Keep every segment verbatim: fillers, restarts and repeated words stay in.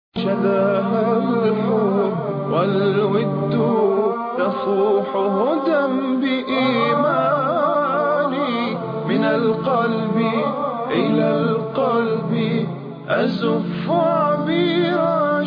شذاها الحب والود تصوح هدى بإيماني من القلب إلى القلب أزف عبير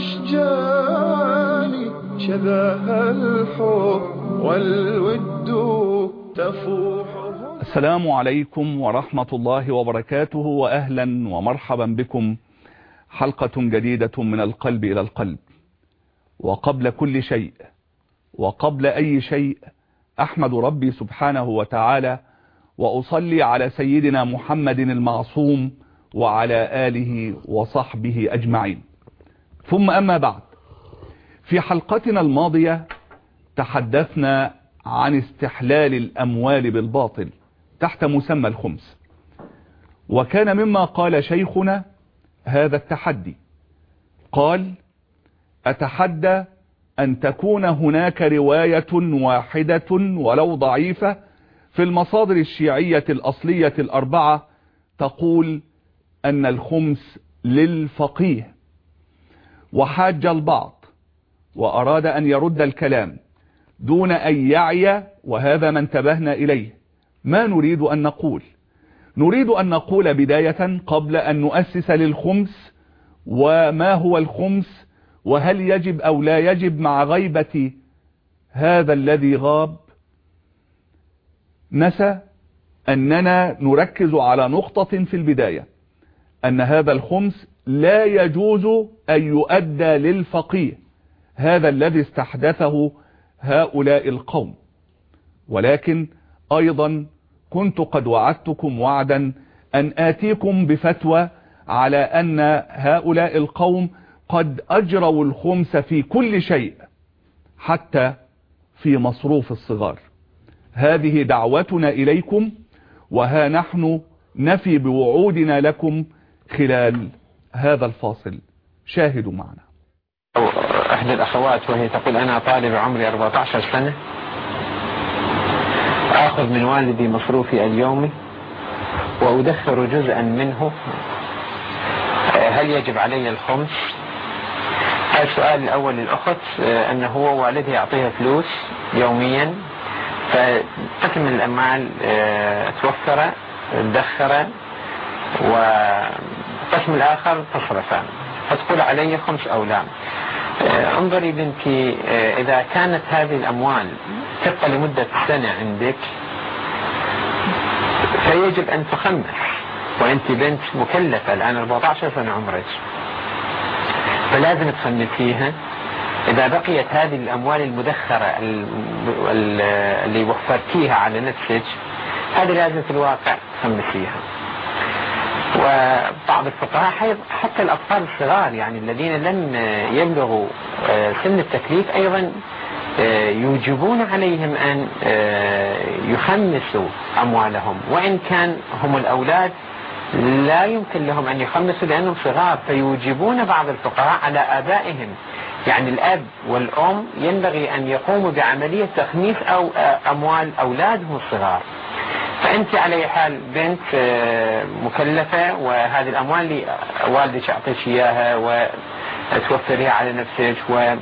أشجاني شذاها الحب والود تفوح. السلام عليكم ورحمة الله وبركاته، وأهلا ومرحبا بكم حلقة جديدة من القلب إلى القلب. وقبل كل شيء وقبل أي شيء أحمد ربي سبحانه وتعالى وأصلي على سيدنا محمد المعصوم وعلى آله وصحبه أجمعين. ثم أما بعد، في حلقتنا الماضية تحدثنا عن استحلال الأموال بالباطل تحت مسمى الخمس، وكان مما قال شيخنا هذا التحدي. قال: أتحدى أن تكون هناك رواية واحدة ولو ضعيفة في المصادر الشيعية الأصلية الأربعة تقول أن الخمس للفقيه. وحاج البعض وأراد أن يرد الكلام دون أن يعي، وهذا ما انتبهنا إليه. ما نريد أن نقول؟ نريد أن نقول بداية قبل أن نؤسس للخمس وما هو الخمس وهل يجب أو لا يجب مع غيبة هذا الذي غاب، نسى أننا نركز على نقطة في البداية، أن هذا الخمس لا يجوز أن يؤدى للفقيه، هذا الذي استحدثه هؤلاء القوم. ولكن أيضا كنت قد وعدتكم وعدا أن آتيكم بفتوى على أن هؤلاء القوم قد أجروا الخمس في كل شيء حتى في مصروف الصغار. هذه دعوتنا إليكم، وها نحن نفي بوعودنا لكم خلال هذا الفاصل. شاهدوا معنا. أحد الأخوات وهي تقول: أنا طالب عمري أربعة عشر سنة، أخذ من والدي مصروفي اليومي وأدخر جزءا منه، هل يجب علي الخمس؟ السؤال الأول للأخت أنه هو والدها يعطيها فلوس يوميا، فقسم من الأموال توفر ادخر وقسم الآخر تصرفا، فتقول علي خمس أو لا. انظري بنتي، إذا كانت هذه الأموال تبقى لمدة سنة عندك فيجب أن تخمس، وأنت بنت مكلفة الآن أربعة عشر سنة عمرك، فلازم تخمسيها. إذا بقيت هذه الأموال المدخرة اللي وفرتيها على نفسك، هذه لازم في الواقع تخمسيها. وبعض الفقهاء حتى الأطفال الصغار، يعني الذين لم يبلغوا سن التكليف، أيضا يوجبون عليهم أن يخمسوا أموالهم، وإن كان هم الأولاد لا يمكن لهم أن يخمسوا لأنهم صغار، فيوجبون بعض الفقهاء على آبائهم، يعني الأب والأم ينبغي أن يقوموا بعملية تخميس أو أموال أولادهم الصغار. فأنت على حال بنت مكلفة، وهذه الأموال اللي والدك أعطيك إياها وتوفريها على نفسك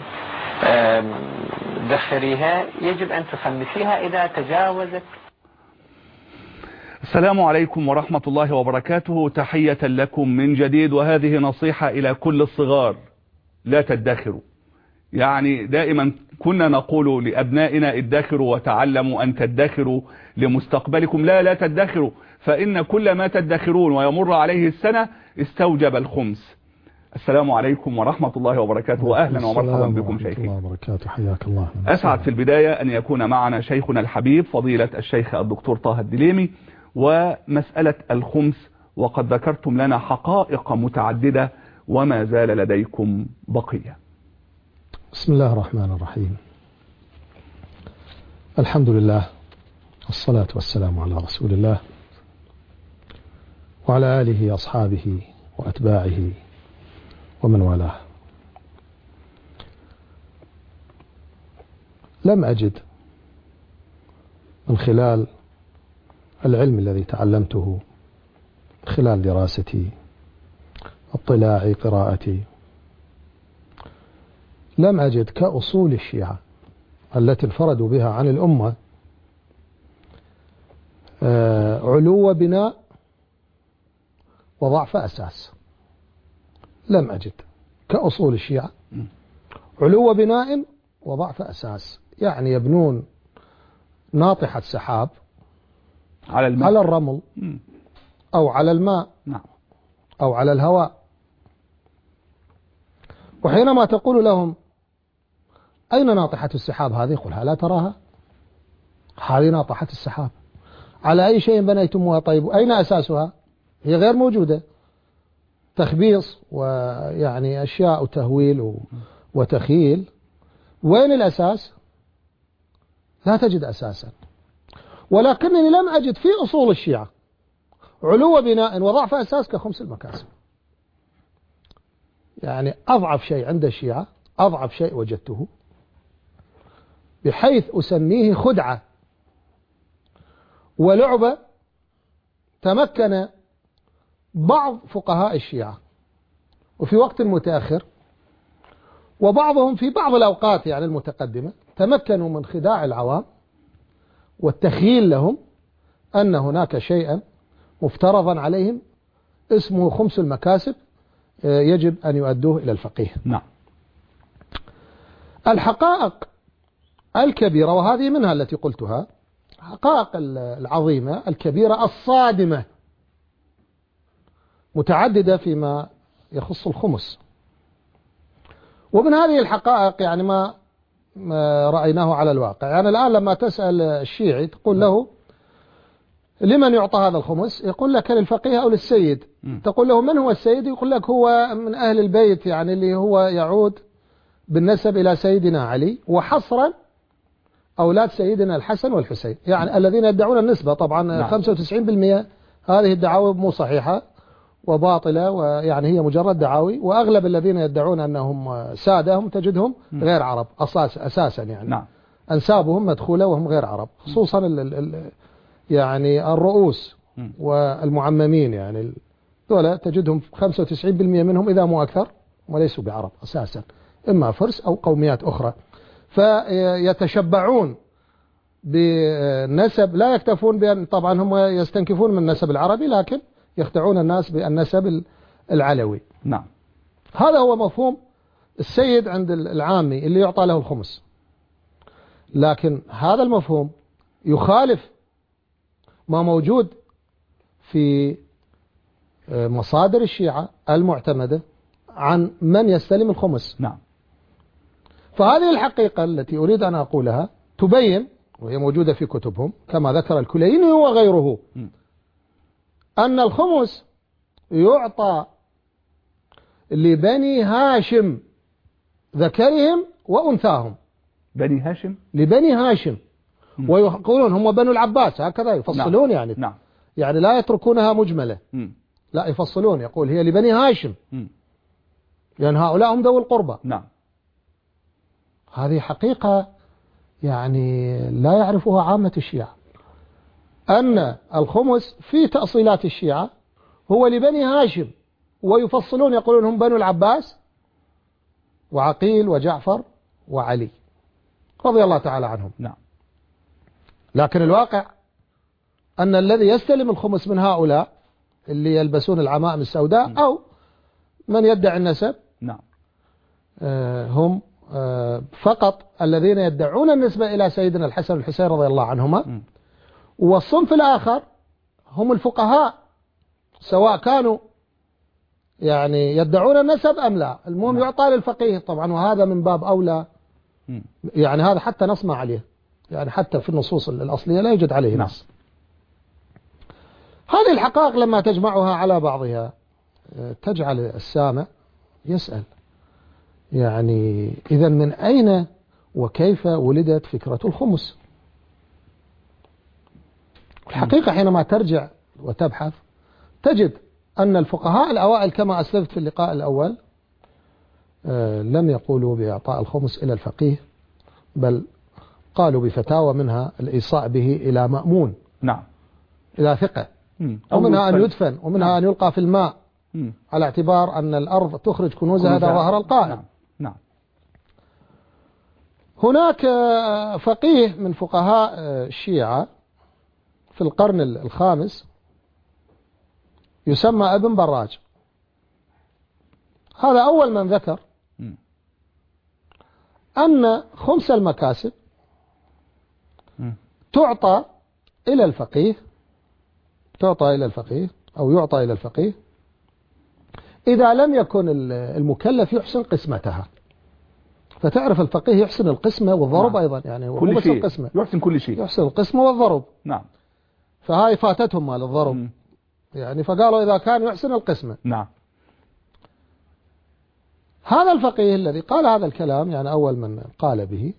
ودخريها، يجب أن تخمسيها إذا تجاوزت. السلام عليكم ورحمة الله وبركاته، تحية لكم من جديد، وهذه نصيحة إلى كل الصغار: لا تدخروا. يعني دائما كنا نقول لأبنائنا: ادخروا وتعلموا أن تدخروا لمستقبلكم. لا لا تدخروا، فإن كل ما تدخرون ويمر عليه السنة استوجب الخمس. السلام عليكم ورحمة الله وبركاته، وأهلا ومرحبا بكم شيخي. الله وبركاته، حياك الله. أسعد في البداية أن يكون معنا شيخنا الحبيب فضيلة الشيخ الدكتور طه الدليمي، ومسألة الخمس، وقد ذكرتم لنا حقائق متعددة وما زال لديكم بقية. بسم الله الرحمن الرحيم. الحمد لله، والصلاة والسلام على رسول الله وعلى آله أصحابه وأتباعه ومن والاه. لم أجد من خلال العلم الذي تعلمته خلال دراستي، اطلاعي، قراءتي، لم أجد كأصول الشيعة التي انفردوا بها عن الأمة علو بناء وضعف أساس. لم أجد كأصول الشيعة علو بناء وضعف أساس، يعني يبنون ناطحة سحاب على الماء، على الرمل أو على الماء نعم. أو على الهواء. وحينما تقول لهم أين ناطحة السحاب هذه؟ يقول لا تراها، هذه ناطحة السحاب. على أي شيء بنيتموها؟ طيب أين أساسها؟ هي غير موجودة، تخبيص ويعني أشياء وتهويل وتخيل. وين الأساس؟ لا تجد أساسا. ولكنني لم أجد في أصول الشيعة علو بناء وضعف أساس كخمس المكاسب. يعني أضعف شيء عند الشيعة، أضعف شيء وجدته، بحيث أسميه خدعة ولعبة تمكن بعض فقهاء الشيعة وفي وقت متأخر وبعضهم في بعض الأوقات يعني المتقدمة تمكنوا من خداع العوام والتخيل لهم أن هناك شيئا مفترضا عليهم اسمه خمس المكاسب يجب أن يؤدوه إلى الفقيه. نعم. الحقائق الكبيرة، وهذه منها التي قلتها، حقائق العظيمة الكبيرة الصادمة متعددة فيما يخص الخمس. ومن هذه الحقائق يعني ما, ما رأيناه على الواقع. يعني الآن لما تسأل الشيعي تقول له لمن يعطى هذا الخمس؟ يقول لك للفقيه أو للسيد. م. تقول له من هو السيد؟ يقول لك هو من أهل البيت، يعني اللي هو يعود بالنسب إلى سيدنا علي، وحصرا أولاد سيدنا الحسن والحسين، يعني الذين يدعون النسبة. طبعا نعم. خمسة وتسعين بالمئة هذه الدعاوى مو صحيحة وباطلة، ويعني هي مجرد دعاوي، وأغلب الذين يدعون أنهم سادة هم تجدهم غير عرب أساس أساسا، يعني نعم. أنسابهم مدخولة وهم غير عرب، خصوصا ال ال يعني الرؤوس والمعممين، يعني دولة تجدهم خمسة وتسعين بالمئة منهم إذا مو أكثر وليسوا بعرب أساسا، إما فرس أو قوميات أخرى. فيتشبعون بنسب، لا يكتفون بأن طبعا هم يستنكفون من النسب العربي، لكن يخدعون الناس بالنسب العلوي. نعم. هذا هو مفهوم السيد عند العامي اللي يعطى له الخمس. لكن هذا المفهوم يخالف ما موجود في مصادر الشيعة المعتمدة عن من يستلم الخمس. نعم. فهذه الحقيقة التي أريد أن أقولها تبين، وهي موجودة في كتبهم كما ذكر الكليني وغيره، م. أن الخمس يعطى لبني هاشم ذكرهم وأنثاهم. بني هاشم؟ لبني هاشم. م. ويقولون هم بنو العباس، هكذا يفصلون. نعم. يعني نعم. يعني لا يتركونها مجملة، م. لا يفصلون، يقول هي لبني هاشم، م. لأن هؤلاء هم ذوي القربى. نعم. هذه حقيقة يعني لا يعرفها عامة الشيعة، أن الخمس في تأصيلات الشيعة هو لبني هاشم، ويفصلون يقولون هم بنو العباس وعقيل وجعفر وعلي رضي الله تعالى عنهم. نعم. لكن الواقع أن الذي يستلم الخمس من هؤلاء اللي يلبسون العمائم السوداء م. أو من يدعي النسب، نعم. آه هم آه فقط الذين يدعون النسبة إلى سيدنا الحسن والحسين رضي الله عنهما. م. والصنف الآخر هم الفقهاء، سواء كانوا يعني يدعون النسب أم لا، المهم نعم. يعطى للفقيه طبعا، وهذا من باب أولى. م. يعني هذا حتى نص عليه، يعني حتى في النصوص الأصلية لا يوجد عليه نعم. نص. هذه الحقائق لما تجمعها على بعضها تجعل السامع يسأل، يعني إذا من أين وكيف ولدت فكرة الخمس؟ الحقيقة حينما ترجع وتبحث تجد أن الفقهاء الأوائل كما أسلفت في اللقاء الأول لم يقولوا بإعطاء الخمس إلى الفقيه، بل قالوا بفتاوى منها الإيصاء به إلى مأمون، نعم، إلى ثقة، ومنها أن يدفن، ومنها نعم. أن يلقى في الماء، م. على اعتبار أن الأرض تخرج كنوزها إلى ظهر القائم. نعم. نعم. هناك فقيه من فقهاء الشيعة في القرن الخامس يسمى ابن براج. هذا أول من ذكر أن خمس المكاسب تعطى إلى الفقيه تعطى إلى الفقيه أو يعطى إلى الفقيه إذا لم يكن المكلف يحسن قسمتها. فتعرف الفقيه يحسن القسمة والضرب. نعم. أيضا يعني كل شيء القسمة. يحسن كل شيء يحسن القسمة والضرب. نعم. فهاي فاتتهم مال الضرب. م. يعني فقالوا إذا كان يحسن القسمة. نعم. هذا الفقيه الذي قال هذا الكلام يعني أول من قال به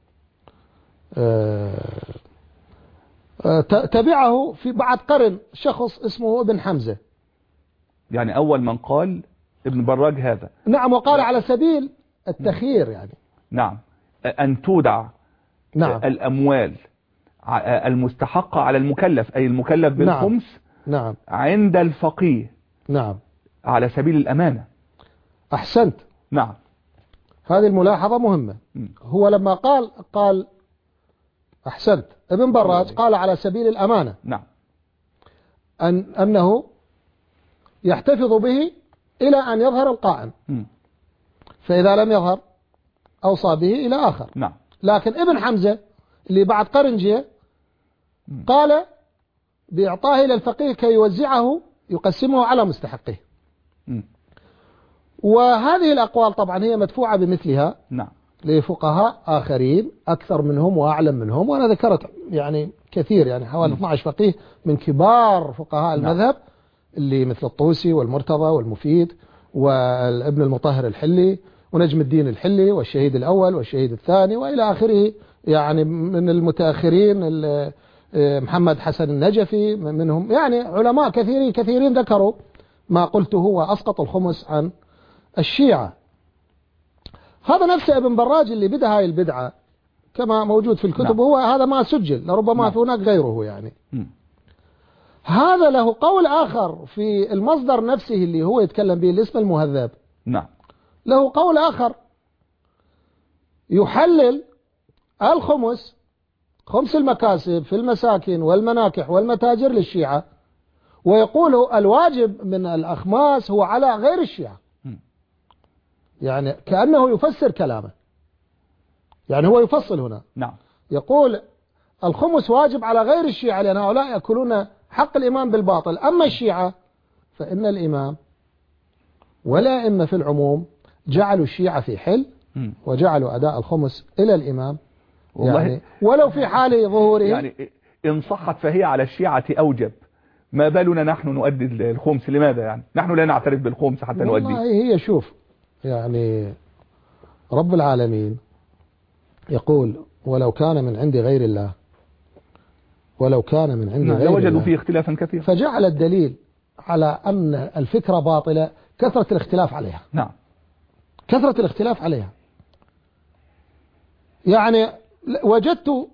تبعه في بعد قرن شخص اسمه ابن حمزة. يعني أول من قال ابن براج هذا. نعم. وقال على سبيل التخيير يعني. نعم. أن تودع نعم. الأموال المستحقة على المكلف، أي المكلف بالخمس. نعم. عند الفقيه. نعم. على سبيل الأمانة. أحسنت. نعم. هذه الملاحظة مهمة. م. هو لما قال قال أحسنت ابن براج قال على سبيل الأمانة. نعم. أن أنه يحتفظ به إلى أن يظهر القائم. م. فإذا لم يظهر أوصى به إلى آخر. نعم. لكن ابن حمزة اللي بعد قرن جه قال بإعطائه إلى الفقيه كي يوزعه يقسمه على مستحقه. م. وهذه الأقوال طبعا هي مدفوعة بمثلها. نعم. لفقهاء آخرين أكثر منهم وأعلم منهم، وأنا ذكرت يعني كثير يعني حوالي م. اثني عشر فقيه من كبار فقهاء المذهب. نعم. اللي مثل الطوسي والمرتضى والمفيد والابن المطهر الحلي ونجم الدين الحلي والشهيد الأول والشهيد الثاني وإلى آخره. يعني من المتأخرين محمد حسن النجفي منهم، يعني علماء كثيرين كثيرين ذكروا ما قلته وأسقط الخمس عن الشيعة. هذا نفس ابن براج اللي بدأ هاي البدعة كما موجود في الكتب. نعم. هو هذا ما سجل، لربما نعم. في هناك غيره يعني. م. هذا له قول آخر في المصدر نفسه اللي هو يتكلم به الاسم المهذب. نعم. له قول آخر يحلل الخمس خمس المكاسب في المساكن والمناكح والمتاجر للشيعة، ويقول الواجب من الأخماس هو على غير الشيعة. م. يعني كأنه يفسر كلامه، يعني هو يفصل هنا. نعم. يقول الخمس واجب على غير الشيعة لأن هؤلاء يأكلون حق الإمام بالباطل، أما الشيعة فإن الإمام والأئمة في العموم جعلوا الشيعة في حل وجعلوا أداء الخمس إلى الإمام والله يعني ولو في حال ظهوره. يعني إن صحت فهي على الشيعة أوجب، ما بالنا نحن نؤدي الخمس؟ لماذا يعني نحن لا نعترف بالخمس حتى نؤدي؟ والله هي شوف يعني رب العالمين يقول ولو كان من عند غير الله ولو كان من عند غير وجدوا الله فيه اختلافا كثيرا، فجعل الدليل على أن الفكرة باطلة كثرة الاختلاف عليها. نعم. كثرة الاختلاف عليها. يعني وجدت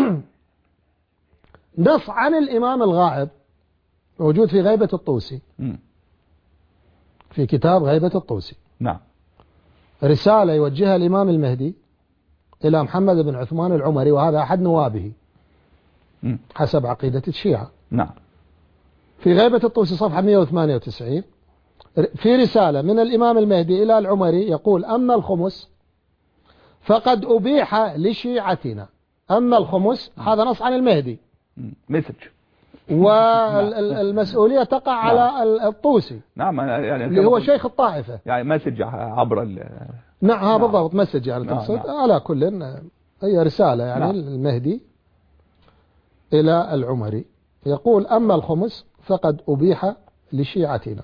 نص عن الإمام الغائب موجود في غيبة الطوسي م. في كتاب غيبة الطوسي. نعم. رسالة يوجهها الإمام المهدي إلى محمد بن عثمان العمري، وهذا أحد نوابه م. حسب عقيدة الشيعة. نعم. في غيبة الطوسي صفحة مئة وثمانية وتسعين في رسالة من الإمام المهدي إلى العمري يقول أما الخمس فقد أبيح لشيعتنا. أما الخمس هذا نص عن المهدي مسج، والمسؤولية تقع على الطوسي. نعم. يعني اللي هو شيخ الطائفة، يعني مسج عبر ال نعم. ها بالضبط مسج يعني تقصد. نعم. على كل هي رسالة يعني. نعم. المهدي إلى العمري يقول أما الخمس فقد أبيح لشيعتنا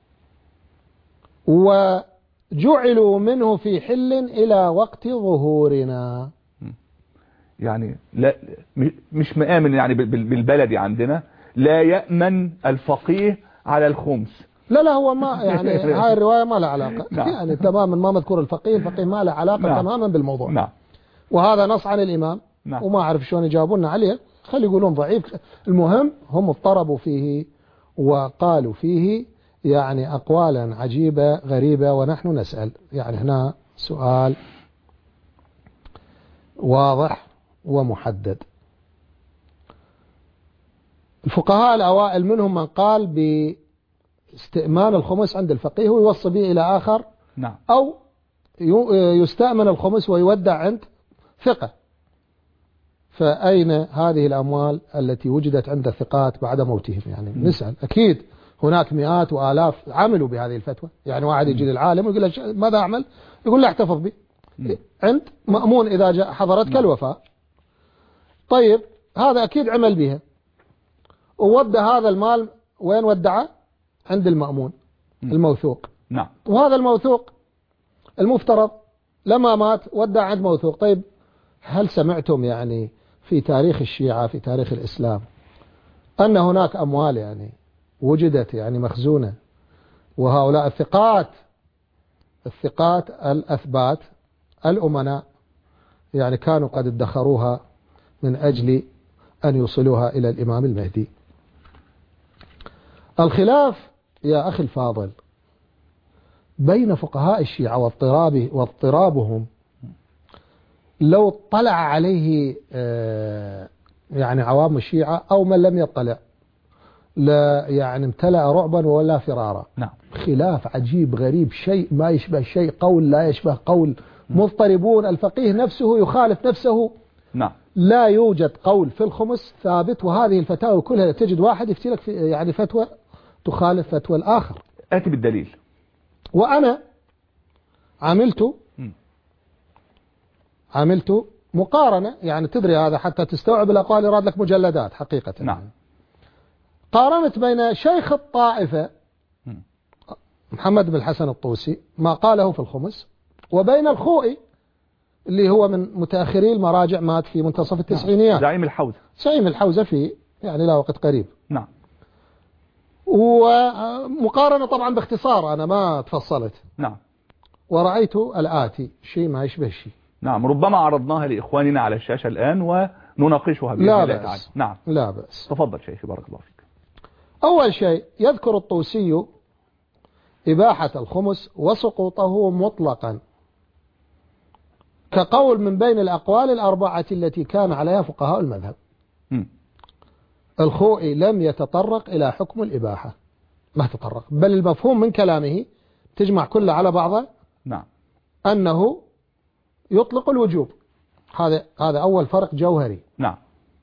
وجعلوا منه في حل إلى وقت ظهورنا. يعني لا مش مآمن يعني بالبلدي عندنا لا يأمن الفقيه على الخمس. لا لا هو ما يعني هاي الرواية ما لها علاقة. نعم. يعني تماما ما مذكور الفقيه، الفقيه ما له علاقة. نعم. تماما بالموضوع. نعم. وهذا نص عن الإمام. نعم. وما أعرف شلون يجاوبون عليه، خلي يقولون ضعيف. المهم هم اضطربوا فيه وقالوا فيه يعني أقوالا عجيبة غريبة، ونحن نسأل يعني هنا سؤال واضح ومحدد. الفقهاء الأوائل منهم من قال باستئمان الخمس عند الفقيه ويوصي به إلى آخر، نعم. أو يستأمن الخمس ويودع عند ثقة. فأين هذه الأموال التي وجدت عند الثقات بعد موتهم؟ يعني م. نسأل. أكيد هناك مئات وآلاف عملوا بهذه الفتوى. يعني واحد يجي للعالم ويقول له ماذا أعمل؟ يقول له احتفظ به م. عند مأمون إذا جاء حضرتك الوفاة. طيب هذا أكيد عمل بها وودى هذا المال وين ودعه؟ عند المأمون م. الموثوق. نعم. وهذا الموثوق المفترض لما مات ودع عند موثوق. طيب هل سمعتم يعني في تاريخ الشيعة في تاريخ الإسلام أن هناك أموال يعني وجدت يعني مخزونة وهؤلاء الثقات الثقات الأثبات الأمناء يعني كانوا قد ادخروها من أجل أن يوصلوها إلى الإمام المهدي؟ الخلاف يا أخي الفاضل بين فقهاء الشيعة واضطرابه واضطرابهم لو اطلع عليه يعني عوام الشيعة أو من لم يطلع لا يعني امتلأ رعبا ولا فرارا. نعم. خلاف عجيب غريب، شيء ما يشبه شيء، قول لا يشبه قول، مضطربون. الفقيه نفسه يخالف نفسه. نعم. لا يوجد قول في الخمس ثابت، وهذه الفتاوى كلها تجد واحد يفتي لك يعني فتوى تخالف فتوى الآخر. آتي بالدليل. وأنا عملت عملت مقارنة، يعني تدري هذا حتى تستوعب الأقوال يراد لك مجلدات حقيقة. نعم. قارنت بين شيخ الطائفة محمد بن الحسن الطوسي ما قاله في الخمس وبين الخوئي اللي هو من متأخري المراجع، مات في منتصف التسعينيات. زعيم الحوزة. زعيم الحوزة في يعني لا وقت قريب. نعم. ومقارنة طبعا باختصار أنا ما تفصلت. نعم. ورأيت الآتي شيء ما يشبه شيء. نعم. ربما عرضناها لإخواننا على الشاشة الآن ونناقشها بإذن الله تعالى. نعم. لا بأس. تفضل شيخي بارك الله فيك. أول شيء يذكر الطوسي إباحة الخمس وسقوطه مطلقا كقول من بين الأقوال الأربعة التي كان عليها فقهاء المذهب. م. الخوئي لم يتطرق إلى حكم الإباحة، ما تطرق، بل المفهوم من كلامه تجمع كله على بعضه. نعم. أنه يطلق الوجوب. هذا هذا أول فرق جوهري. نعم.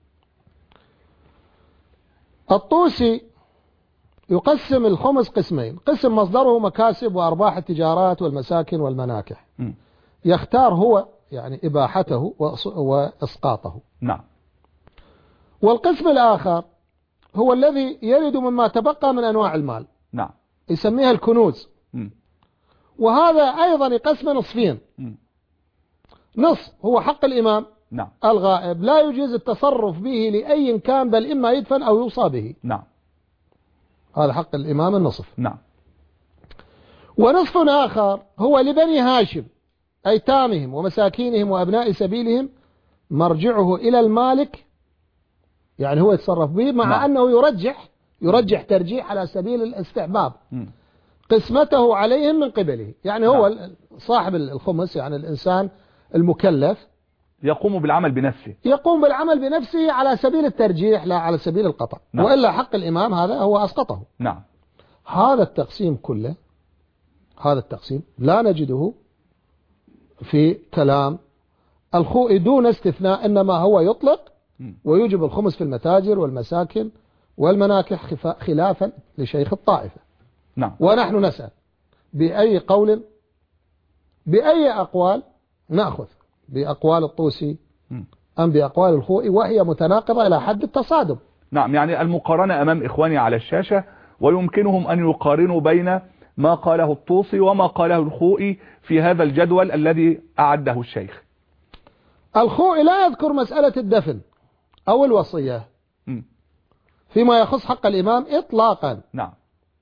الطوسي يقسم الخمس قسمين، قسم مصدره مكاسب وأرباح التجارات والمساكن والمناكح. م. يختار هو يعني إباحته وإسقاطه. نعم. والقسم الآخر هو الذي يرد مما تبقى من أنواع المال. نعم. يسميها الكنوز. م. وهذا أيضا يقسم نصفين. م. نصف هو حق الإمام. نعم. الغائب لا يجوز التصرف به لأي كان، بل إما يدفن أو يوصى به. نعم. هذا حق الإمام النصف. نعم. ونصف آخر هو لبني هاشم أيتامهم ومساكينهم وأبناء سبيلهم، مرجعه إلى المالك، يعني هو يتصرف به، مع نعم. أنه يرجح يرجح ترجيح على سبيل الاستحباب م. قسمته عليهم من قبله. يعني هو نعم. صاحب الخمس يعني الإنسان المكلف يقوم بالعمل بنفسه يقوم بالعمل بنفسه على سبيل الترجيح لا على سبيل القطع. نعم. وإلا حق الإمام هذا هو أسقطه. نعم. هذا التقسيم كله هذا التقسيم لا نجده في كلام الخوئي دون استثناء، إنما هو يطلق ويوجب الخمس في المتاجر والمساكن والمناكح خلافا لشيخ الطائفة. نعم. ونحن نسأل بأي قول بأي أقوال نأخذ، بأقوال الطوسي أم بأقوال الخوئي، وهي متناقضة إلى حد التصادم. نعم. يعني المقارنة أمام إخواني على الشاشة، ويمكنهم أن يقارنوا بين ما قاله الطوسي وما قاله الخوئي في هذا الجدول الذي أعده الشيخ. الخوئي لا يذكر مسألة الدفن أو الوصية م. فيما يخص حق الإمام إطلاقا. نعم.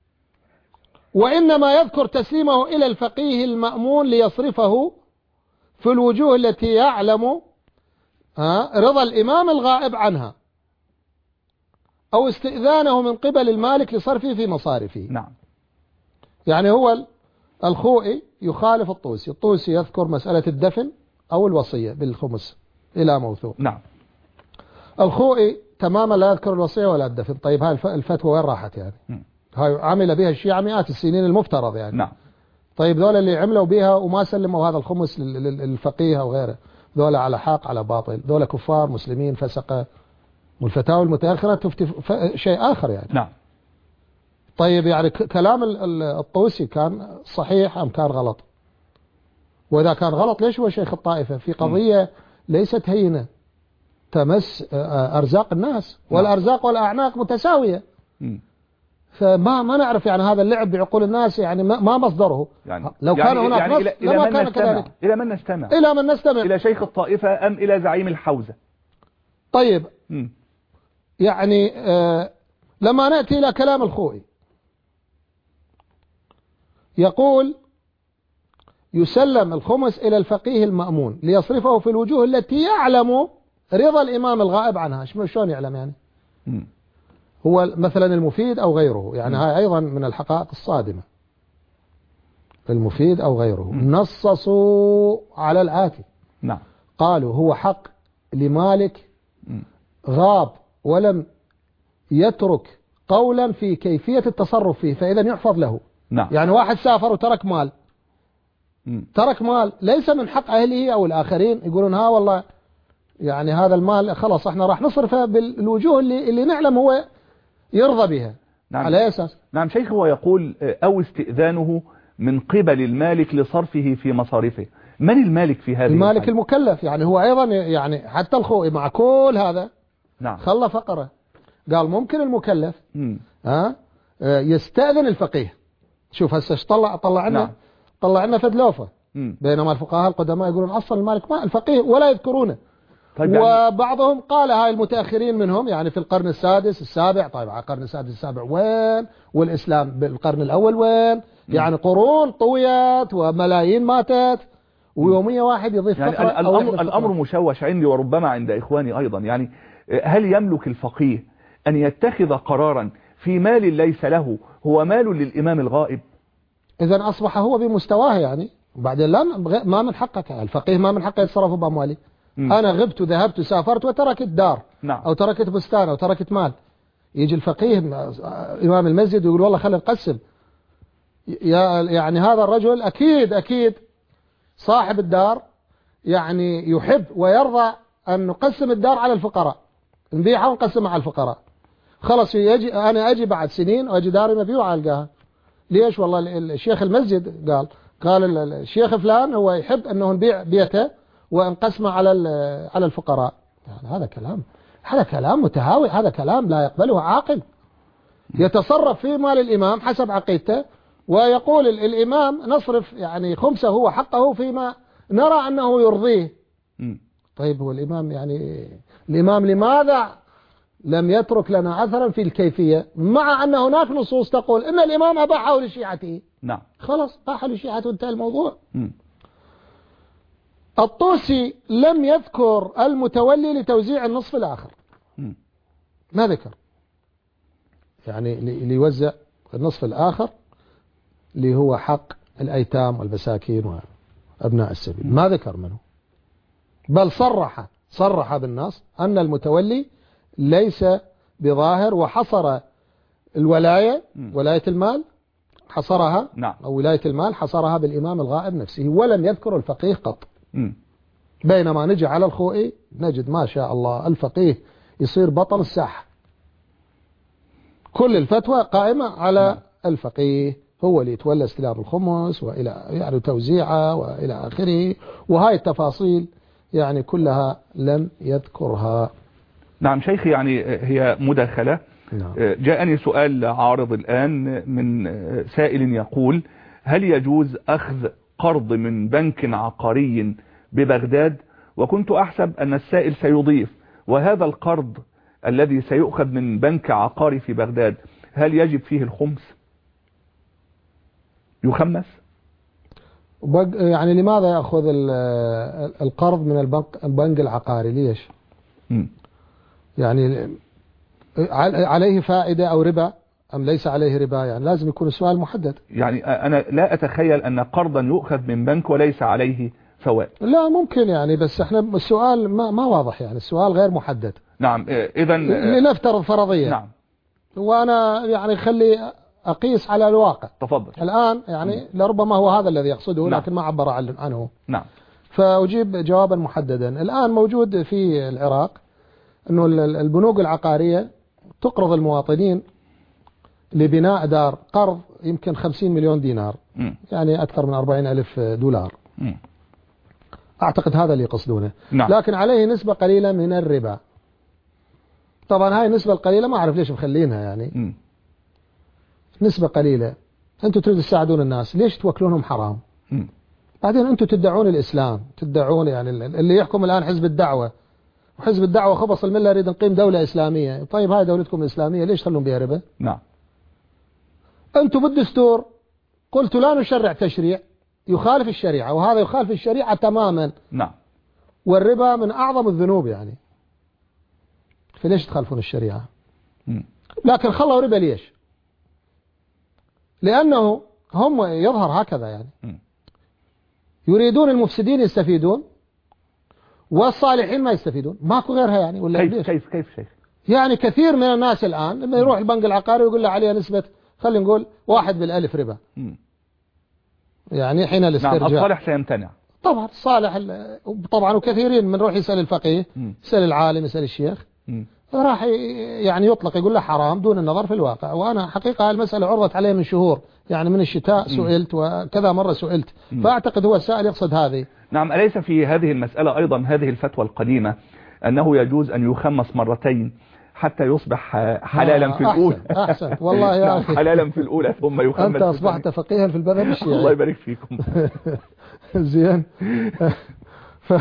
وإنما يذكر تسليمه إلى الفقيه المأمون ليصرفه في الوجوه التي يعلم رضا الإمام الغائب عنها، أو استئذانه من قبل المالك لصرفه في مصارفه. نعم. يعني هو الخوئي يخالف الطوسي. الطوسي يذكر مسألة الدفن أو الوصية بالخمس، إلى موثوق. نعم. الخوئي تماما لا يذكر الوصية ولا الدفن. طيب هاي الفتوى وين راحت يعني؟ م. هاي عمل بها الشيعة مئات السنين المفترض يعني. نعم. طيب ذولا اللي عملوا بها وما سلموا هذا الخمس للفقيه أو غيره، ذولا على حق على باطل، ذولا كفار مسلمين فسقة، والفتاوى المتأخرة تفتي شيء آخر يعني. نعم. طيب يعني كلام الطوسي كان صحيح أم كان غلط؟ وإذا كان غلط ليش هو شيخ الطائفة في قضية ليست هينة تمس أرزاق الناس، والأرزاق والأعناق متساوية. م. فما ما نعرف يعني هذا اللعب بعقول الناس يعني ما مصدره يعني. لو كان يعني هناك يعني نص إلى لما إلى كان كذلك. إلى من نستمع؟ إلى من نستمع؟ إلى شيخ الطائفة أم إلى زعيم الحوزة؟ طيب م. يعني آه لما نأتي إلى كلام الخوئي يقول يسلم الخمس إلى الفقيه المأمون ليصرفه في الوجوه التي يعلم رضا الإمام الغائب عنها. شلون يعلم يعني؟ م. هو مثلا المفيد أو غيره يعني. م. هاي أيضا من الحقائق الصادمة. المفيد أو غيره م. نصصوا على الآتي. نعم. قالوا هو حق لمالك غاب ولم يترك قولا في كيفية التصرف فيه فإذا يحفظ له. نعم. يعني واحد سافر وترك مال م. ترك مال ليس من حق أهله أو الآخرين يقولون ها والله يعني هذا المال خلاص احنا راح نصرفه بالوجوه اللي, اللي نعلم هو يرضى بها. نعم. على أساس. نعم شيخ هو يقول أو استئذانه من قبل المالك لصرفه في مصارفه. من المالك في هذه المالك الحالة؟ المكلف يعني. هو أيضا يعني حتى الخوئي مع كل هذا نعم. خلى فقرة قال ممكن المكلف ها يستأذن الفقيه. شوف هسه طلع طلع لنا نعم. طلع لنا فدلوفة. بينما الفقهاء القدماء يقولون أصلا المالك ما الفقيه ولا يذكرونه. طيب يعني وبعضهم قال هاي المتأخرين منهم يعني في القرن السادس السابع. طيب على القرن السادس السابع وين؟ والإسلام بالقرن الأول وين؟ م. يعني قرون طويت وملايين ماتت ويومية واحد يضيف يعني فقرة. الأمر, الأمر مشوش عندي وربما عند إخواني أيضا. يعني هل يملك الفقيه أن يتخذ قرارا في مال ليس له هو مال للإمام الغائب؟ إذا أصبح هو بمستواه يعني. بعدين لا ما من حقك الفقيه ما من حقه يتصرف بأموالي. م. أنا غبت وذهبت وسافرت وتركت دار. نعم. أو تركت بستان أو تركت مال. يجي الفقيه إمام المسجد ويقول والله خلينا نقسم. يعني هذا الرجل أكيد أكيد صاحب الدار يعني يحب ويرضى أن نقسم الدار على الفقراء نبيعها ونقسمها على الفقراء. خلص يجي أنا أجي بعد سنين وأجي داري مبيوعة ألقاها. ليش؟ والله الشيخ المسجد قال قال الشيخ فلان هو يحب أنه نبيع بيته ونقسمه على على الفقراء. يعني هذا كلام هذا كلام متهاوي. هذا كلام لا يقبله عاقل. يتصرف في مال الإمام حسب عقيدته ويقول الإمام نصرف يعني خمسه هو حقه فيما نرى أنه يرضيه. طيب هو الإمام يعني الإمام لماذا لم يترك لنا أثرا في الكيفية مع أن هناك نصوص تقول إن الإمام أباحه لشيعته؟ نعم. خلاص أباحه لشيعته انتهى الموضوع. م. الطوسي لم يذكر المتولي لتوزيع النصف الآخر. م. ما ذكر يعني ليوزع النصف الآخر اللي هو حق الأيتام والمساكين وأبناء السبيل. ما ذكر منه بل صرح صرح بالنص أن المتولي ليس بظاهر وحصر الولاية م. ولاية المال حصرها. نعم. أو ولاية المال حصرها بالإمام الغائب نفسه ولم يذكر الفقيه قط. م. بينما نجي على الخوئي نجد ما شاء الله الفقيه يصير بطل الساحة. كل الفتوى قائمة على نعم. الفقيه هو اللي يتولى استلام الخمس وإلى يعني توزيعه وإلى آخره. وهاي التفاصيل يعني كلها لم يذكرها. نعم شيخي يعني هي مداخلة. نعم. جاءني سؤال عارض الآن من سائل يقول هل يجوز أخذ قرض من بنك عقاري ببغداد؟ وكنت أحسب أن السائل سيضيف وهذا القرض الذي سيؤخذ من بنك عقاري في بغداد هل يجب فيه الخمس؟ يخمس؟ يعني لماذا يأخذ القرض من البنك البنك العقاري؟ ليش؟ م. يعني عليه فائدة أو ربا أم ليس عليه ربا؟ يعني لازم يكون السؤال محدد. يعني أنا لا أتخيل أن قرضا يؤخذ من بنك وليس عليه فوائد. لا ممكن يعني، بس احنا السؤال ما ما واضح يعني، السؤال غير محدد. نعم اذا لنفترض فرضية. نعم. وانا يعني خلي اقيس على الواقع. تفضل. الان يعني م. لربما هو هذا الذي يقصده، نعم. لكن ما عبر عنه. نعم. فاجيب جوابا محددا. الان موجود في العراق انه البنوك العقارية تقرض المواطنين لبناء دار قرض يمكن خمسين مليون دينار، م. يعني اكثر من أربعين ألف دولار. م. اعتقد هذا اللي يقصدونه. نعم. لكن عليه نسبة قليلة من الربا. طبعا هاي النسبة القليلة ما أعرف ليش مخلينها يعني. م. نسبة قليلة. أنتم تريدوا تساعدون الناس، ليش توكلونهم حرام؟ م. بعدين أنتم تدعون الإسلام، تدعون يعني اللي يحكم الآن حزب الدعوة، وحزب الدعوة خبص الملة يريد نقيم دولة إسلامية. طيب هاي دولتكم الإسلامية ليش تخلون بها ربا؟ نعم. أنتم بالدستور قلتوا لا نشرع تشريع يخالف الشريعة، وهذا يخالف الشريعة تماما. نعم. والربا من أعظم الذنوب يعني، فليش تخالفون الشريعة؟ م. لكن خلوا ربا ليش؟ لأنه هم يظهر هكذا يعني م. يريدون المفسدين يستفيدون والصالحين ما يستفيدون، ماكو غيرها يعني. ولا كيف كيف كيف شيخ؟ يعني كثير من الناس الآن لما يروح البنك العقاري ويقول له عليها نسبة خلينا نقول واحد بالألف ربا، م. يعني حين الاسترجاع. نعم الصالح سيمتنع طبعا. الصالح طبعا، وكثيرين من روح يسأل الفقيه، م. يسأل العالم، يسأل الشيخ، م. راح يعني يطلق يقول له حرام دون النظر في الواقع. وأنا حقيقة المسألة عرضت علي من شهور يعني، من الشتاء سئلت وكذا مرة سئلت، فأعتقد هو السائل يقصد هذه. نعم. أليس في هذه المسألة أيضا هذه الفتوى القديمة أنه يجوز أن يخمس مرتين حتى يصبح حلالا في الأولى؟ أحسن, أحسن. والله يا أخي حلالا في الأولى ثم يخمس. أنت أصبحت فقيها في المذهب الشيعي. الله يبارك فيكم. زين. ف...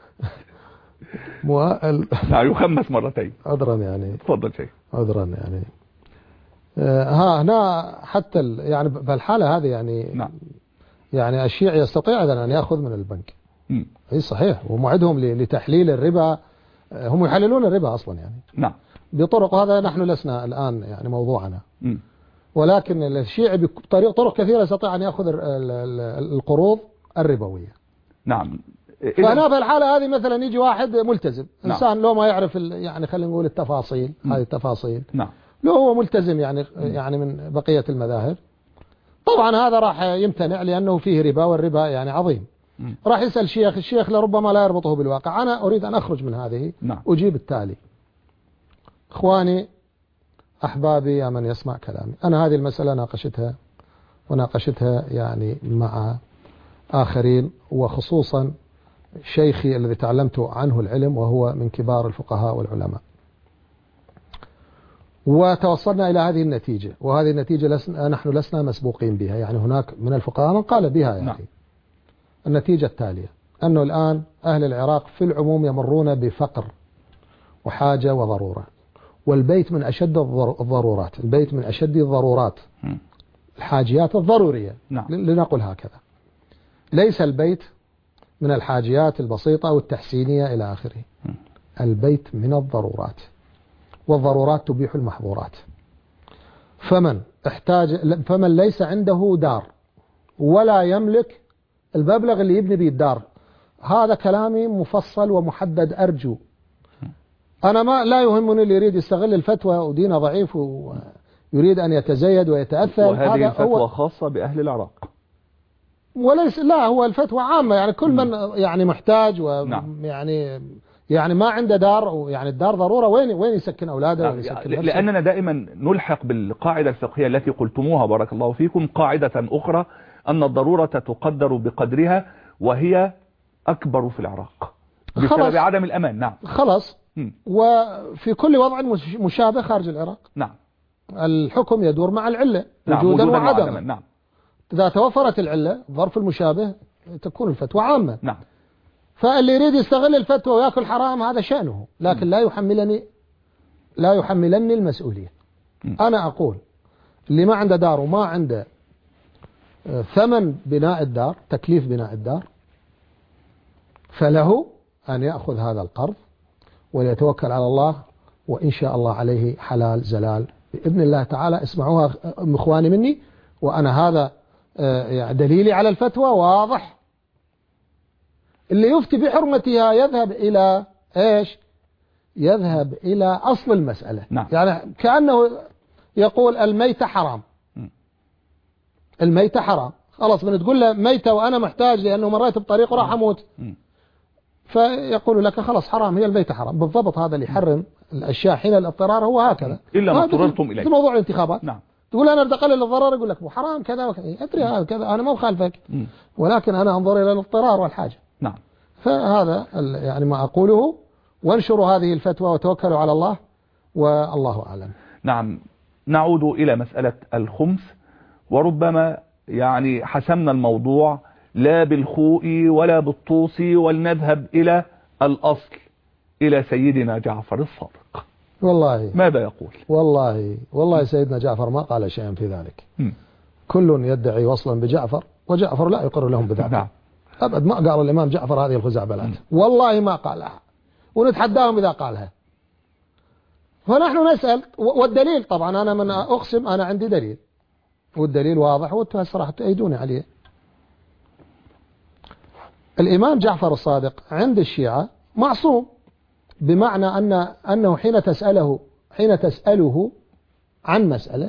مؤهل. نعم يخمس مرتين. عذرا يعني. تفضل شيخ. عذرا يعني. ها هنا حتى ال... يعني بالحالة هذه يعني. نعم. يعني الشيعي يستطيع أن يأخذ من البنك. م. اي صحيح، وموعدهم لتحليل الربا، هم يحللون الربا أصلا يعني. نعم. بطرق، هذا نحن لسنا الآن يعني موضوعنا. م. ولكن الشيعي بطريق طرق كثيرة يستطيع أن يأخذ القروض الربوية. نعم. فهنا في الحالة هذه مثلا يجي واحد ملتزم، نعم. إنسان لو ما يعرف يعني خلينا نقول التفاصيل، م. هذه التفاصيل، نعم. لو هو ملتزم يعني يعني من بقية المذاهب، طبعا هذا راح يمتنع لأنه فيه ربا، والربا يعني عظيم. م. راح يسأل شيخ، الشيخ لربما لا يربطه بالواقع. أنا أريد أن أخرج من هذه. نعم. أجيب التالي: إخواني أحبابي يا من يسمع كلامي، أنا هذه المسألة ناقشتها وناقشتها يعني مع آخرين، وخصوصا شيخي الذي تعلمت عنه العلم وهو من كبار الفقهاء والعلماء، وتوصلنا إلى هذه النتيجة. وهذه النتيجة لسنا نحن لسنا مسبوقين بها، يعني هناك من الفقهاء من قال بها يعني. نعم. النتيجة التالية: أنه الآن أهل العراق في العموم يمرون بفقر وحاجة وضرورة، والبيت من أشد الضرورات، البيت من أشد الضرورات، م. الحاجيات الضرورية. نعم. لنقل هكذا، ليس البيت من الحاجيات البسيطة والتحسينية إلى آخره. م. البيت من الضرورات، والضرورات تبيح المحظورات. فمن احتاج فمن ليس عنده دار ولا يملك المبلغ اللي يبني به الدار، هذا كلامي مفصل ومحدد. أرجو، أنا ما لا يهمني اللي يريد يستغل الفتوى ودينه ضعيف ويريد أن يتزيد ويتأثر، وهذه هذا الفتوى هو خاصة بأهل العراق وليس، لا هو الفتوى عامة يعني كل من يعني محتاج ويعني يعني ما عنده دار، ويعني الدار ضرورة، وين وين يسكن أولاده وين يسكن نفسه. لأننا دائما نلحق بالقاعدة الفقهية التي قلتموها بارك الله فيكم قاعدة أخرى، أن الضرورة تقدر بقدرها، وهي أكبر في العراق بسبب عدم الأمان. نعم خلاص. م. وفي كل وضع مشابه خارج العراق. نعم. الحكم يدور مع العلة، نعم. وجودا وعدما. نعم. إذا توفرت العلة الظرف المشابه تكون الفتوى عامة. نعم. فاللي يريد يستغل الفتوى ويأكل حرام هذا شأنه، لكن م. لا يحملني لا يحملني المسؤولية. م. أنا أقول اللي ما عنده دار وما عنده ثمن بناء الدار، تكليف بناء الدار، فله أن يأخذ هذا القرض وليتوكل على الله، وإن شاء الله عليه حلال زلال بإذن الله تعالى. اسمعوها إخواني مني، وأنا هذا دليلي على الفتوى واضح. اللي يفتي بحرمتها يذهب إلى إيش؟ يذهب إلى أصل المسألة. نعم. يعني كأنه يقول الميتة حرام، الميتة حرام، خلاص من تقول له ميتة وأنا محتاج لأنه مريت بطريق وراح أموت، فيقول لك خلاص حرام، هي الميتة حرام. بالضبط هذا اللي يحرم الأشياء حين الاضطرار هو هكذا، إلا ما اضطررتم إليه في موضوع الانتخابات. نعم. تقول أنا بدي أقلل الضرر، يقول لك حرام كذا وكذا، أدري هذا كذا، أنا ما بخالفك، ولكن أنا أنظر إلى الاضطرار والحاجة. نعم. فهذا يعني ما أقوله، وانشروا هذه الفتوى وتوكلوا على الله والله أعلم. نعم. نعود إلى مسألة الخمس، وربما يعني حسمنا الموضوع لا بالخوء ولا بالطوس، ولنذهب إلى الأصل، إلى سيدنا جعفر الصادق. والله ماذا يقول؟ والله والله سيدنا جعفر ما قال شيئا في ذلك. م. كل يدعي وصلا بجعفر وجعفر لا يقر لهم بذلك. نعم. أبد ما قال الإمام جعفر هذه الخزعبلات، والله ما قالها، ونتحداهم إذا قالها. فنحن نسأل، والدليل طبعا أنا من أقسم أنا عندي دليل، والدليل واضح وانتم صراحة تأيدوني عليه. الإمام جعفر الصادق عند الشيعة معصوم، بمعنى أن أنه حين تسأله حين تسأله عن مسألة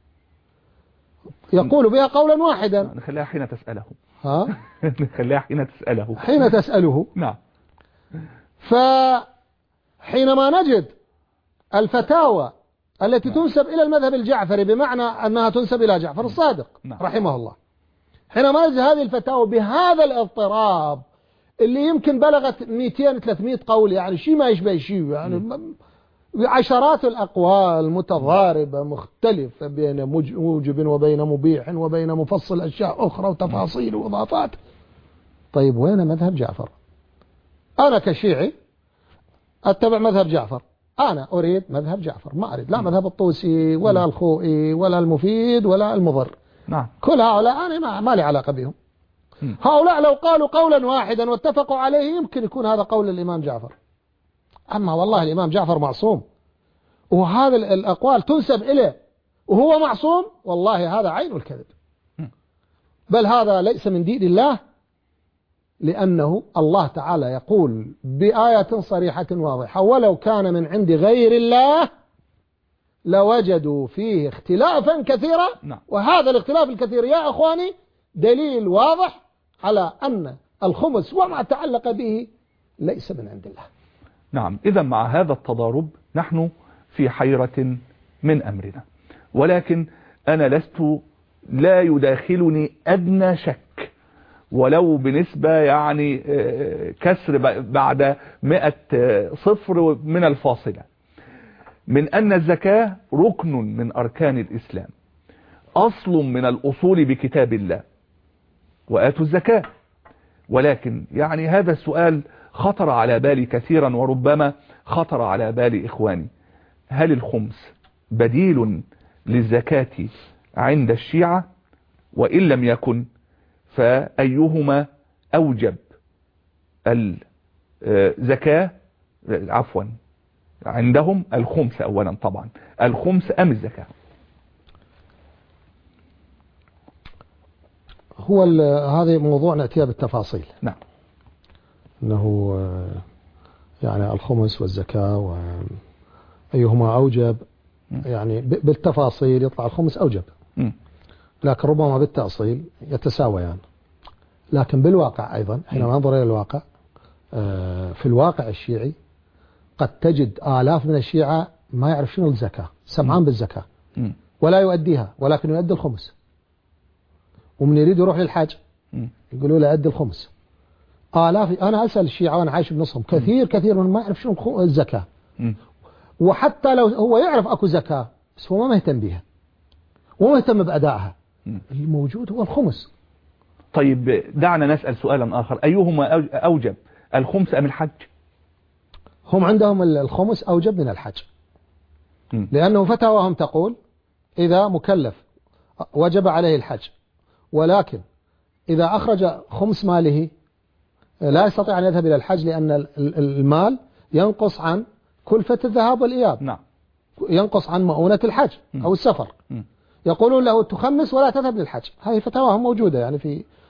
يقول بها قولا واحدا. نخليها حين تسأله. ها؟ نخليها حين تسأله. حين تسأله. نعم. فحينما نجد الفتاوى التي تنسب إلى المذهب الجعفري، بمعنى أنها تنسب إلى جعفر الصادق رحمه الله، حينما نجد هذه الفتاوى بهذا الاضطراب اللي يمكن بلغت مئتين ثلاثمئة قول، يعني شيء ما يشبه شيء، يعني عشرات الأقوال متضاربة مختلفة بين موجب وبين مبيح وبين مفصل أشياء أخرى وتفاصيل وإضافات. طيب وين مذهب جعفر؟ أنا كشيعي أتبع مذهب جعفر، أنا أريد مذهب جعفر، ما أريد لا مذهب الطوسي ولا الخوئي ولا المفيد ولا المضر. نعم. كل هؤلاء أنا ما, ما لي علاقة بهم. م. هؤلاء لو قالوا قولا واحدا واتفقوا عليه يمكن يكون هذا قول الإمام جعفر، أما والله الإمام جعفر معصوم، وهذا الأقوال تنسب إليه وهو معصوم، والله هذا عين الكذب، بل هذا ليس من دين الله، لأنه الله تعالى يقول بآية صريحة واضحة: ولو كان من عند غير الله لوجدوا فيه اختلافا كثيرا. نعم. وهذا الاختلاف الكثير يا أخواني دليل واضح على أن الخمس وما تعلق به ليس من عند الله. نعم. إذا مع هذا التضارب نحن في حيرة من أمرنا، ولكن أنا لست لا يداخلني أدنى شك ولو بنسبة يعني كسر بعد مئة صفر من الفاصلة، من أن الزكاة ركن من أركان الإسلام، أصل من الأصول بكتاب الله، وآتوا الزكاة. ولكن يعني هذا السؤال خطر على بالي كثيرا، وربما خطر على بالي إخواني: هل الخمس بديل للزكاة عند الشيعة؟ وإن لم يكن فأيهما أوجب الزكاة عفوا عندهم؟ الخمس أولا طبعا، الخمس أم الزكاة؟ هو هذا موضوع نأتيها بالتفاصيل. نعم. أنه يعني الخمس والزكاة وأيهما أوجب، يعني بالتفاصيل يطلع الخمس أوجب، م. لكن ربما بالتأصيل يتساويان. يعني. لكن بالواقع أيضا حينما ننظر إلى الواقع، في الواقع الشيعي قد تجد آلاف من الشيعة ما يعرف شنو الزكاة، سمعان بالزكاة ولا يؤديها، ولكن يؤدي الخمس. ومن يريد يروح للحاج يقولوا له أدي الخمس. آلاف، أنا أسأل الشيعة وأنا عايش بنصهم، كثير كثير من ما يعرف شنو الزكاة، وحتى لو هو يعرف أكو زكاة بس هو ما مهتم بها وما مهتم بأدائها. الموجود هو الخمس. طيب دعنا نسأل سؤالا آخر: أيهما أوجب، الخمس أم الحج؟ هم عندهم الخمس أوجب من الحج، لأنه فتاواهم تقول إذا مكلف وجب عليه الحج، ولكن إذا أخرج خمس ماله لا يستطيع أن يذهب إلى الحج، لأن المال ينقص عن كلفة الذهاب والإياب. نعم. ينقص عن مؤونة الحج أو السفر. م. يقولون له تخمس ولا تذهب للحج. هذه فتاواهم موجودة يعني في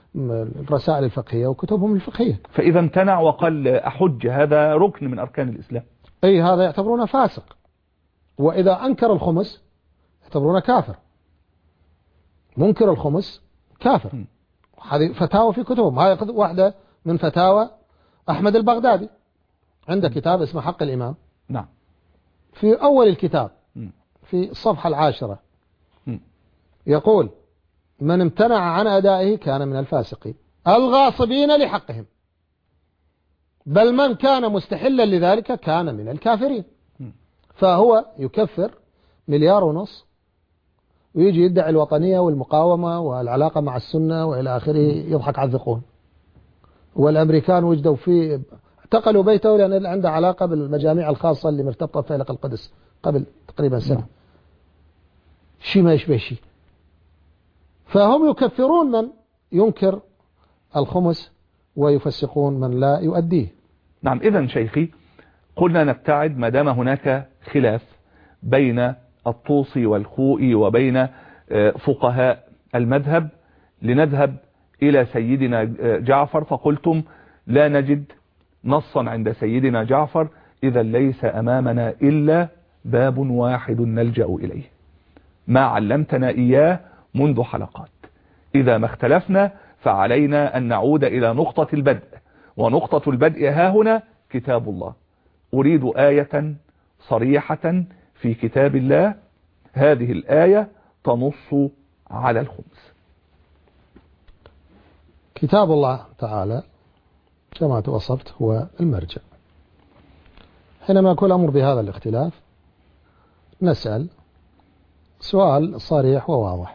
الرسائل الفقهية وكتبهم الفقهية. فإذا امتنع وقال أحج، هذا ركن من أركان الإسلام. أي هذا يعتبرونه فاسق، وإذا أنكر الخمس يعتبرونه كافر. منكر الخمس كافر. م. هذه فتاوى في كتبهم. هذه واحدة من فتاوى أحمد البغدادي، عنده كتاب اسمه حق الإمام. نعم. في أول الكتاب في الصفحة العاشرة يقول: من امتنع عن أدائه كان من الفاسقين الغاصبين لحقهم، بل من كان مستحلا لذلك كان من الكافرين. فهو يكفر مليار ونص ويجي يدعي الوطنية والمقاومة والعلاقة مع السنة وإلى آخره، يضحك على الذقون. والأمريكان وجدوا فيه، اعتقلوا بيته لأن عنده علاقة بالمجاميع الخاصة اللي مرتبطة بفيلق القدس قبل تقريبا سنة. شيء ما يشبه شيء. فهم يكفرون من ينكر الخمس ويفسقون من لا يؤديه. نعم. إذن شيخي، قلنا نبتعد ما دام هناك خلاف بين الطوسي والخوئي وبين فقهاء المذهب، لنذهب إلى سيدنا جعفر، فقلتم لا نجد نصا عند سيدنا جعفر، إذا ليس أمامنا إلا باب واحد نلجأ إليه، ما علمتنا إياه منذ حلقات. إذا ما اختلفنا فعلينا أن نعود إلى نقطة البدء، ونقطة البدء ها هنا كتاب الله. أريد آية صريحة في كتاب الله، هذه الآية تنص على الخمس. كتاب الله تعالى كما توصفت هو المرجع. حينما يكون الأمر بهذا الاختلاف نسأل سؤال صريح وواضح،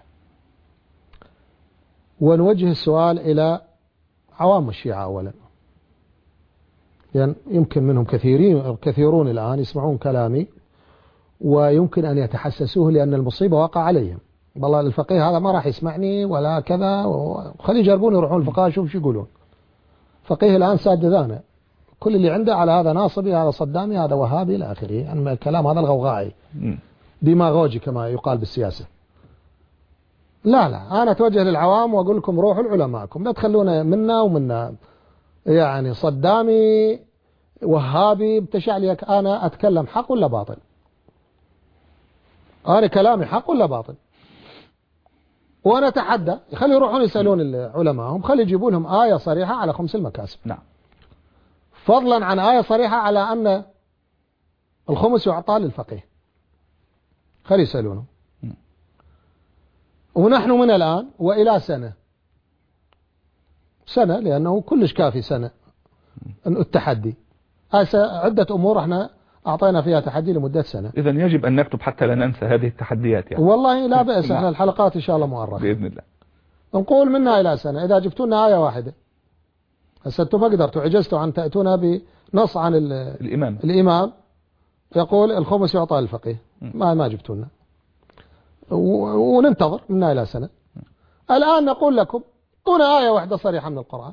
ونوجه السؤال إلى عوام الشيعة أولا، لأن يعني يمكن منهم كثيرين كثيرون الآن يسمعون كلامي ويمكن أن يتحسسوه لأن المصيبة واقع عليهم. والله الفقيه هذا ما راح يسمعني ولا كذا، وخلي يجربون يروحون الفقهاء شوف شو يقولون. فقيه الآن ساد ذانا، كل اللي عنده على هذا ناصبي، هذا صدامي، هذا وهابي إلى آخره، يعني الكلام هذا الغوغائي ديماغوجي كما يقال بالسياسة. لا لا، أنا أتوجه للعوام وأقول لكم روحوا لعلمائكم، لا تخلونا منا ومنا، يعني صدامي وهابي بتشعليك. أنا أتكلم حق ولا باطل؟ أنا كلامي حق ولا باطل؟ وأنا أتحدى خلي يروحون يسألون علمائهم، خلي يجيبوا لهم آية صريحة على خمس المكاسب. نعم. فضلا عن آية صريحة على أن الخمس يعطى للفقيه، خلي يسألونهم. ونحن من الآن وإلى سنة سنة لأنه كلش كافي سنة التحدي. عدة أمور احنا أعطينا فيها تحدي لمدة سنة. إذا يجب أن نكتب حتى لا ننسى هذه التحديات يعني. والله لا بأس، احنا الحلقات إن شاء الله مؤرخة بإذن الله. نقول منها إلى سنة. إذا جبتونا آية واحدة، هسه أنتم ما قدرتوا، عجزتوا عن تأتونا بنص عن الإمام الإمام يقول الخمس يعطى للفقيه، ما ما جبتونا، وننتظر منها إلى سنة. الآن نقول لكم طونا آية واحدة صريحة من القرآن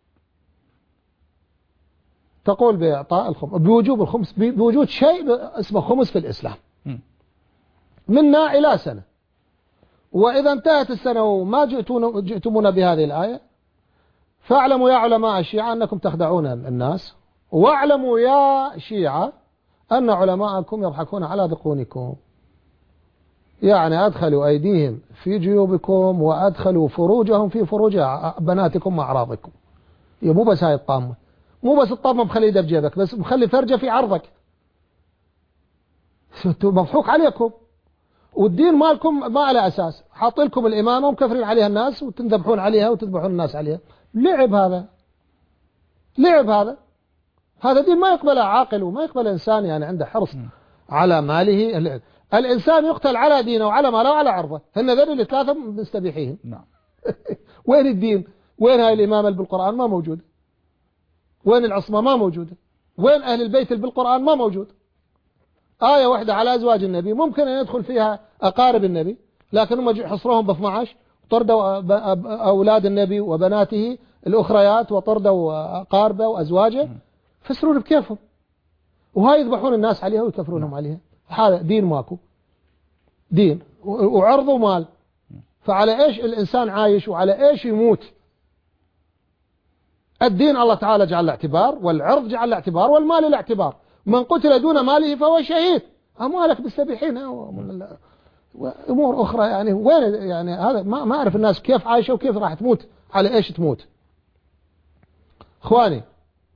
تقول بإعطاء الخمس، بوجوب الخمس، بوجود شيء اسمه خمس في الإسلام، منا إلى سنة. وإذا انتهت السنة وما جئتمونا بهذه الآية فاعلموا يا علماء الشيعة أنكم تخدعون الناس، واعلموا يا شيعة أن علماءكم يضحكون على ذقونكم. يعني أدخلوا أيديهم في جيوبكم وأدخلوا فروجهم في فروج بناتكم وأعراضكم. مو بس هاي الطامة، مو بس الطامة مخلي يده بجيبك، بس مخلي فرجة في عرضك. مضحوك عليكم، والدين مالكم ما على أساس، حاط لكم الإمامة ومكفرين عليها الناس وتنذبحون عليها وتذبحون الناس عليها. لعب هذا، لعب هذا هذا دين ما يقبله عاقل وما يقبل إنسان يعني عنده حرص على ماله. الإنسان يقتل على دينه وعلى ماله وعلى عرضه، هن ذل الثلاثة مستبيحين. نعم. وين الدين؟ وين هاي الإمامة بالقرآن؟ ما موجود. وين العصمة؟ ما موجودة. وين أهل البيت بالقرآن؟ ما موجود. آية واحدة على أزواج النبي ممكن أن يدخل فيها أقارب النبي، لكن هم حصرهم ب اثني عشر، طردوا أولاد النبي وبناته الأخريات وطردوا أقاربه وأزواجه، فسرون بكيفهم، وهاي يذبحون الناس عليها ويكفرونهم عليها. هذا دين ماكو، دين وعرض ومال. فعلى إيش الإنسان عايش وعلى إيش يموت الدين الله تعالى جعل الاعتبار، والعرض جعل الاعتبار، والمال الاعتبار. من قتل دون ماله فهو شهيد. أموالك مستبيحين وأمور أخرى، يعني وين يعني هذا؟ ما ما أعرف الناس كيف عايشة وكيف راح تموت، على إيش تموت. إخواني،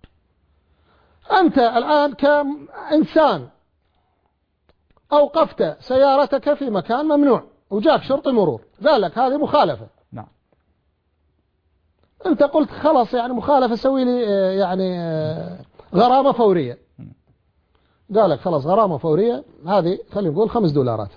أنت الآن كإنسان أوقفت سيارتك في مكان ممنوع وجاك شرطي مرور قال لك هذه مخالفة. نعم. أنت قلت خلاص يعني مخالفة، سوي لي يعني غرامة فورية. قال لك خلاص غرامة فورية، هذه خلينا نقول خمس دولارات.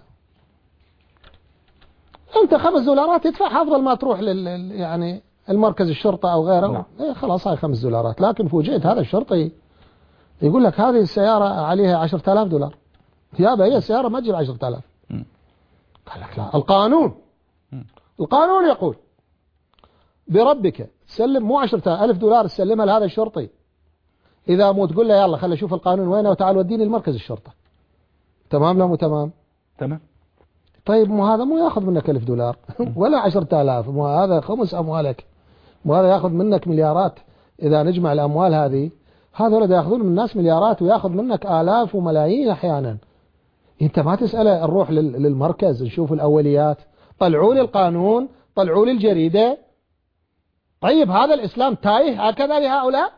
أنت خمس دولارات تدفع أفضل ما تروح لل يعني المركز الشرطة أو غيره. نعم. إيه خلاص هاي خمس دولارات. لكن فوجئت هذا الشرطي يقول لك هذه السيارة عليها عشرة آلاف دولار. يابا هي السيارة ما تجيب عشرة آلاف. قال لك لا، القانون القانون يقول بربك تسلم مو عشرة ألف دولار تسلمها لهذا الشرطي، إذا مو تقول له يلا خلي أشوف القانون وينه وتعال وديني المركز الشرطة. تمام لا مو تمام؟ تمام. طيب مو هذا مو ياخذ منك ألف دولار ولا عشرة آلاف، مو هذا خمس أموالك، مو هذا ياخذ منك مليارات. إذا نجمع الأموال هذه هذول ياخذون من الناس مليارات وياخذ منك آلاف وملايين أحيانا. أنت ما تسأله نروح للمركز نشوف الأوليات، طلعوا لي القانون، طلعوا لي الجريدة. طيب هذا الإسلام تايه هكذا لهؤلاء؟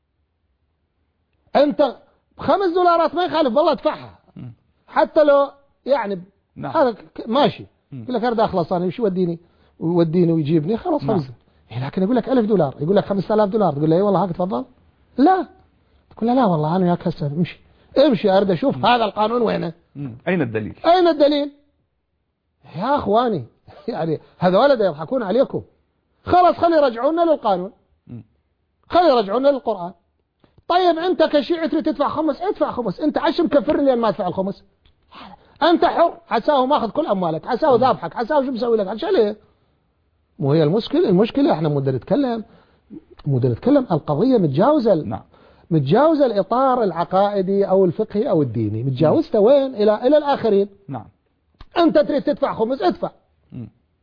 أنت خمس دولارات ما يخالف والله ادفعها حتى لو يعني نعم. هذا ماشي. يقول لك أرد أخلص أنا وش وديني وديني ويجيبني خلاص نعم. خمسة. لكن يقول لك ألف دولار، يقول لك خمسة آلاف دولار، تقول له إيه والله هاك تفضل. لا تقول له لا والله أنا وياك هسه امشي امشي أرد أشوف م. هذا القانون وينه. أين الدليل؟ أين الدليل يا أخواني؟ يعني هذول يضحكون عليكم. خلاص خلي يرجعونا للقانون، خلي يرجعونا للقرآن. طيب أنت كشيعي تريد تدفع خمس، ادفع خمس. أنت عش مكفرني لين ما أدفع الخمس؟ أنت حر، عساه ماخذ كل أموالك، عساه ذابحك، عساه شو مسوي لك عشان ليه؟ مو هي المشكلة؟ المشكلة احنا مو نتكلم مو نتكلم القضية متجاوزة نعم. متجاوزة الإطار العقائدي أو الفقهي أو الديني، متجاوزته وين؟ إلى إلى الآخرين. نعم. أنت تريد تدفع خمس ادفع. م.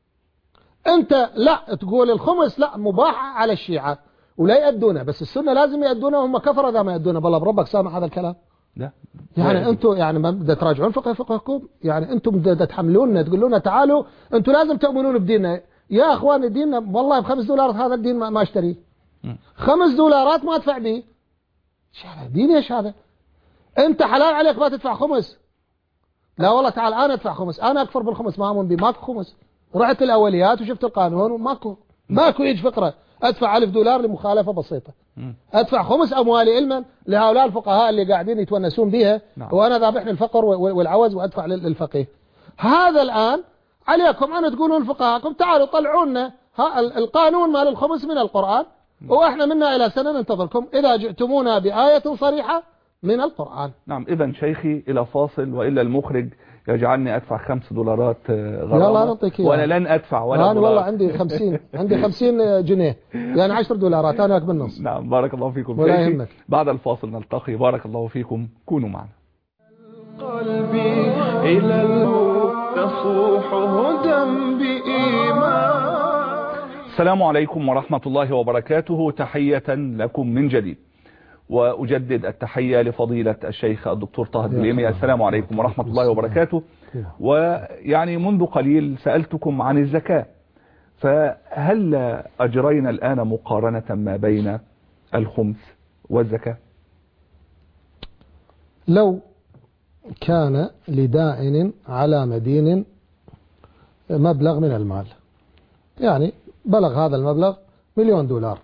أنت لا تقول الخمس لا مباح على الشيعة ولا يأدونه، بس السنة لازم يأدونه، هم كفر إذا ما يأدونه. بالله بربك سامع هذا الكلام؟ لا. يعني أنتم يعني ما بدأ تراجعون فقه فقهكم، يعني أنتم بدأ تحملوننا تقولون تعالوا أنتم لازم تؤمنون بديننا. يا أخوان ديننا والله بخمس دولارات هذا الدين ما اشتريه. خمس دولارات ما ادفع به. ايش هذا دين؟ ايش هذا؟ انت حلال عليك ما تدفع خمس؟ لا والله تعال انا ادفع خمس، انا اكفر بالخمس ما امن به، ماكو خمس. رحت الاوليات وشفت القانون وماكو ماكو يجي فقره ادفع ألف دولار لمخالفه بسيطه. ادفع خمس اموالي علما لهؤلاء الفقهاء اللي قاعدين يتونسون بها. نعم. وانا ذابحني الفقر والعوز وادفع للفقيه. هذا الان عليكم أن تقولون فقهاءكم تعالوا طلعوا لنا القانون مال الخمس من القرآن، وإحنا منا إلى سنة ننتظركم إذا جئتمونا بآية صريحة من القرآن. نعم. إذا شيخي إلى فاصل، وإلا المخرج يجعلني أدفع خمس دولارات غرامة وأنا لن أدفع ولا أنا والله عندي خمسين عندي خمسين جنيه يعني عشر دولارات أنا بالنص. نعم. بارك الله فيكم شيخي. بعد الفاصل نلتقي. بارك الله فيكم، كونوا معنا. قلبي إلى الموت تصوح هدى بإيمان. السلام عليكم ورحمة الله وبركاته. تحية لكم من جديد، وأجدد التحية لفضيلة الشيخ الدكتور طه الدليمي. السلام عليكم ورحمة الله وبركاته. ويعني منذ قليل سألتكم عن الزكاة، فهل أجرينا الآن مقارنة ما بين الخمس والزكاة؟ لو كان لدائن على مدين مبلغ من المال، يعني بلغ هذا المبلغ مليون دولار،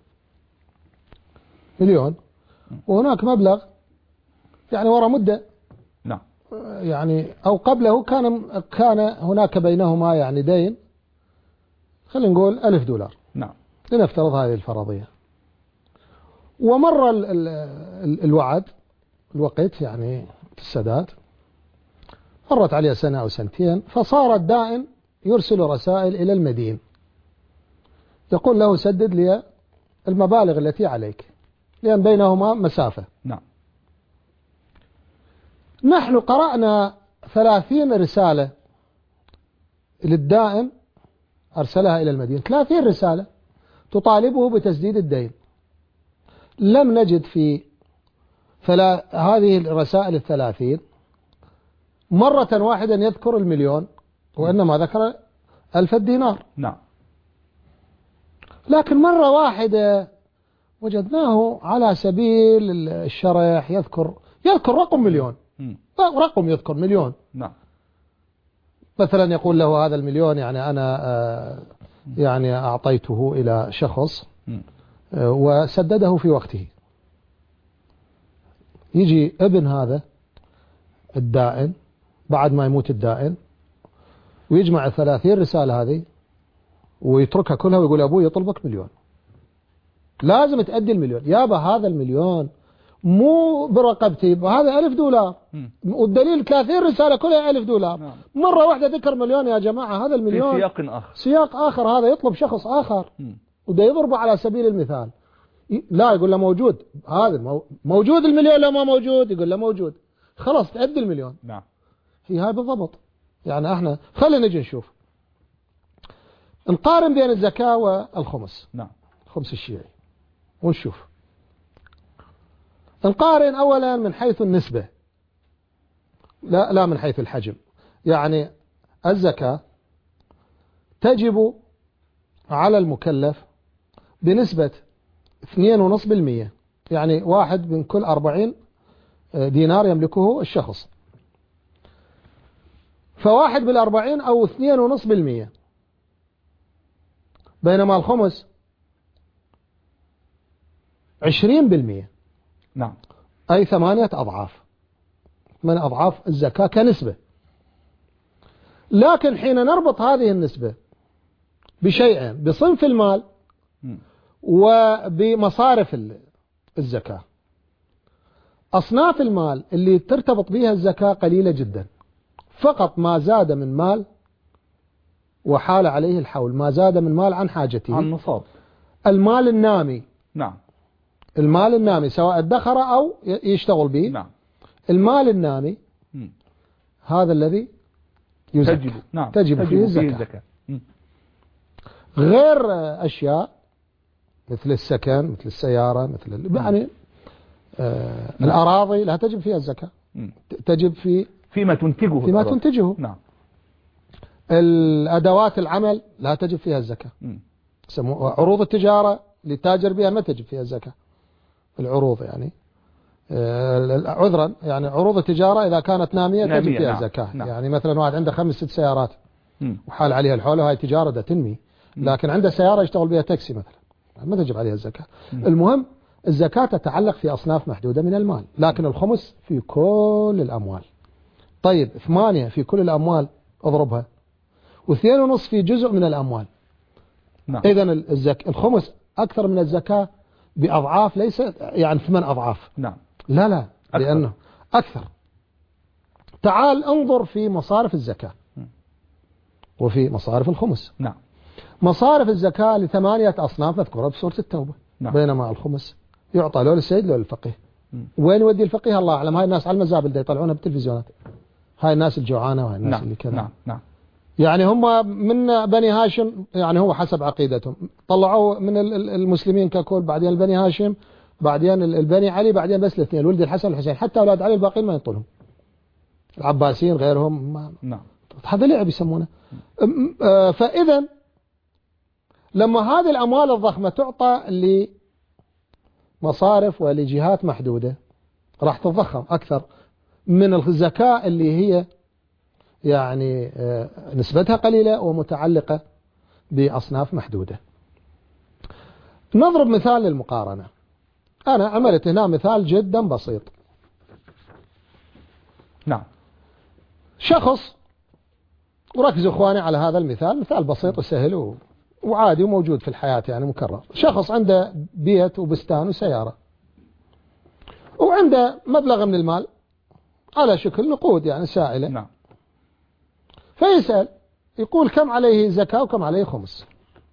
مليون، وهناك مبلغ يعني وراء مدة نعم يعني أو قبله كان كان هناك بينهما يعني دين، خلينا نقول ألف دولار. نعم. لنفترض هذه الفرضية، ومر ال ال ال الوعد الوقت يعني السداد، مرت عليه سنة أو سنتين، فصار الدائن يرسل رسائل إلى المدين يقول له سدد لي المبالغ التي عليك، لأن بينهما مسافة. نعم. نحن قرأنا ثلاثين رسالة للدائن أرسلها إلى المدين، ثلاثين رسالة تطالبه بتسديد الدين. لم نجد في فلا هذه الرسائل الثلاثين مرة واحدة يذكر المليون، وإنما ذكر ألف دينار. نعم. لكن مرة واحدة وجدناه على سبيل الشرح يذكر يذكر رقم مليون، رقم يذكر مليون. نعم. مثلا يقول له هذا المليون يعني أنا يعني أعطيته إلى شخص وسدده في وقته. يجي ابن هذا الدائن بعد ما يموت الدائن ويجمع الثلاثين رسالة هذه ويتركها كلها ويقول أبوي يطلبك مليون، لازم تأدي المليون. يابا هذا المليون مو برقبتي، هذا ألف دولار، والدليل ثلاثين رسالة كلها ألف دولار. نعم. مرة واحدة ذكر مليون يا جماعة، هذا المليون في سياق آخر، سياق آخر، هذا يطلب شخص آخر وده يضربه على سبيل المثال. لا يقول له موجود، هذا موجود المليون، لو ما موجود يقول له موجود، خلاص تأدي المليون. نعم. هي هاي بالضبط. يعني احنا خلينا نجي نشوف نقارن بين الزكاة والخمس. نعم. الخمس الشيعي ونشوف. نقارن أولا من حيث النسبة، لا لا من حيث الحجم. يعني الزكاة تجب على المكلف بنسبة اثنين ونصف بالمية، يعني واحد من كل أربعين دينار يملكه الشخص، فواحد بالأربعين أو اثنين ونصف بالمية. بينما الخمس عشرين بالمية. نعم. أي ثمانية أضعاف من أضعاف الزكاة كنسبة. لكن حين نربط هذه النسبة بشيئين، بصنف المال وبمصارف الزكاة، أصناف المال اللي ترتبط بها الزكاة قليلة جدا، فقط ما زاد من مال وحال عليه الحول، ما زاد من مال عن حاجته، عن نصاب المال النامي. نعم. المال النامي سواء ادخر أو يشتغل به. نعم. المال النامي م. هذا الذي يزكى. تجب. نعم. تجب, تجب فيه الزكاة, الزكاة. غير أشياء مثل السكن، مثل السيارة، مثل يعني آه الأراضي لا تجب فيها الزكاة. م. تجب في فيما تنتجه فيما الأراضي. تنتجه. نعم. الأدوات العمل لا تجب فيها الزكاة. عروض التجارة للتاجر بها ما تجب فيها الزكاة. العروض يعني آه عذرا يعني عروض التجارة إذا كانت نامية, نامية تجب فيها نعم. الزكاة. نعم. يعني مثلا واحد عنده خمس ست سيارات م. وحال عليها الحول وهي تجارة ده تنمي، لكن عنده سيارة يشتغل بها تاكسي مثلا ما تجب عليها الزكاة. م. المهم الزكاة تتعلق في أصناف محدودة من المال، لكن الخمس في كل الأموال. طيب ثمانية في كل الأموال اضربها، واثنين ونصف في جزء من الأموال. نعم. إذن الزك... الخمس أكثر من الزكاة بأضعاف، ليس يعني ثمان أضعاف. نعم. لا لا أكثر. لأنه أكثر. تعال انظر في مصارف الزكاة وفي مصارف الخمس. نعم. مصارف الزكاة لثمانية أصناف مذكورة بسورة التوبة. نعم. بينما الخمس يعطى له للسيد له للفقيه. وين يودي الفقيه الله أعلم. هاي الناس على المزابل دا يطلعونها بالتلفزيونات، هاي الناس الجوعانة وهاي الناس نعم. اللي كذا. نعم. نعم. يعني هم من بني هاشم، يعني هو حسب عقيدتهم طلعوا من المسلمين ككل، بعدين البني هاشم، بعدين البني علي، بعدين بس الاثنين ولد الحسن والحسين، حتى أولاد علي الباقيين ما ينطلهم، العباسيين غيرهم ما. نعم. هذا لعب يسمونه. فإذا لما هذه الأموال الضخمة تعطى لمصارف ولجهات محدودة راح تتضخم أكثر من الزكاة اللي هي يعني نسبتها قليلة ومتعلقة بأصناف محدودة. نضرب مثال للمقارنة. أنا عملت هنا مثال جدا بسيط. نعم. شخص، وركزوا إخواني على هذا المثال، مثال بسيط وسهل وعادي وموجود في الحياة يعني مكرر. شخص عنده بيت وبستان وسيارة، وعنده مبلغ من المال على شكل نقود يعني سائلة. نعم. فيسأل يقول كم عليه زكاة وكم عليه خمس.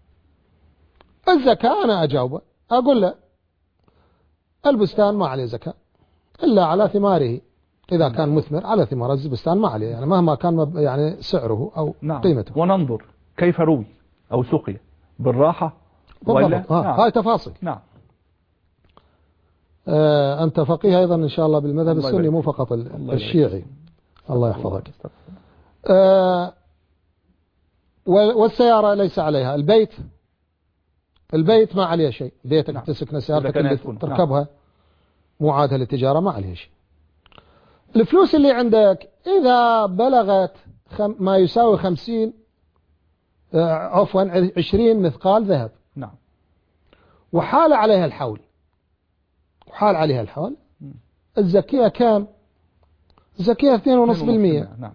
الزكاة أنا أجاوبه أقول له البستان ما عليه زكاة إلا على ثماره، إذا كان مثمر على ثمار البستان ما عليه، يعني مهما كان يعني سعره أو نعم. قيمته. وننظر كيف روي أو سقي بالراحة ولا نعم. هاي تفاصيل. نعم. آه أنت فقيه أيضا إن شاء الله بالمذهب الله السني يبارك مو فيك. فقط ال- الله الشيعي. يبارك الله يحفظك. آه وال- والسيارة ليس عليها. البيت البيت ما عليه شيء. بيتك نعم. تسكن إذا سيارتك كان اللي يسكن. تركبها مو عادة للتجارة ما عليها شيء. الفلوس اللي عندك إذا بلغت خم ما يساوي خمسين آه عفوا عشرين مثقال ذهب نعم. وحال عليها الحول وحال عليها الحول الزكية كام؟ الزكية اثنين ونصف بالمية. نعم.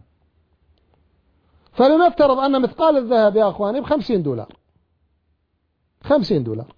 فلنفترض أن مثقال الذهب يا أخواني بخمسين دولار. خمسين دولار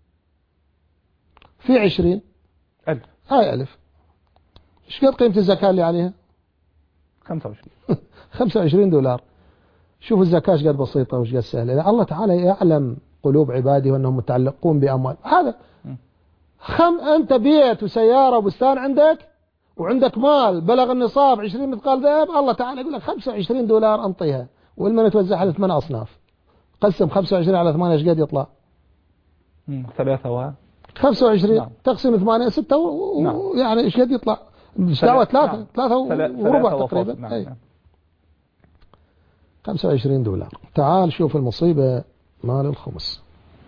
في عشرين ألف. هاي ألف. ايش قد قيمة الزكاة اللي عليها؟ خمسة وعشرين. خمسة وعشرين دولار. شوفوا الزكاة ايش قد بسيطة وايش قد سهلة. الله تعالى يعلم قلوب عباده وأنهم متعلقون بأموال. هذا خم أنت بيت وسيارة وبستان عندك وعندك مال بلغ النصاب عشرين مثقال ذهب. الله تعالى يقول لك خمسة وعشرين دولار أنطيها والمن توزعها على ثمان أصناف. قسم خمسة وعشرين على ثمانية ايش قد يطلع؟ ثلاثة و خمسة وعشرين. نعم. تقسيم ثمانية ستة و... نعم. يعني ايش قد يطلع؟ دعوة ثلاثة نعم. ثلاثة وربع تقريبا. نعم. أي. خمسة وعشرين دولار. تعال شوف المصيبة مال الخمس.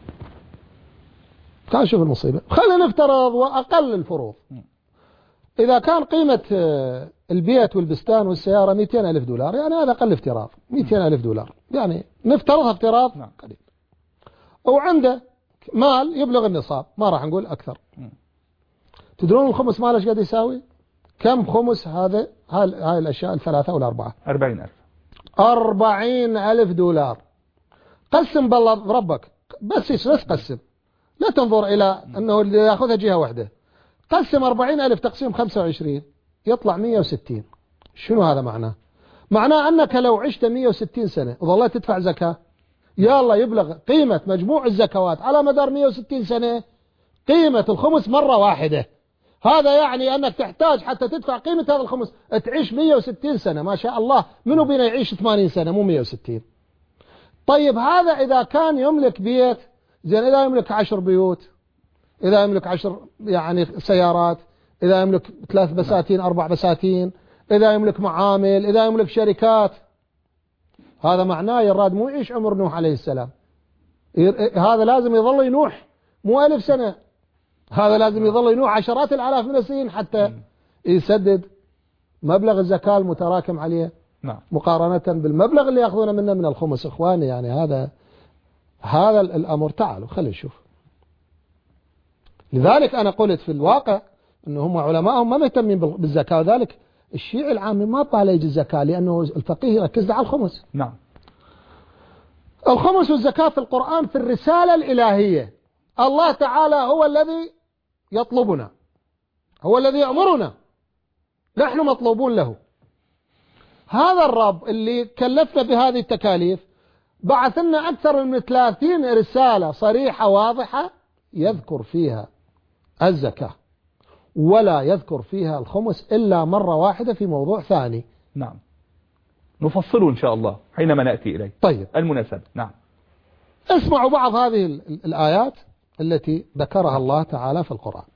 تعال شوف المصيبة. خلينا نفترض وأقل الفروض إذا كان قيمة البيت والبستان والسيارة مئتين ألف دولار يعني هذا أقل افتراض مئتين ألف دولار يعني نفترضها افتراض قليل. وعنده مال يبلغ النصاب ما راح نقول أكثر. تدرون الخمس ماله ايش قد يساوي؟ كم خمس هذا هاي هاي الأشياء الثلاثة والأربعة؟ أربعين ألف. أربعين ألف دولار. قسم بالله بربك بس بس قسم لا تنظر إلى أنه اللي يأخذها جهة واحدة. قسم أربعين ألف تقسيم خمسة وعشرين يطلع مئة وستين. شنو هذا معناه؟ معناه أنك لو عشت مئة وستين سنة وظلت تدفع زكاة يا الله يبلغ قيمة مجموع الزكوات على مدار مئة وستين سنة قيمة الخمس مرة واحدة. هذا يعني أنك تحتاج حتى تدفع قيمة هذا الخمس تعيش مئة وستين سنة. ما شاء الله منو بينا يعيش ثمانين سنة مو مئة وستين. طيب هذا إذا كان يملك بيت زين إذا يملك عشر بيوت إذا يملك عشر يعني سيارات إذا يملك ثلاث بساتين أربع بساتين إذا يملك معامل إذا يملك شركات هذا معناه يراد مو يعيش عمر نوح عليه السلام. هذا لازم يظل ينوح مو ألف سنة. هذا لازم يظل ينوح عشرات الآلاف من السنين حتى يسدد مبلغ الزكاة المتراكم عليه. نعم. مقارنة بالمبلغ اللي يأخذونه منه من الخمس. إخواني يعني هذا هذا الأمر. تعالوا خلينا نشوف. لذلك أنا قلت في الواقع أنه هم علماءهم ما مهتمين بالزكاة وذلك الشيعي العامي ما باله يجي الزكاة لأنه الفقيه يركز على الخمس. نعم. الخمس والزكاة في القرآن في الرسالة الإلهية. الله تعالى هو الذي يطلبنا هو الذي يأمرنا نحن مطلوبون له. هذا الرب اللي كلفنا بهذه التكاليف بعث لنا أكثر من ثلاثين رسالة صريحة واضحة يذكر فيها الزكاة ولا يذكر فيها الخمس إلا مرة واحدة في موضوع ثاني. نعم. نفصله إن شاء الله حينما نأتي إليه. طيب المناسبة. نعم. اسمعوا بعض هذه الآيات التي ذكرها الله تعالى في القرآن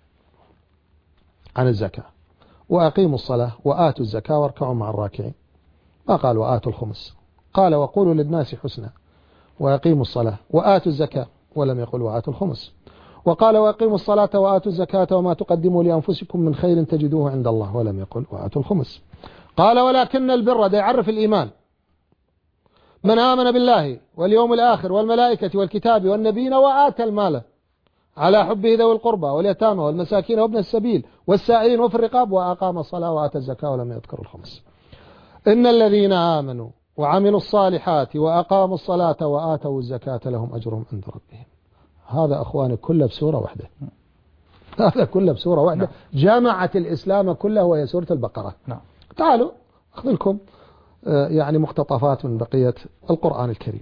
عن الزكاة. وأقيموا الصلاة وآتوا الزكاة واركعوا مع الراكعين. ما قال وآتوا الخمس. قال وقولوا للناس حسنا وأقيموا الصلاة وآتوا الزكاة ولم يقل وآتوا الخمس. وقال وأقيموا الصلاة وآتوا الزكاة وما تقدموا لأنفسكم من خير تجدوه عند الله ولم يقل وآتوا الخمس. قال ولكن البر ده يعرف الإيمان من آمن بالله واليوم الآخر والملائكة والكتاب والنبيين وآتى المال على حبه ذوي القربى واليتامى والمساكين وابن السبيل والسائلين وفي الرقاب وأقام الصلاة وآتى الزكاة ولم يذكر الخمس. إن الذين آمنوا وعملوا الصالحات وأقاموا الصلاة وآتوا الزكاة لهم أجرهم عند ربهم. هذا أخواني كله بسورة واحدة. هذا كله بسورة واحدة. نعم. جمعت الإسلام كله وهي سورة البقرة. نعم. تعالوا أخذ لكم يعني مقتطفات من بقية القرآن الكريم.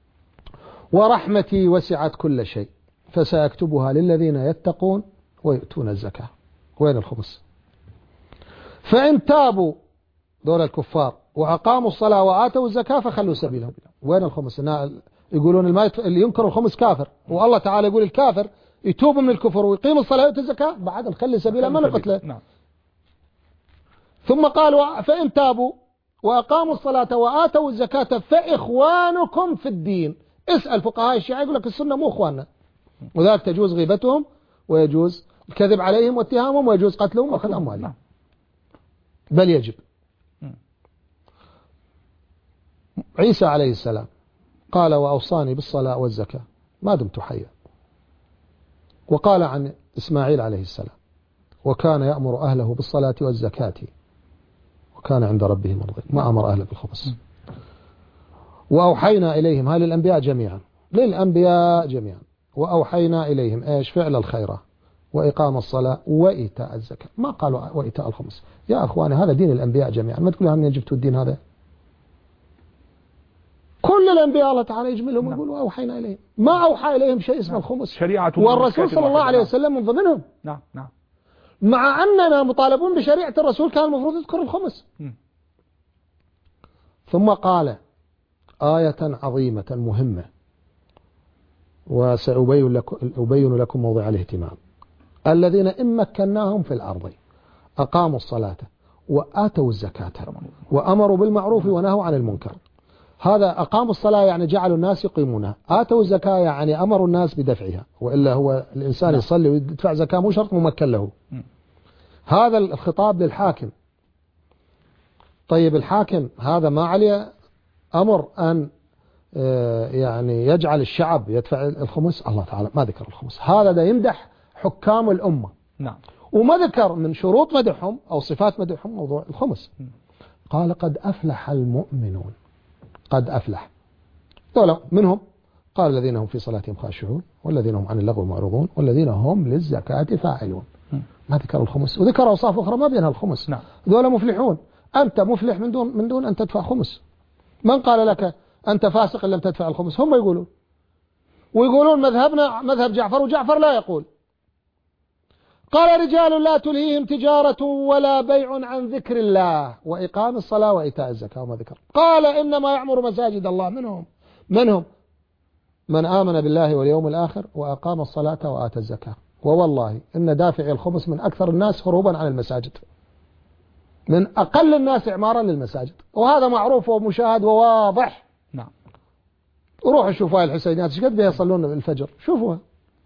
ورحمتي وسعت كل شيء فسأكتبها للذين يتقون ويؤتون الزكاة. وين الخمس؟ فإن تابوا دول الكفار وأقاموا الصلاة وآتوا الزكاة فخلوا سبيلهم. وين الخمس؟ يقولون اللي ينكر الخمس كافر والله تعالى يقول الكافر يتوب من الكفر ويقيم الصلاة ويؤتي الزكاة بعد نخلي سبيله ما نقتله. نعم. ثم قال فإن تابوا وأقاموا الصلاة وآتوا الزكاة فإخوانكم في الدين. اسأل فقهاء الشيعة يقول لك السنة مو إخواننا، وذلك تجوز غيبتهم ويجوز الكذب عليهم واتهامهم ويجوز قتلهم وأخذ أموالهم، بل يجب. عيسى عليه السلام قال وأوصاني بالصلاة والزكاة ما دمت حيا. وقال عن إسماعيل عليه السلام وكان يأمر أهله بالصلاة والزكاة وكان عند ربه مرضي، ما أمر أهله بالخبث. وأوحينا إليهم، هذه للأنبياء جميعا، للأنبياء جميعا، وأوحينا إليهم إيش؟ فعل الخيرات وإقام الصلاة وإيتاء الزكاة، ما قالوا وإيتاء الخمس. يا أخواني هذا دين الأنبياء جميعا، ما تقولوا هم جبتوا الدين هذا؟ كل الأنبياء الله تعالى يجملهم ويقولوا أوحينا إليهم، ما أوحى إليهم شيء اسمه الخمس. شريعة والرسول صلى الله عليه وسلم من ضمنهم. نعم نعم. مع أننا مطالبون بشريعة الرسول كان المفروض يذكر الخمس. م. ثم قال آية عظيمة مهمة وسأبين لكم, أبين لكم موضع الاهتمام. الذين إن مكناهم في الأرض أقاموا الصلاة وآتوا الزكاة وأمروا بالمعروف ونهوا عن المنكر. هذا أقاموا الصلاة يعني جعلوا الناس يقيمونها، آتوا الزكاة يعني أمروا الناس بدفعها، وإلا هو الإنسان لا. يصلي ويدفع زكاة مو شرط ممكن له. م. هذا الخطاب للحاكم. طيب الحاكم هذا ما عليه أمر أن يعني يجعل الشعب يدفع الخمس؟ الله تعالى ما ذكر الخمس. هذا ده يمدح حكام الأمة. نعم. وما ذكر من شروط مدحهم أو صفات مدحهم موضوع الخمس. م. قال قد أفلح المؤمنون، قد أفلح دولة منهم. قال الذين هم في صلاتهم خاشعون والذين هم عن اللغو معرضون والذين هم للزكاة فاعلون. م. ما ذكر الخمس، وذكر أوصاف أخرى ما بينها الخمس. نعم. دولة مفلحون. أنت مفلح من دون من دون أن تدفع خمس. من قال لك أنت فاسق إن لم تدفع الخمس؟ هم يقولون، ويقولون مذهبنا مذهب جعفر، وجعفر لا يقول. قال رجال لا تلهيهم تجارة ولا بيع عن ذكر الله وإقام الصلاة وإيتاء الزكاة وما ذكر. قال إنما يعمر مساجد الله منهم منهم من آمن بالله واليوم الآخر وأقام الصلاة وآتى الزكاة. ووالله إن دافعي الخمس من أكثر الناس هروبا عن المساجد، من أقل الناس إعمارا للمساجد، وهذا معروف ومشاهد وواضح. نعم. روحوا شوفوا الحسينيات ايش قد بيصلون الفجر، شوفوها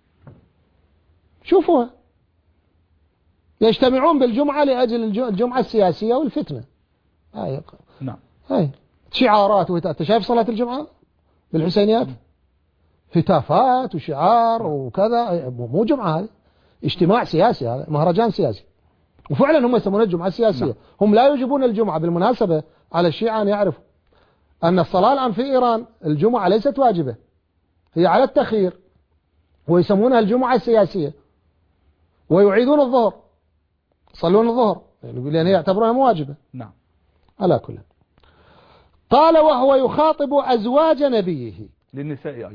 شوفوها يجتمعون بالجمعة لأجل الجمعة السياسية والفتنة. هاي نعم. هاي شعارات وهتاف. أنت شايف صلاة الجمعة بالحسينيات؟ هتافات وشعار وكذا، مو جمعة هذه، اجتماع سياسي، هذا مهرجان سياسي. وفعلا هم يسمونها الجمعة السياسية. نعم. هم لا يجبون الجمعة. بالمناسبة على الشيعة أن يعرفوا أن الصلاة الآن في إيران الجمعة ليست واجبة، هي على التخيير، ويسمونها الجمعة السياسية، ويعيدون الظهر، يصلون الظهر يعني لأن هي يعتبرونها مواجبة. نعم. على كل. قال وهو يخاطب أزواج نبيه، للنساء أيضا.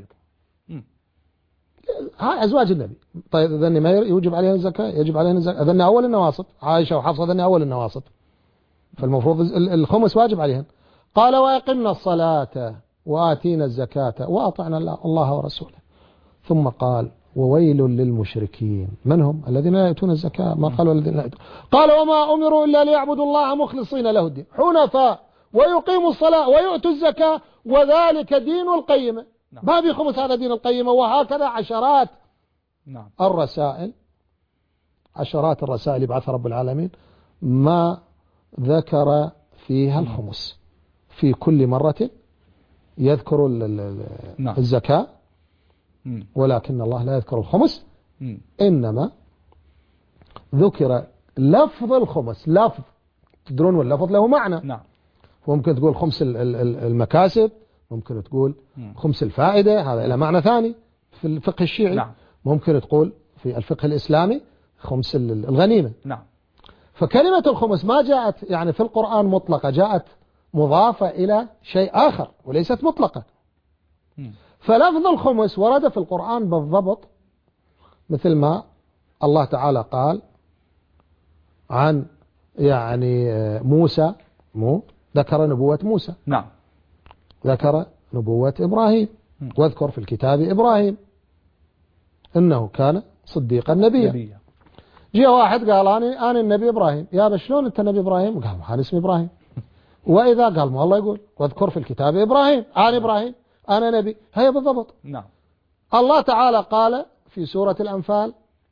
هاي أزواج النبي. طيب ذني ما يوجب عليها الزكاة؟ يجب عليها الزكاة. ذني أول النواصب، عائشة وحفصة ذني أول النواصب، فالمفروض الخمس واجب عليهن. قال وأقمنا الصلاة وآتينا الزكاة وأطعنا الله ورسوله. ثم قال وويل للمشركين. من هم؟ الذين لا يأتون الزكاة. ما قالوا الذين لا يأتون. قال وما أمروا إلا ليعبدوا الله مخلصين له الدين حنفاء ويقيموا الصلاة ويؤتوا الزكاة وذلك دين القيمة. نعم. ما في خمس، هذا دين القيمة. وهكذا عشرات نعم. الرسائل، عشرات الرسائل يبعثها رب العالمين ما ذكر فيها الخمس. في كل مرة يذكر نعم. الزكاة، ولكن الله لا يذكر الخمس. إنما ذكر لفظ الخمس. لفظ، تدرون واللفظ له معنى. نعم. ممكن تقول خمس المكاسب، ممكن تقول خمس الفائدة، هذا له معنى ثاني في الفقه الشيعي. نعم. ممكن تقول في الفقه الإسلامي خمس الغنيمة. نعم. فكلمة الخمس ما جاءت يعني في القرآن مطلقة، جاءت مضافة إلى شيء آخر وليست مطلقة. م. فلفظ الخمس ورد في القرآن بالضبط مثل ما الله تعالى قال عن يعني موسى، مو ذكر نبوة موسى. نعم. ذكر نبوة إبراهيم. م. واذكر في الكتاب إبراهيم إنه كان صديقا نبيا. نبي. جاء واحد قال أنا أنا النبي إبراهيم. يا شلون أنت النبي إبراهيم؟ قال أنا اسمي إبراهيم. وإذا قال ما الله يقول واذكر في الكتاب إبراهيم، أنا إبراهيم أنا نبي، هي بالضبط. نعم. الله تعالى قال في سورة الأنفال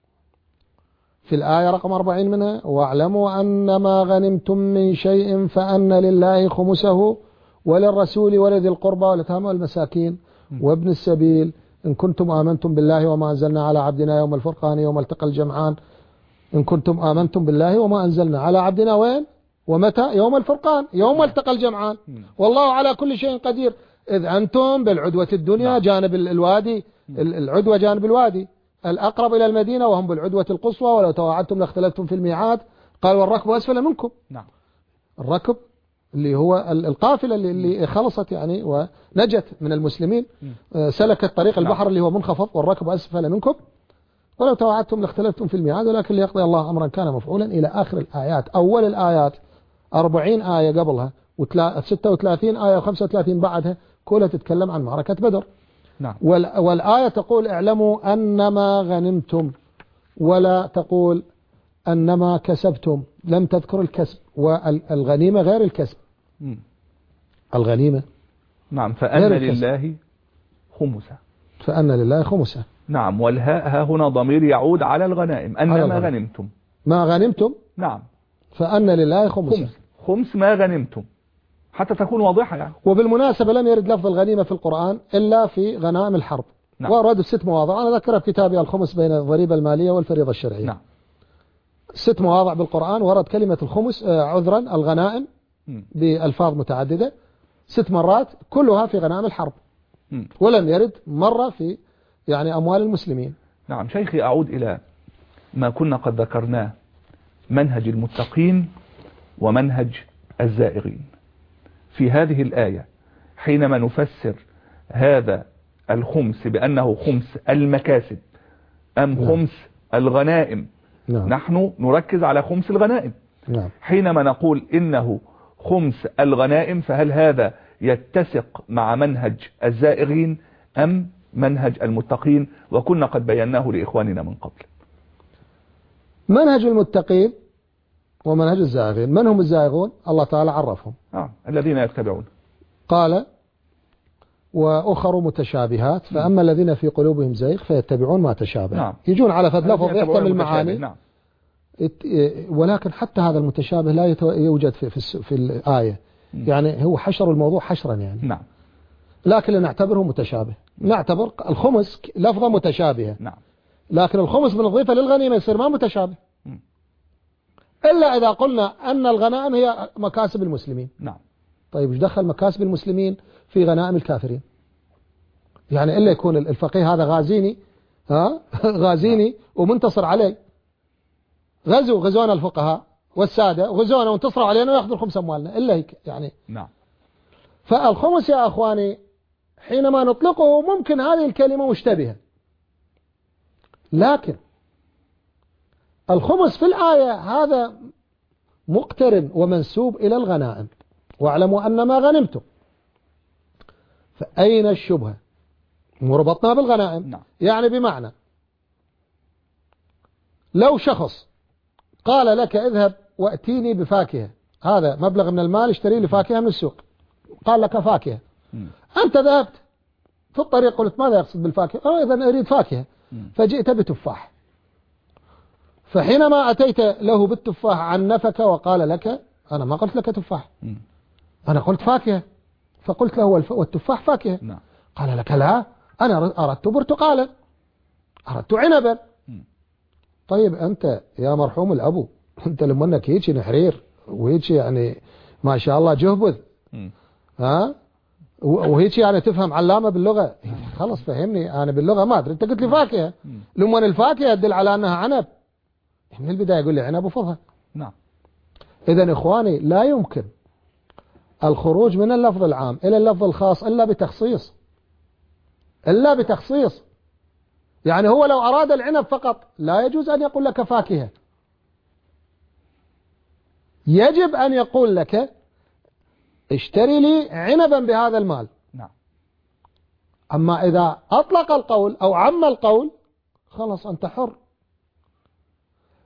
في الآية رقم أربعين منها: واعلموا أن ما غنمتم من شيء فأن لله خمسه وللرسول ولذي القربى واليتامى والمساكين وابن السبيل إن كنتم آمنتم بالله وما أنزلنا على عبدنا يوم الفرقان يوم التقى الجمعان. إن كنتم آمنتم بالله وما أنزلنا على عبدنا وين ومتى؟ يوم الفرقان يوم التقى الجمعان. والله على كل شيء قدير. إذ أنتم بالعدوة الدنيا جانب الوادي، العدوة جانب الوادي الأقرب إلى المدينة، وهم بالعدوة القصوى، ولو تواعدتم لاختلفتم في الميعاد. قال والركب أسفل منكم. نعم. الركب اللي هو القافلة اللي, اللي خلصت يعني ونجت من المسلمين، سلكت طريق البحر اللي هو منخفض، والركب أسفل منكم ولو تواعدتم لاختلفتم في الميعاد ولكن ليقضي الله أمرا كان مفعولا إلى آخر الآيات. أول الآيات أربعين آية قبلها وستة وثلاثين آية وخمسة وثلاثين بعدها كلها تتكلم عن معركة بدر. نعم. والآية تقول اعلموا أنما غنمتم، ولا تقول أنما كسبتم، لم تذكر الكسب، والغنيمة غير الكسب. م. الغنيمة نعم. فأن لله خمسة. فأن لله خمسة. نعم. والهاء ها هنا ضمير يعود على الغنائم. أنما غنمتم. ما غنمتم. نعم. فأن لله خمسة. خمس, خمس ما غنمتم حتى تكون واضحة يعني. وبالمناسبة لم يرد لفظ الغنيمة في القرآن إلا في غنائم الحرب. نعم. وأراد ست مواضع، أنا ذكرها في كتابي الخمس بين الضريبة المالية والفريضة الشرعية. نعم. ست مواضع بالقرآن ورد كلمة الخمس آه عذرا الغنائم م. بألفاظ متعددة ست مرات، كلها في غنائم الحرب. م. ولم يرد مرة في يعني أموال المسلمين. نعم. شيخي أعود إلى ما كنا قد ذكرناه، منهج المتقين ومنهج الزائغين. في هذه الآية حينما نفسر هذا الخمس بأنه خمس المكاسب أم نعم. خمس الغنائم، نعم. نحن نركز على خمس الغنائم. نعم. حينما نقول إنه خمس الغنائم فهل هذا يتسق مع منهج الزائغين أم منهج المتقين؟ وكنا قد بيناه لإخواننا من قبل. منهج المتقين ومنهج الزائغين. من هم الزائغون؟ الله تعالى عرفهم. آه. الذين يتبعون. قال وأخر متشابهات فأما الذين في قلوبهم زيغ فيتبعون ما تشابه. نعم. يجون على فد لفظ يحتمل معاني. نعم. ولكن حتى هذا المتشابه لا يوجد في, في, في الآية. م. يعني هو حشر الموضوع حشرا يعني. نعم. لكن نعتبره متشابه. م. نعتبر الخمس لفظة متشابهة. نعم. لكن الخمس بنضيفه للغنيمة يصير ما متشابه. م. إلا إذا قلنا أن الغنائم هي مكاسب المسلمين. نعم. طيب ايش دخل مكاسب المسلمين في غنائم الكافرين؟ يعني إلا يكون الفقيه هذا غازيني ها غازيني ومنتصر عليه، غزوا غزونا الفقهاء والسادة غزونا وانتصروا علينا ويأخذوا الخمس أموالنا، إلا هيك يعني. نعم. فالخمس يا أخواني حينما نطلقه ممكن هذه الكلمة مشتبهة، لكن الخمس في الآية هذا مقترن ومنسوب إلى الغنائم. واعلموا أن ما غنمتم، فأين الشبهة؟ مربطنا بالغنائم. نعم. يعني بمعنى لو شخص قال لك اذهب وأتيني بفاكهة، هذا مبلغ من المال اشتري لي فاكهة من السوق، قال لك فاكهة. م. أنت ذهبت في الطريق قلت ماذا يقصد بالفاكهة؟ أه إذا أريد فاكهة. م. فجئت بتفاح، فحينما أتيت له بالتفاح عنفك وقال لك أنا ما قلت لك تفاح، م. أنا قلت فاكهة، فقلت له والتفاح فاكهة. نعم. قال لك لا أنا أردت برتقالا، أردت عنبا. م. طيب أنت يا مرحوم الأبو أنت لما أنك هيك نحرير وهيك يعني ما شاء الله جهبذ ها وهيك يعني تفهم علامة باللغة، خلص فهمني أنا باللغة ما أدري، أنت قلت لي فاكهة، لما الفاكهة تدل على أنها عنب، من البداية يقول لي عنب وفضة. نعم. إذن إخواني لا يمكن الخروج من اللفظ العام إلى اللفظ الخاص إلا بتخصيص، إلا بتخصيص. يعني هو لو أراد العنب فقط لا يجوز أن يقول لك فاكهة، يجب أن يقول لك اشتري لي عنبا بهذا المال. نعم. أما إذا أطلق القول أو عم القول خلاص أنت حر،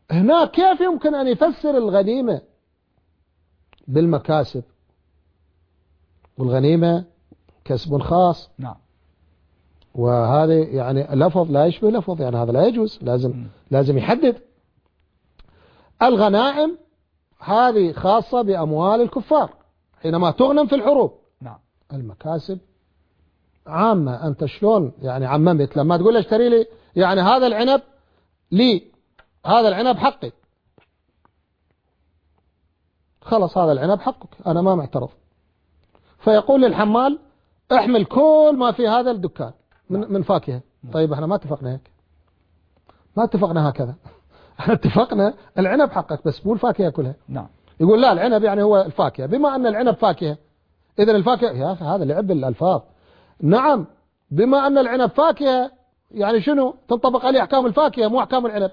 هنا كيف يمكن أن يفسر الغنيمة بالمكاسب؟ والغنيمة كسب خاص. نعم. وهذا يعني لفظ لا يشبه لفظ، يعني هذا لا يجوز، لازم م. لازم يحدد. الغنائم هذه خاصة بأموال الكفار حينما تغنم في الحروب. نعم. المكاسب عامة. أنت شلون يعني عممت لما تقول اشتري لي يعني هذا العنب لي، هذا العنب حقي، خلص هذا العنب حقك أنا ما معترض. فيقول للحمال احمل كل ما في هذا الدكان من, من فاكهة. طيب احنا ما اتفقنا هيك، ما اتفقنا هكذا. احنا اتفقنا العنب حقك بس مو الفاكهة كلها. نعم. يقول لا العنب يعني هو الفاكهة، بما أن العنب فاكهة إذن الفاكهة. يا أخي هذا لعب الألفاظ. نعم بما أن العنب فاكهة يعني شنو تنطبق عليه أحكام الفاكهة مو أحكام العنب،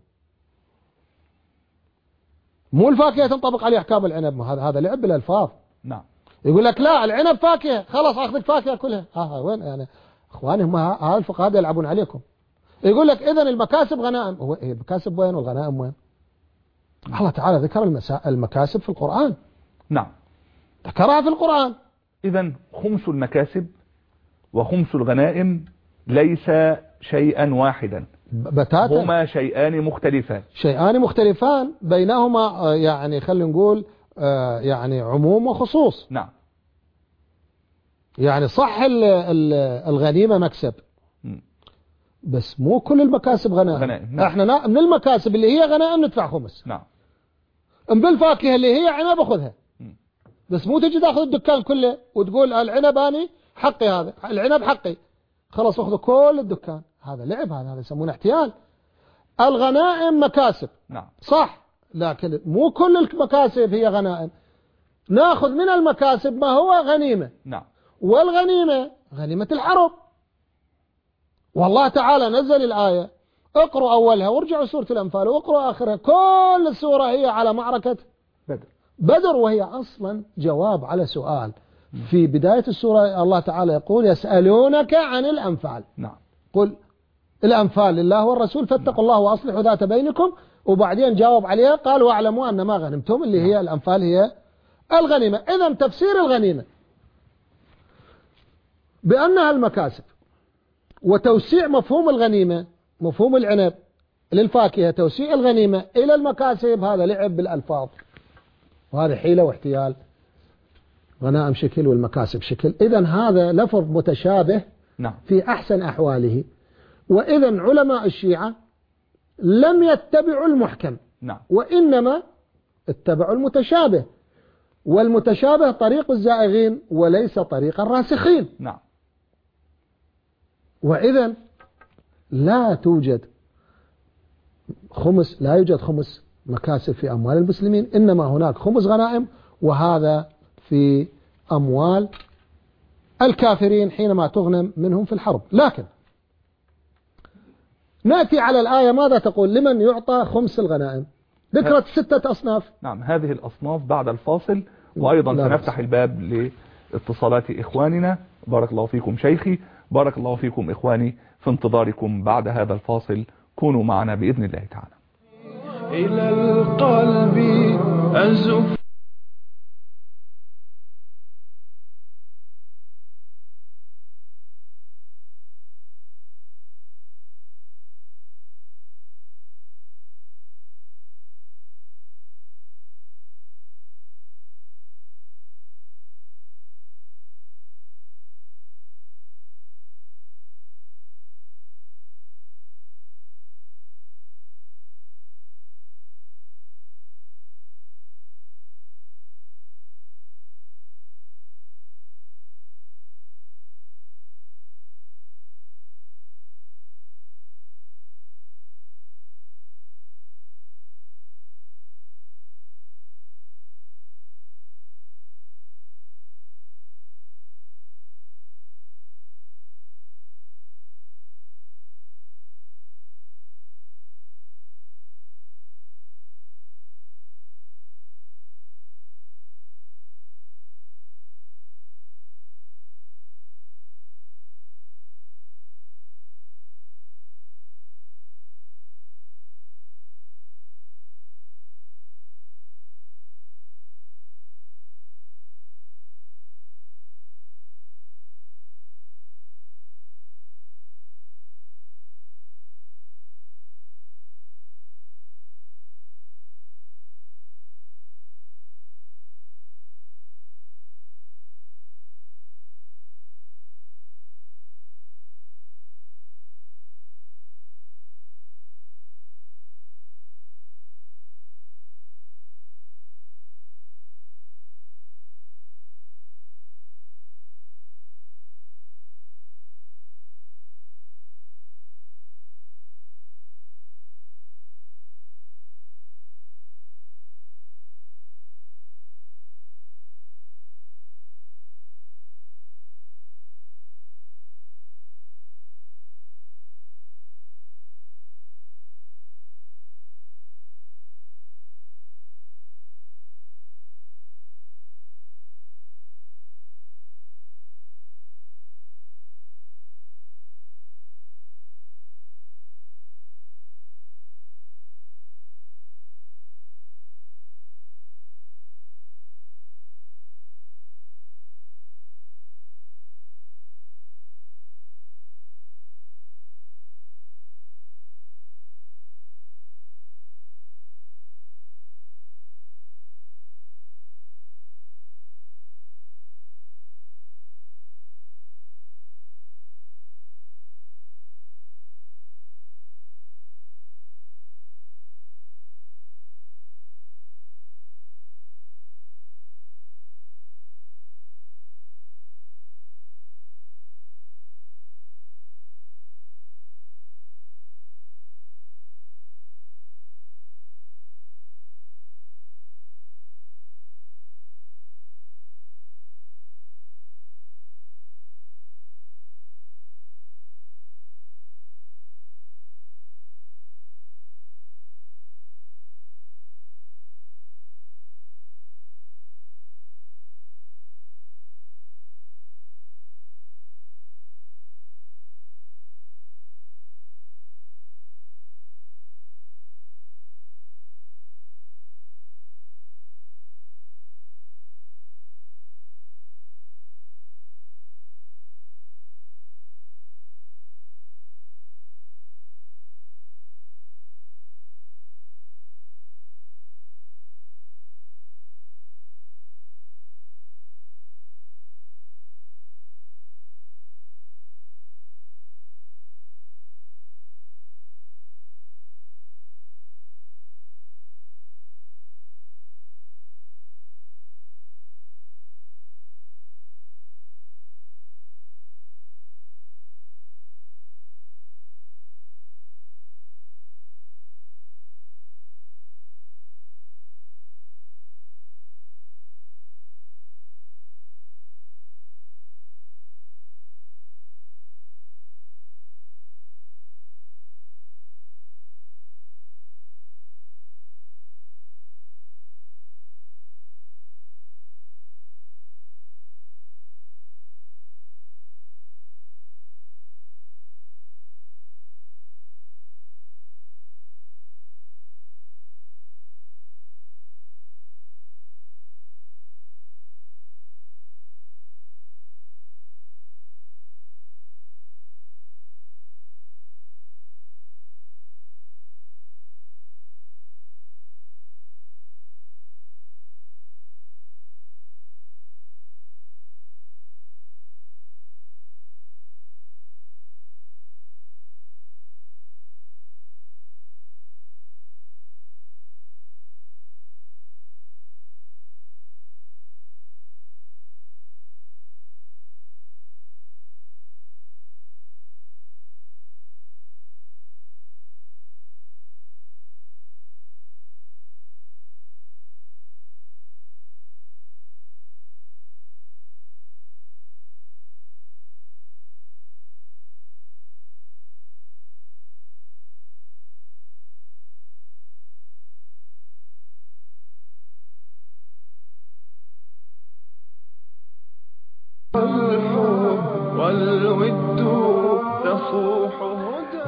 مو الفاكهة تنطبق عليه أحكام العنب. هذا هذا لعب بالألفاظ. نعم. يقول لك لا العنب فاكهة خلاص أخذك فاكهة كلها. ها ها وين يعني أخواني هم هذا الفقهاء يلعبون عليكم. يقول لك إذن المكاسب غنائم. هو إيه المكاسب وين والغنائم وين؟ الله تعالى ذكر المكاسب في القرآن. نعم ذكرها في القرآن. إذن خمس المكاسب وخمس الغنائم ليس شيئا واحدا، بتاتا هما شيئان مختلفان. شيئان مختلفان بينهما يعني خلينا نقول يعني عموم وخصوص. نعم. يعني صح الغنيمة مكسب بس مو كل المكاسب غنائم. غنائم. نعم. احنا من المكاسب اللي هي غنائم ندفع خمس. نعم. بالفاكهة اللي هي عنب اخذها، بس مو تجي تاخذ الدكان كله وتقول العنب اني حقي، هذا العنب حقي خلاص اخذ كل الدكان. هذا لعب، هذا هذا يسمونه احتيال. الغنائم مكاسب. نعم. صح، لكن مو كل المكاسب هي غنائم. ناخذ من المكاسب ما هو غنيمة. نعم. والغنيمة غنيمة الحرب. والله تعالى نزل الآية، اقرأوا أولها وارجعوا سورة الأنفال واقرأوا آخرها، كل السورة هي على معركة بدر. بدر، وهي أصلا جواب على سؤال. في بداية السورة الله تعالى يقول يسألونك عن الأنفال. نعم. قل الأنفال لله والرسول فاتقوا الله وأصلحوا ذات بينكم. وبعدين جاوب عليها قال واعلموا أن ما غنمتم، اللي هي الأنفال هي الغنيمة. إذن تفسير الغنيمة بأنها المكاسب، وتوسيع مفهوم الغنيمة، مفهوم العنب للفاكهة، توسيع الغنيمة إلى المكاسب، هذا لعب بالألفاظ، وهذا حيلة واحتيال. غنائم شكل والمكاسب شكل. إذن هذا لفظ متشابه. نعم. في أحسن أحواله. وإذن علماء الشيعة لم يتبعوا المحكم. نعم. وإنما اتبعوا المتشابه، والمتشابه طريق الزائغين وليس طريق الراسخين. نعم. وإذن لا توجد خمس، لا يوجد خمس مكاسب في أموال المسلمين، إنما هناك خمس غنائم، وهذا في أموال الكافرين حينما تغنم منهم في الحرب. لكن نأتي على الآية ماذا تقول؟ لمن يعطى خمس الغنائم؟ ذكرت ستة أصناف. نعم. هذه الأصناف بعد الفاصل، وأيضا سنفتح الباب لاتصالات إخواننا. بارك الله فيكم شيخي، بارك الله فيكم إخواني، في انتظاركم بعد هذا الفاصل. كونوا معنا بإذن الله تعالى. إلى القلب أزف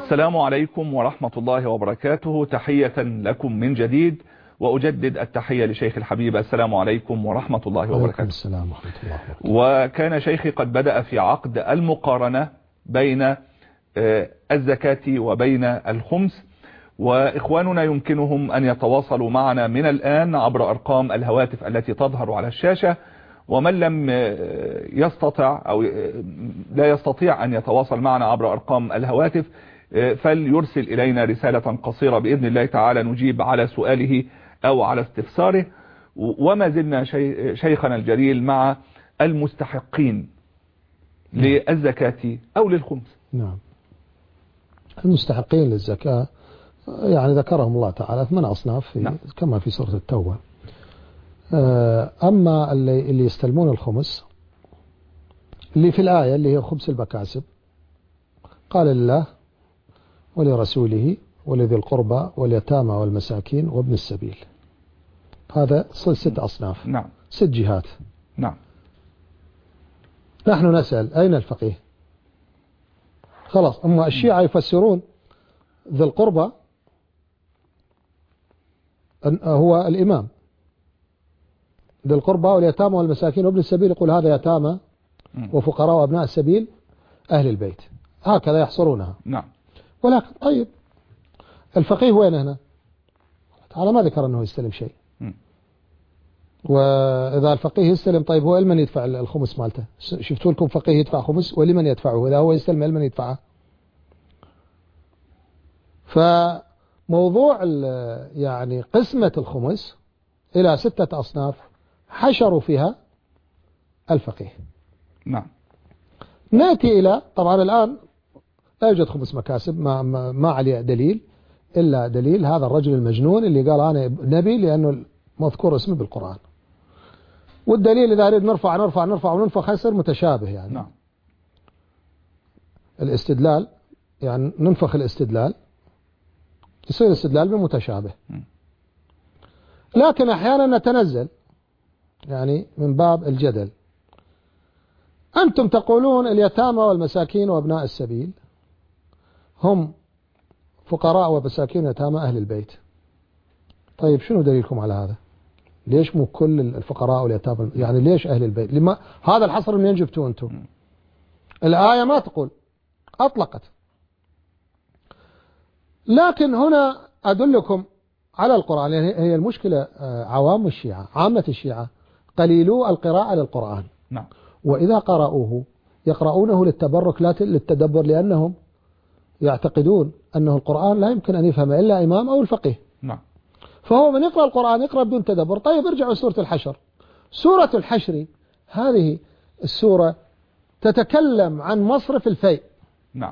السلام عليكم ورحمة الله وبركاته. تحية لكم من جديد، وأجدد التحية لشيخ الحبيب. السلام عليكم ورحمة الله وبركاته. السلام ورحمة الله وبركاته. وكان شيخي قد بدأ في عقد المقارنة بين الزكاة وبين الخمس، وإخواننا يمكنهم أن يتواصلوا معنا من الآن عبر أرقام الهواتف التي تظهر على الشاشة، ومن لم يستطع أو لا يستطيع أن يتواصل معنا عبر أرقام الهواتف فليرسل إلينا رسالة قصيرة بإذن الله تعالى نجيب على سؤاله أو على استفساره. وما زلنا شيخنا الجليل مع المستحقين للزكاة أو للخمس. نعم، المستحقين للزكاة يعني ذكرهم الله تعالى ثمان أصناف في نعم. كما في سورة التوبة. أما اللي, اللي يستلمون الخمس اللي في الآية اللي هي خمس المكاسب، قال لله ولرسوله ولذي القربى واليتامى والمساكين وابن السبيل. هذا ست أصناف، نعم. ست جهات. نعم. نحن نسأل أين الفقيه؟ خلاص، أما الشيعة يفسرون ذي القربى هو الإمام، ذي القربى واليتامى والمساكين وابن السبيل يقول هذا يتامى وفقراء وأبناء السبيل أهل البيت، هكذا يحصرونها. نعم. ولكن طيب الفقيه وين هنا؟ تعالى ما ذكر أنه يستلم شيء. م. وإذا الفقيه يستلم، طيب هو لمن يدفع الخمس مالته؟ شفتوا لكم فقيه يدفع خمس ولمن يدفعه؟ إذا هو يستلم لمن يدفعه؟ فموضوع يعني قسمة الخمس إلى ستة أصناف حشروا فيها الفقيه. نعم. نأتي إلى طبعا الآن لا يوجد خمس مكاسب، ما, ما, ما عليه دليل إلا دليل هذا الرجل المجنون اللي قال أنا نبي لأنه مذكور اسمه بالقرآن. والدليل إذا أريد نرفع نرفع نرفع وننفخ يصير متشابه يعني. نعم. الاستدلال يعني ننفخ الاستدلال يصير استدلال بمتشابه. م. لكن أحيانا نتنزل يعني من باب الجدل. أنتم تقولون اليتامى والمساكين وابناء السبيل هم فقراء ومساكين يتامى أهل البيت. طيب شنو دليلكم على هذا؟ ليش مو كل الفقراء واليتامى؟ يعني ليش أهل البيت؟ لما هذا الحصر منين جبتوه أنتم؟ الآية ما تقول، أطلقت. لكن هنا أدلكم على القرآن، يعني هي المشكلة عوام الشيعة، عامة الشيعة قليلو القراءة للقرآن. نعم. وإذا قرأوه يقرؤونه للتبرك لا للتدبر، لأنهم يعتقدون أنه القرآن لا يمكن أن يفهم إلا إمام أو الفقيه. نعم. فهو من يقرأ القرآن يقرأ بدون تدبر. طيب ارجعوا سورة الحشر. سورة الحشر هذه السورة تتكلم عن مصرف الفيء. نعم.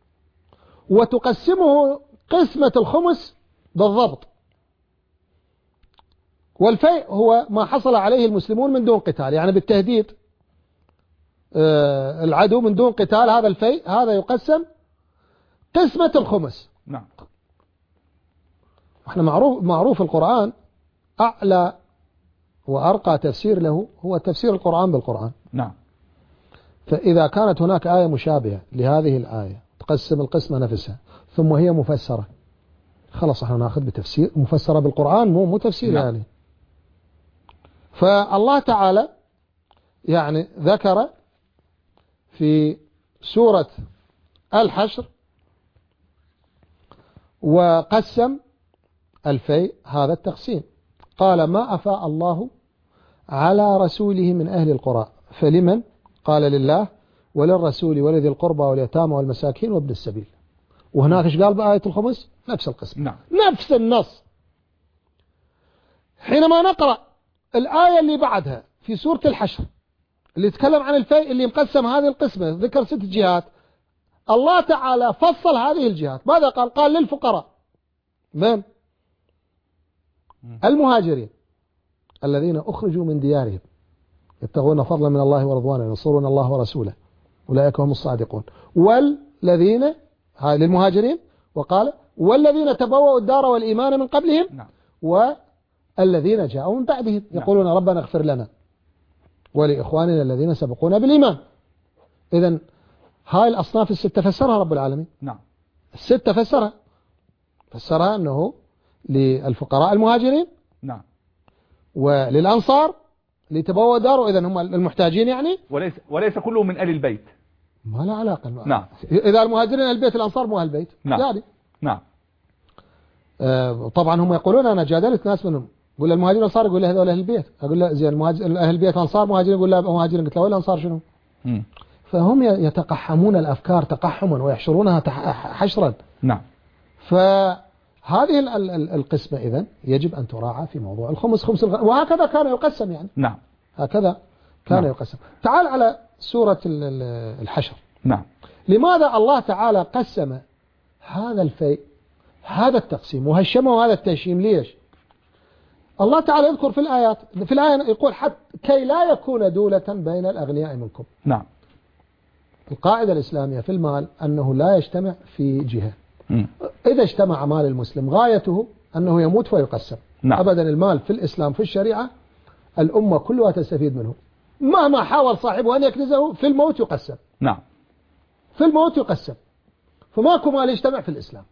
وتقسمه قسمة الخمس بالضبط. والفيء هو ما حصل عليه المسلمون من دون قتال، يعني بالتهديد آه العدو من دون قتال، هذا الفيء هذا يقسم قسمة الخمس. نعم. احنا معروف معروف القرآن أعلى وأرقى تفسير له هو تفسير القرآن بالقرآن. نعم. فإذا كانت هناك آية مشابهة لهذه الآية تقسم القسمة نفسها ثم هي مفسرة، خلاص احنا ناخذ بتفسير مفسرة بالقرآن، مو مو تفسير. نعم. يعني فالله تعالى يعني ذكر في سورة الحشر وقسم الفيء هذا التقسيم. قال ما أفاء الله على رسوله من أهل القرى فلمن؟ قال لله وللرسول ولذي القربى واليتامى والمساكين وابن السبيل. وهناك ايش قال بآية الخمس؟ نفس القسم. نعم. نفس النص. حينما نقرأ الآية اللي بعدها في سورة الحشر اللي يتكلم عن الفيء اللي مقسم هذه القسمة، ذكر ست جهات، الله تعالى فصل هذه الجهات. ماذا قال؟ قال للفقراء من؟ المهاجرين الذين أخرجوا من ديارهم يبتغون فضلا من الله ورضوانا ينصرون الله ورسوله أولئك هم الصادقون. والذين هاي للمهاجرين، وقال والذين تبوأوا الدار والإيمان من قبلهم. نعم. والذين جاءوا من بعدهم يقولون نعم. ربنا اغفر لنا ولإخواننا الذين سبقونا بالإيمان. إذن هاي الأصناف الستة فسرها رب العالمين. نعم. الستة فسرها فسرها أنه للفقراء المهاجرين نعم وللأنصار لتبوأ دار، إذن هم المحتاجين يعني، وليس وليس كلهم من آل البيت. ما له علاقة. نعم. إذا المهاجرين أهل البيت الأنصار مو أهل البيت. نعم. يعني نعم. آه طبعا هم يقولون أنا جادلت ناس منهم، يقول له المهاجرين الأنصار، يقول له هذول أهل البيت، أقول له زين المهاجر أهل البيت أنصار مهاجرين، يقول له مهاجرين، قلت له وين الأنصار شنو؟ مم. فهم يتقحمون الأفكار تقحما ويحشرونها حشرا. نعم. فهذه القسمة إذن يجب أن تراعى في موضوع الخمس، خمس الغ... وهكذا كان يقسم يعني. نعم. هكذا كان نعم. يقسم. تعال على سورة الحشر. نعم. لماذا الله تعالى قسم هذا الفيء، هذا التقسيم وهالشمة وهذا التهشيم؟ ليش؟ الله تعالى يذكر في الآيات، في الآية يقول حتى كي لا يكون دولة بين الأغنياء منكم. نعم. القاعدة الإسلامية في المال أنه لا يجتمع في جهة. م. إذا اجتمع مال المسلم غايته أنه يموت ويقسم. نعم. أبدا المال في الإسلام في الشريعة الأمة كلها تستفيد منه، مهما حاول صاحبه أن يكنزه في الموت يقسم. نعم. في الموت يقسم، فماكو مال يجتمع في الإسلام.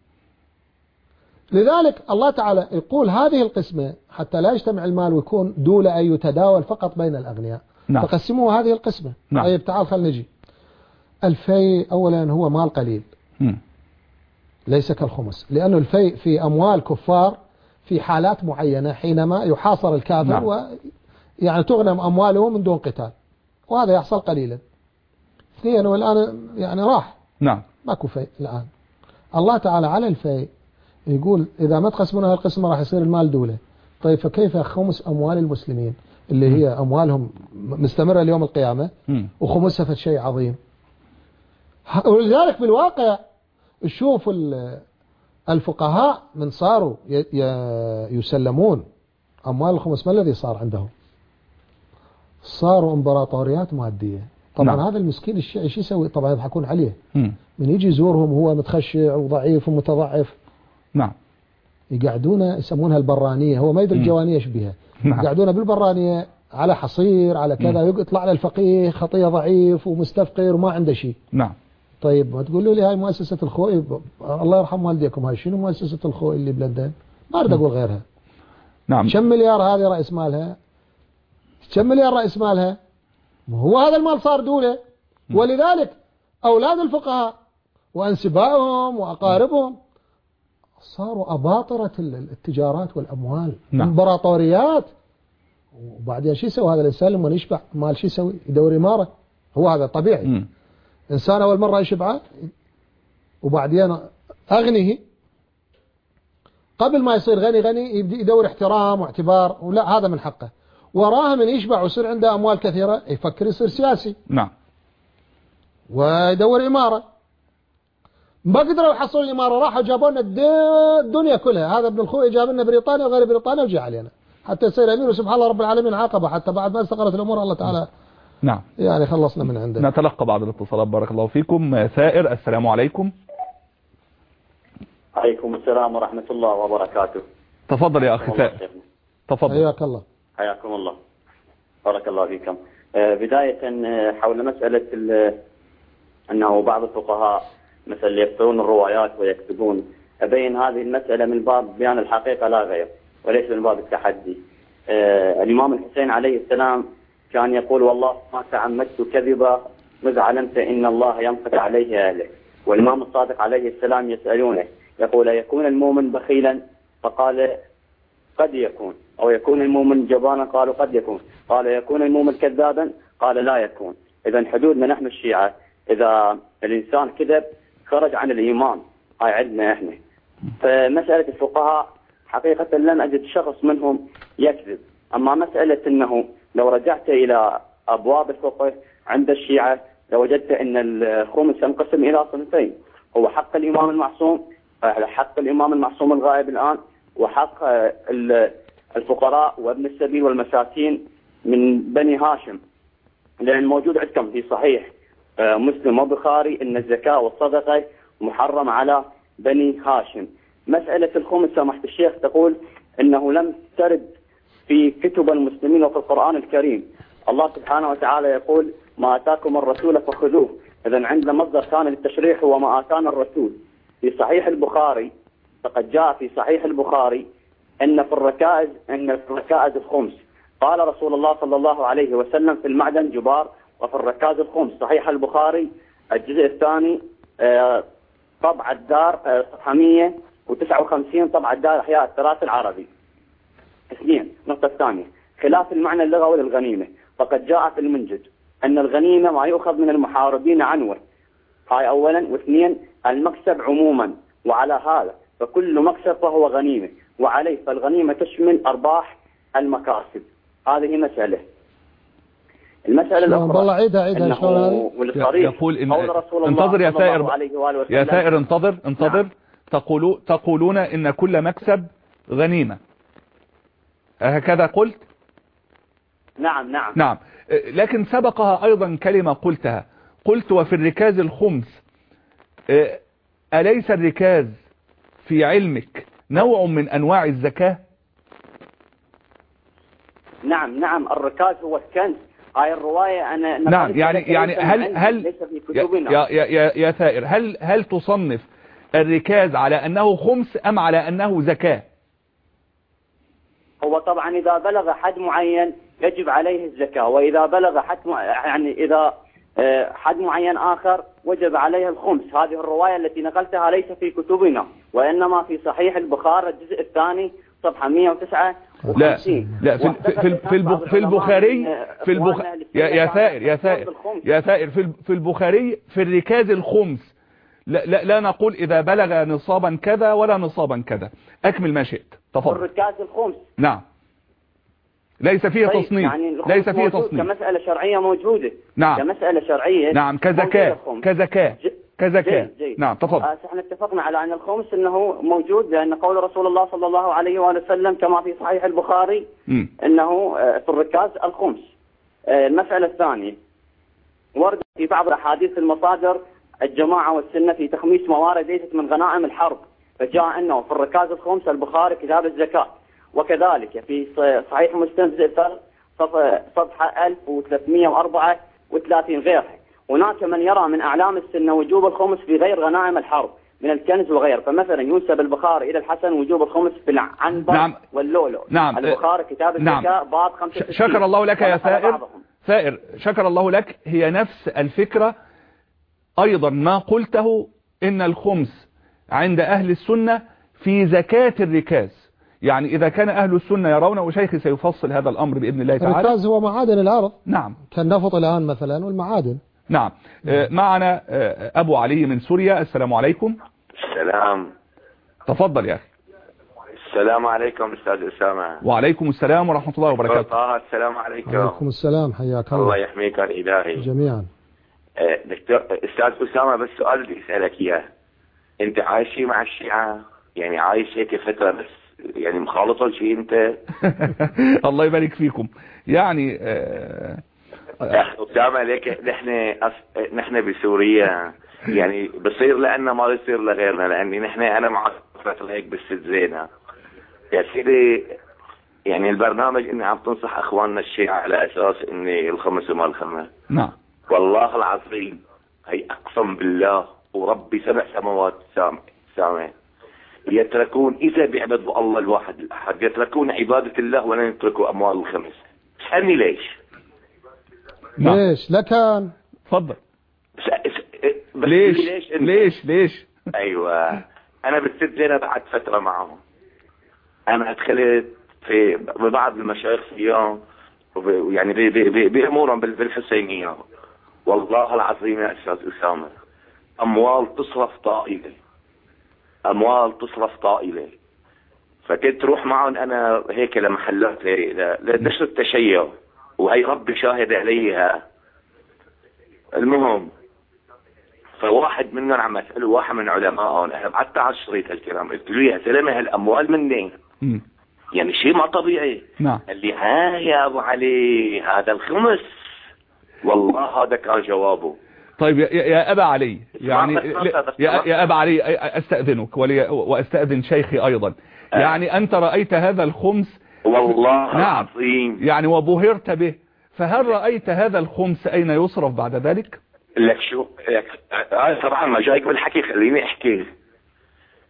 لذلك الله تعالى يقول هذه القسمة حتى لا يجتمع المال ويكون دولة أي يتداول فقط بين الأغنياء. نعم. فقسموا هذه القسمة. نعم. طيب تعال خلينا نجي. الفيء أولا هو مال قليل. م. ليس كالخمس، لأنه الفيء في أموال كفار في حالات معينة، حينما يحاصر الكافر. نعم. ويعني تغنم أمواله من دون قتال، وهذا يحصل قليلا. اثنين، والآن يعني راح. نعم. ماكو فيء الآن. الله تعالى على الفيء يقول إذا ما تقسمون هذه القسمة راح يصير المال دولة. طيب فكيف خمس أموال المسلمين اللي م. هي أموالهم مستمرة ليوم القيامة، م. وخمسها في شيء عظيم. ولذلك بالواقع شوف الفقهاء من صاروا يسلمون أموال الخمس، ما الذي صار عندهم؟ صاروا امبراطوريات مادية. طبعا نعم. هذا المسكين الشيعي شو يسوي؟ طبعا يضحكون عليه. م. من يجي يزورهم هو متخشع وضعيف ومتضعف، نعم، يقعدونه يسمونها البرانية، هو ما يدري الجوانية ايش بها. نعم. يقعدونه بالبرانية على حصير على كذا، يطلع له الفقيه خطية ضعيف ومستفقر وما عنده شيء. نعم. طيب ما تقولوا لي هاي مؤسسة الخوئي، الله يرحم والديكم، هاي شنو مؤسسة الخوئي اللي بلندن؟ ما أريد أقول غيرها. نعم. كم مليار هذه رأس مالها؟ كم مليار رأس مالها؟ هو هذا المال صار دولة. م. ولذلك أولاد الفقهاء وأنسبائهم وأقاربهم صاروا أباطرة التجارات والأموال. نعم. امبراطوريات. وبعدين شو يسوي هذا الإنسان لما يشبع مال؟ شو يسوي؟ يدور إمارة. هو هذا طبيعي. م. إنسان أول مرة يشبعه وبعدين أغنيه، قبل ما يصير غني غني يبدأ يدور احترام واعتبار، ولا هذا من حقه. وراه من يشبع ويصير عنده أموال كثيرة يفكر يصير سياسي. نعم. ويدور إمارة. ما قدروا يحصلوا الإمارة، راحوا جابوا لنا الدنيا كلها. هذا ابن الخوي جاب لنا بريطانيا وغير بريطانيا وجي علينا حتى يصير أمير، وسبحان الله رب العالمين عاقبه حتى بعد ما استقرت الأمور الله تعالى. نعم. يعني خلصنا من عنده. نتلقى بعض الاتصالات. بارك الله فيكم. ثائر، السلام عليكم. عليكم السلام ورحمة الله وبركاته. تفضل يا أخي ثائر. تفضل. حياك الله. حياكم الله. بارك الله فيكم. بداية حول مسألة أنه بعض الفقهاء مثل يكتبون الروايات ويكتبون، أبين هذه المسألة من باب بيان الحقيقة لا غير، وليس من باب التحدي. الإمام الحسين عليه السلام كان يقول والله ما تعمدت كذبا مذ علمت إن الله ينقض عليه أهله. والإمام الصادق عليه السلام يسألونه يقول يكون المؤمن بخيلا؟ فقال قد يكون. أو يكون المؤمن جبانا؟ قالوا قد يكون. قال يكون المؤمن كذابا؟ قال لا يكون. إذا حدودنا نحن الشيعة إذا الإنسان كذب خرج عن الإيمان، هاي عندنا إحنا. فمسألة الفقهاء حقيقة لم أجد شخص منهم يكذب. أما مسألة أنه لو رجعت إلى أبواب الفقه عند الشيعة لوجدت أن الخمس ينقسم إلى صنفين، هو حق الإمام المعصوم، حق الإمام المعصوم الغائب الآن، وحق الفقراء وابن السبيل والمساكين من بني هاشم. لأن موجود عندكم في صحيح مسلم وبخاري أن الزكاة والصدقة محرم على بني هاشم. مسألة الخمس سمحت الشيخ تقول أنه لم ترد في كتب المسلمين وفي القرآن الكريم. الله سبحانه وتعالى يقول ما آتاكم الرسول فخذوه. إذن عندنا مصدر ثاني للتشريح هو ما آتانا الرسول. في صحيح البخاري، فقد جاء في صحيح البخاري أن في الركائز أن في الركائز الخمس، قال رسول الله صلى الله عليه وسلم في المعدن جبار وفي الركائز الخمس. صحيح البخاري الجزء الثاني طبع الدار صفحة مئة وتسعة وخمسين، طبع الدار إحياء التراث العربي. اثنين، النقطة الثانية خلاف المعنى اللغوي للغنيمة، فقد جاء في المنجد أن الغنيمة ما يؤخذ من المحاربين عنوة، هاي أولا. واثنين، المكسب عموما، وعلى هذا فكل مكسب فهو غنيمة، وعليه فالغنيمة تشمل أرباح المكاسب. هذه مسألة. المسألة الأخرى والله عيدها عيدها شلون هذه؟ والصريح يقول إن قول رسول الله انتظر يا صلى الله سائر عليه وآله وسلم. يا سائر انتظر انتظر نعم. تقولوا تقولون إن كل مكسب غنيمة، هكذا قلت؟ نعم نعم نعم. لكن سبقها أيضا كلمة قلتها، قلت وفي الركاز الخمس. أليس الركاز في علمك نوع من أنواع الزكاة؟ نعم نعم الركاز هو الكنز. هاي الرواية أنا نعم. يعني يعني هل هل يا يا يا يا ثائر هل هل تصنف الركاز على أنه خمس أم على أنه زكاة؟ هو طبعا إذا بلغ حد معين يجب عليه الزكاة، وإذا بلغ حد م... يعني إذا حد معين آخر وجب عليه الخمس. هذه الرواية التي نقلتها ليس في كتبنا، وإنما في صحيح البخاري الجزء الثاني صفحة مئة وتسعة وخمسين. لا لا في في في, في البخاري في البخ يا يا ثائر يا ثائر يا ثائر في في البخاري في الركاز الخمس لا لا, لا نقول إذا بلغ نصابا كذا ولا نصابا كذا. أكمل ما شئت، تفضل. الركاز الخمس نعم ليس فيه طيب تصنيف، يعني ليس فيه تصنيف كمسألة شرعية موجودة. نعم كمسألة شرعية نعم كزكاة كزكاة كزكاة نعم تفضل. آه احنا اتفقنا على أن الخمس أنه موجود، لأن قول رسول الله صلى الله عليه وآله وسلم كما في صحيح البخاري م. أنه في الركاز الخمس. آه المسألة الثانية ورد في بعض الأحاديث المصادر الجماعة والسنة في تخميس موارد ليست من غنائم الحرب، فجاء أنه في الركاز الخمس البخاري كتاب الزكاة. وكذلك في صحيح مسلم صفحة ألف وثلاثمئة وأربعة وثلاثين غيرها. هناك من يرى من أعلام السنة وجوب الخمس في غير غنائم الحرب من الكنز وغيره، فمثلا ينسب البخاري إلى الحسن وجوب الخمس في العنبر نعم. واللولو. نعم. البخاري كتاب الزكاة نعم. باب خمسة وستين. شكر الله لك يا ثائر ثائر شكر الله لك. هي نفس الفكرة أيضا ما قلته إن الخمس عند أهل السنة في زكاة الركاز. يعني إذا كان أهل السنة يرون، وشيخي سيفصل هذا الأمر بإذن الله تعالى. الركاز هو معادن الأرض. نعم كالنفط الآن مثلا والمعادن. نعم. معنا أبو علي من سوريا. السلام عليكم. السلام. تفضل يا أخي. السلام عليكم أستاذ أسامة. وعليكم السلام ورحمة الله وبركاته. السلام عليكم. وعليكم السلام، حياك الله. الله يحميك الإلهي جميعا. دكتور أستاذ أسامة، بس سؤال بدي أسألك إياه. أنت عايش مع الشيعة؟ يعني عايش هيك فترة بس يعني مخالطة لشيء أنت؟ الله يبارك فيكم. يعني آه أسامة ليك نحن نحن بسوريا يعني بصير لأننا ما بيصير لغيرنا، لأني نحن أنا مع فترة هيك بالست زينة يا سيدي. يعني البرنامج إني عم تنصح أخواننا الشيعة على أساس إني الخمس وما الخمس. نعم والله العظيم هي أقسم بالله وربي سبع سماوات سامع سامع يتركون إذا بيعبدوا الله الواحد الأحد يتركون عبادة الله ولن يتركوا أموال الخمس. اسألني ليش؟ نعم. ليش لكن تفضل. ليش ليش ليش ليش أيوة أنا بالست زينة بعد فترة معهم. أنا أدخلت في ببعض المشايخ اليوم يعني بأمورهم بالحسينية. والله العظيم يا أستاذ أسامة أموال تصرف طائلة، أموال تصرف طائلة. فكنت روح معهم أنا هيك لمحلات لنشر التشيع، وهي ربي شاهد عليها. المهم فواحد منهم عم أسأله واحد من علمائهم، أنا بعدت على الشريط الكرام قلت له يا زلمة هالأموال منين؟ يعني شيء ما طبيعي. نعم. قال لي ها يا أبو علي هذا الخمس. والله هذا كان جوابه. طيب يا, يا أبا علي يعني يا, يا أبا علي أستأذنك وأستأذن شيخي أيضا. يعني أنت رأيت هذا الخمس والله نعم العظيم يعني وبهرت به، فهل رأيت هذا الخمس أين يصرف بعد ذلك؟ لك شو لك طبعا ما جايك بالحكي خليني أحكي.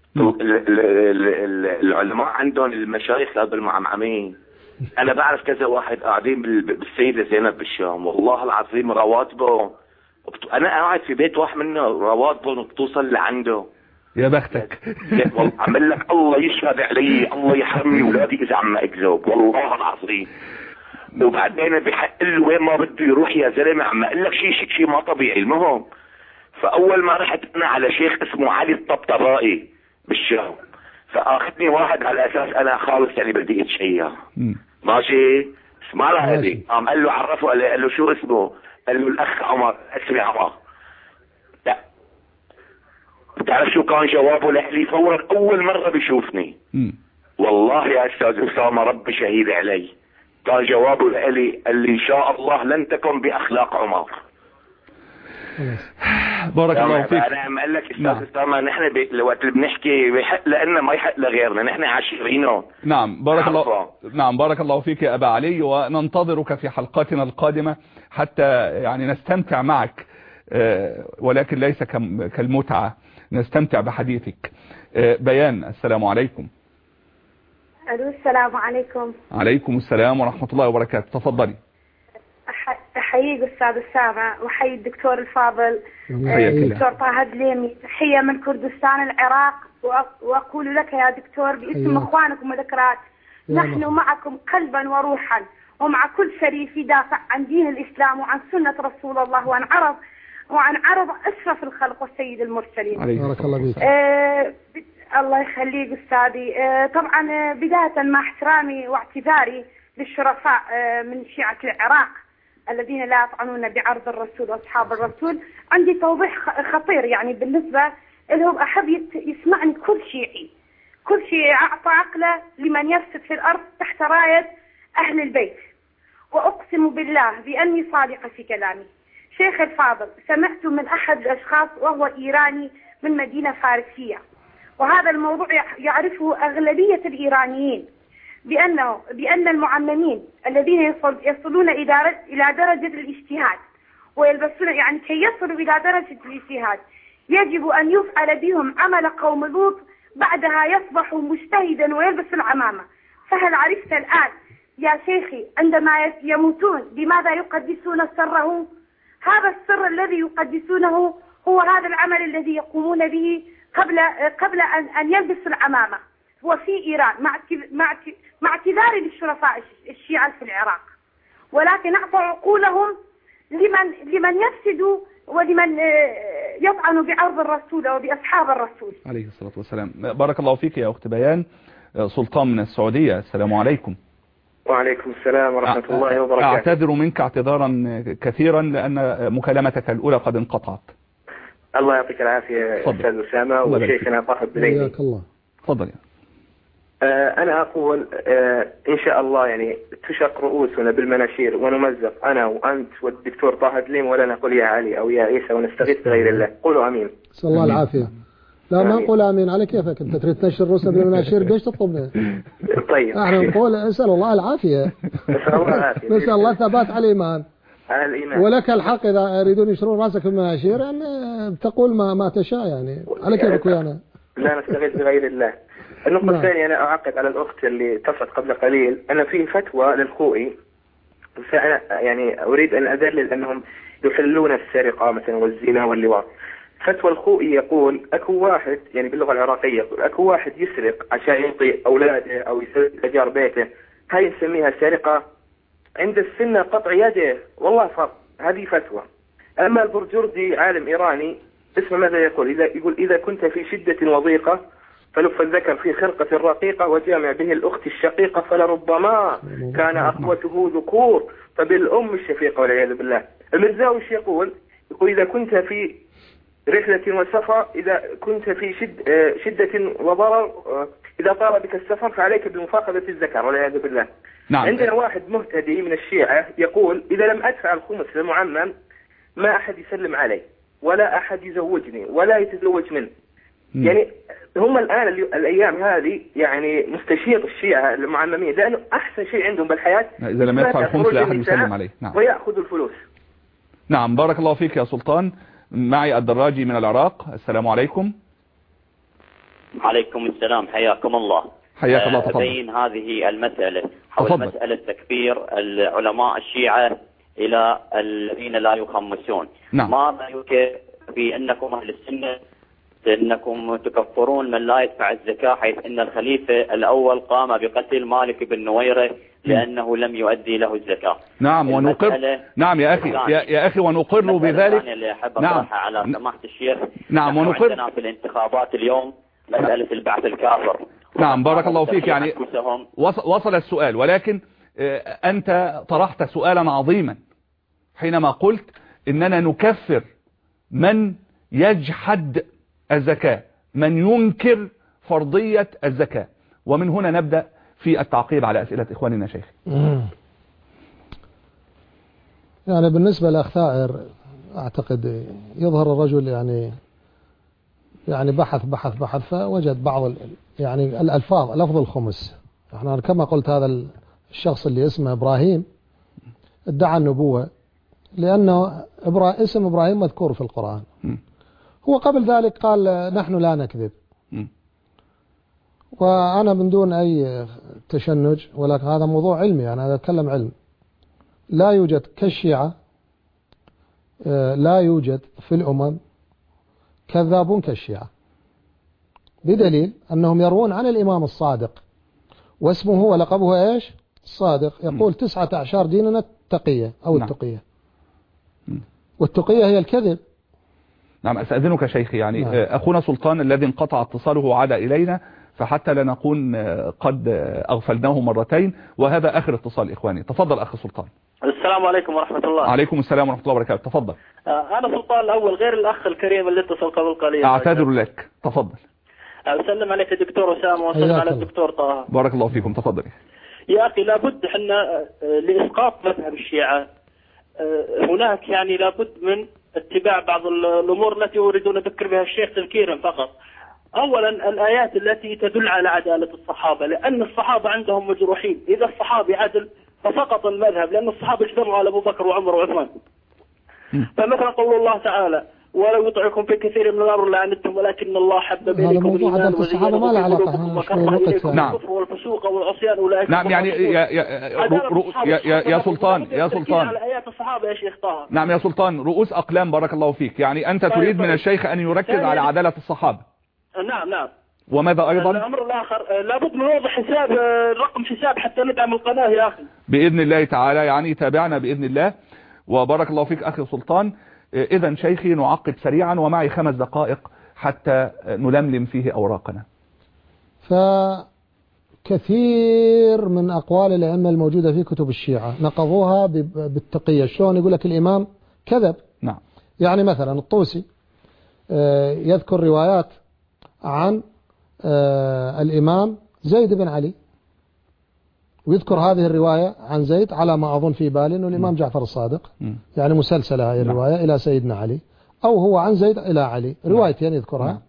العلماء عندهم المشايخ هذول المعمعمين. انا بعرف كذا واحد قاعدين بالسيدة زينب بالشام، والله العظيم رواتبه، انا قاعد في بيت واحد منه رواتبه بتوصل لعنده. يا بختك. والله عمل لك الله يشهد علي، الله يحرمني ولادي اذا عم اكذب، والله العظيم. وبعدين بحق له وين ما بده يروح يا زلمه، عم اقول لك شيء شيء ما طبيعي. المهم فاول ما رحت انا على شيخ اسمه علي الطبطبائي بالشام، فاخذني واحد على اساس انا خالص يعني بدي اتشيع. ماشي اسمع له هذه، قام قال له عرفه، قال له شو اسمه؟ قال له الاخ عمر. اسمي عمر. لا بتعرف شو كان جوابه لي فورا اول مره بيشوفني؟ م. والله يا استاذ اسامه ربي شهيد علي، كان جوابه لي قال لي ان شاء الله لن تكن باخلاق عمر. بارك الله فيك. انا عم اقول لك استاذ اسامه نحن وقت اللي بنحكي بيحق لنا ما يحق لغيرنا، نحن عاشرينه. نعم بارك الله. نعم بارك الله فيك يا ابا علي، وننتظرك في حلقاتنا القادمه حتى يعني نستمتع معك، ولكن ليس كالمتعه، نستمتع بحديثك. بيان، السلام عليكم. الو السلام عليكم. عليكم السلام ورحمه الله وبركاته، تفضلي. احييك استاذ اسامه، واحيي الدكتور الفاضل الدكتور طه دليمي، تحيه من كردستان العراق، واقول لك يا دكتور باسم اخوانكم ومذكرات نحن معكم قلبا وروحا، ومع كل شريف يدافع عن دين الاسلام وعن سنه رسول الله وعن عرض وعن عرض اشرف الخلق والسيد المرسلين. بارك الله فيك. آه الله يخليك استاذي. آه طبعا بدايه مع احترامي واعتذاري للشرفاء آه من شيعه العراق الذين لا يطعنون بعرض الرسول واصحاب الرسول، عندي توضيح خطير يعني بالنسبه لهم. احب يسمعني كل شيعي، كل شيعي اعطى عقله لمن يفسد في الارض تحت رايه اهل البيت، واقسم بالله باني صادقه في كلامي. شيخ الفاضل، سمعت من احد الاشخاص وهو ايراني من مدينه فارسيه، وهذا الموضوع يعرفه اغلبيه الايرانيين، بأنه بأن المعممين الذين يصل يصلون إلى إلى درجة الاجتهاد ويلبسون يعني كي يصلوا إلى درجة الاجتهاد يجب أن يفعل بهم عمل قوم لوط، بعدها يصبح مجتهدا ويلبس العمامة. فهل عرفت الآن يا شيخي عندما يموتون بماذا يقدسون سره؟ هذا السر الذي يقدسونه هو هذا العمل الذي يقومون به قبل قبل أن أن يلبسوا العمامة. وفي إيران مع مع مع اعتذاري للشرفاء الشيعة في العراق، ولكن أعطوا عقولهم لمن لمن يفسدوا ولمن يطعنوا بعرض الرسول وبأصحاب الرسول عليه الصلاة والسلام. بارك الله فيك يا أخت بيان. سلطان من السعودية، السلام عليكم. وعليكم السلام ورحمة الله وبركاته. أعتذر منك اعتذارا كثيرا لأن مكالمتك الأولى قد انقطعت. الله يعطيك العافية أستاذ أسامة وشيخنا طه دليمي. حياك الله. تفضل. أنا أقول إن شاء الله يعني تشق رؤوسنا بالمناشير ونمزق أنا وأنت والدكتور طه دليمي، ولا نقول يا علي أو يا عيسى ونستغيث بغير الله. قولوا أمين. نسأل الله العافية. لا ما نقول آمين على كيفك، أنت تريد تنشر رؤوسنا بالمناشير ليش تطلبنا؟ طيب احنا نقول اسأل الله العافية. نسأل الله العافية. نسأل الله ثبات على الإيمان. على الإيمان. ولك الحق إذا يريدون يشرون رأسك في المناشير أن تقول ما ما تشاء يعني على كيفك ويانا. لا نستغيث بغير الله. النقطة الثانية أنا أعقد على الأخت اللي اتصلت قبل قليل، أنا في فتوى للخوئي، فأنا يعني أريد أن أدلل أنهم يحلون السرقة مثلا والزنا واللواط. فتوى الخوئي يقول أكو واحد يعني باللغة العراقية يقول أكو واحد يسرق عشان يعطي أولاده أو يسرق أجار بيته، هاي نسميها سرقة. عند السنة قطع يده، والله فرق. هذه فتوى. أما البرجردي عالم إيراني اسمه ماذا يقول؟ إذا يقول إذا كنت في شدة وضيقة فلف الذكر في خرقة رقيقة وجامع به الأخت الشقيقة فلربما كان أخوته ذكور فبالأم الشفيقة والعياذ بالله. المرزاوي يقول يقول إذا كنت في رحلة وسفر، إذا كنت في شد شدة وضرر، إذا طال بك السفر فعليك بمفاقدة الذكر والعياذ بالله. نعم. عندنا واحد مهتدي من الشيعة يقول إذا لم أدفع الخمس للمعمم ما أحد يسلم علي ولا أحد يزوجني ولا يتزوج منه. م. يعني هم الآن الأيام هذه يعني مستشيط الشيعة المعممين لأنه أحسن شيء عندهم بالحياة إذا لم يدفع الخمس لا أحد يسلم عليه. نعم. ويأخذ الفلوس. نعم بارك الله فيك يا سلطان. معي الدراجي من العراق، السلام عليكم. عليكم السلام، حياكم الله. حياك الله، تفضل. أبين هذه المسألة حول تفضل. مسألة تكفير العلماء الشيعة إلى الذين لا يخمسون. نعم. ما رأيك في أنكم أهل السنة أنكم تكفرون من لا يدفع الزكاة، حيث أن الخليفة الأول قام بقتل مالك بن نويرة لأنه لم يؤدي له الزكاة. نعم ونقر. نعم يا أخي يا, يا أخي ونقر بذلك. اللي أحب نعم. أطرحها على سماحة الشيخ. نعم ونقر. عندنا في الانتخابات اليوم مسألة البعث الكافر. نعم بارك الله فيك. يعني وصل السؤال، ولكن أنت طرحت سؤالا عظيما حينما قلت إننا نكفر من يجحد الزكاة، من ينكر فرضية الزكاة. ومن هنا نبدأ في التعقيب على أسئلة إخواننا شيخ. يعني بالنسبة لأخ ثائر أعتقد يظهر الرجل يعني يعني بحث بحث بحث فوجد بعض يعني الألفاظ، لفظ الخمس. احنا كما قلت هذا الشخص اللي اسمه إبراهيم ادعى النبوة لأنه إبرا اسم إبراهيم مذكور في القرآن. هو قبل ذلك قال نحن لا نكذب. وأنا من دون أي تشنج، ولكن هذا موضوع علمي، أنا أتكلم علم. لا يوجد كالشيعة، لا يوجد في الأمم كذابون كالشيعة، بدليل أنهم يروون عن الإمام الصادق، واسمه ولقبه إيش؟ الصادق. يقول تسعة أعشار ديننا التقية أو التقية، والتقية هي الكذب. نعم. أستأذنك شيخي، يعني نعم. أخونا سلطان الذي انقطع اتصاله عاد إلينا، فحتى لا نكون قد أغفلناه مرتين، وهذا آخر اتصال إخواني. تفضل أخي سلطان. السلام عليكم ورحمة الله. عليكم السلام ورحمة الله وبركاته. تفضل. أنا سلطان الأول غير الأخ الكريم اللي اتصل قبل قليل. أعتذر لك. تفضل. أسلم عليك الدكتور أسامة وأسلم على الدكتور طه. بارك الله فيكم. تفضل. يا أخي لابد حنا لإسقاط مذهب الشيعة هناك يعني لابد من اتباع بعض الأمور التي يريدون نذكر بها الشيخ تذكيرا فقط. أولا الآيات التي تدل على عدالة الصحابة، لأن الصحابة عندهم مجروحين. إذا الصحابي عدل فسقط المذهب، لأن الصحابة اجتمعوا على أبو بكر وعمر وعثمان. فمثلا قول الله تعالى ولو يطعكم في كثير من الأمر لعنتم ولكن الله حبب إليكم الإيمان وزينه في قلوبكم وكره إليكم الكفر والفسوق والعصيان أولئك. نعم. يعني يا يا يا يا سلطان يا سلطان على آيات الصحابة يا شيخ طه. نعم يا سلطان، رؤوس أقلام. بارك الله فيك. يعني أنت تريد من الشيخ أن يركز على عدالة الصحابة. نعم نعم. وماذا أيضا؟ الأمر الآخر لابد من وضع حساب، رقم حساب حتى ندعم القناة يا أخي. بإذن الله تعالى، يعني تابعنا بإذن الله. وبارك الله فيك أخي سلطان. إذن شيخي نعقب سريعا، ومعي خمس دقائق حتى نلملم فيه أوراقنا. فكثير من أقوال الأئمة الموجودة في كتب الشيعة نقضوها بالتقية. شلون؟ يقول لك الإمام كذب. نعم. يعني مثلا الطوسي يذكر روايات عن الإمام زيد بن علي، ويذكر هذه الرواية عن زيد على ما أظن في بالي أنه الإمام جعفر الصادق، يعني مسلسلة هذه الرواية إلى سيدنا علي، أو هو عن زيد إلى علي، روايتين يذكرها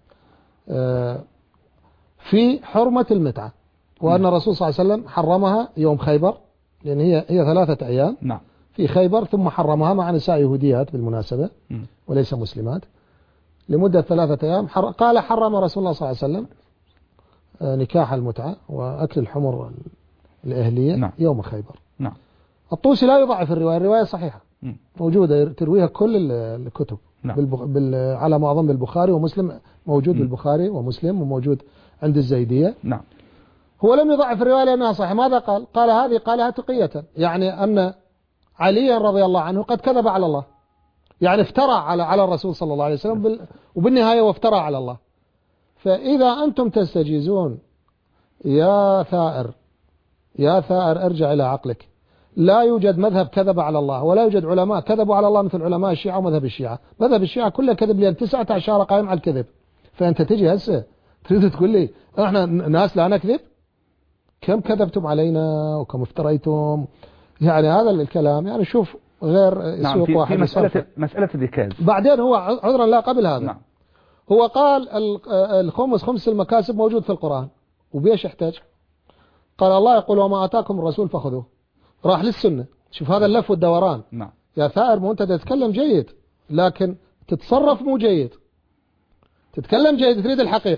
في حرمة المتعة، وأن الرسول صلى الله عليه وسلم حرمها يوم خيبر، لأن هي هي ثلاثة أيام في خيبر، ثم حرمها مع نساء يهوديات بالمناسبة وليس مسلمات لمدة ثلاثة أيام. قال حرم رسول الله صلى الله عليه وسلم نكاح المتعة وأكل الحمر الأهلية نعم. يوم خيبر. نعم. الطوسي لا يضعف الرواية، الرواية صحيحة م. موجودة ترويها كل الكتب نعم. بالبخ... بال... على ما أظن بالبخاري ومسلم، موجود م. بالبخاري ومسلم، وموجود عند الزيدية. نعم. هو لم يضعف الرواية لأنها صحيحة. ماذا قال؟ قال هذه قالها تقية، يعني أن عليا رضي الله عنه قد كذب على الله، يعني افترى على على الرسول صلى الله عليه وسلم بال... وبالنهاية وافترى على الله. فإذا أنتم تستجيزون يا ثائر يا ثائر ارجع إلى عقلك. لا يوجد مذهب كذب على الله، ولا يوجد علماء كذبوا على الله مثل علماء الشيعة ومذهب الشيعة. مذهب الشيعة كله كذب، لأن تسعة عشر قائم على الكذب. فأنت تجي هسه تريد تقول لي احنا ناس لا نكذب؟ كم كذبتم علينا وكم افتريتم؟ يعني هذا الكلام يعني شوف غير نعم سوق في واحد. في مسألة مسألة الركاز. بعدين هو عذرا لا قبل هذا نعم. هو قال الخمس خمس المكاسب موجود في القرآن، وبيش يحتاج؟ قال الله يقول وما آتاكم الرسول فخذوه، راح للسنة. شوف هذا اللف والدوران. نعم. يا ثائر مو أنت تتكلم جيد لكن تتصرف مو جيد. تتكلم جيد تريد الحقيقة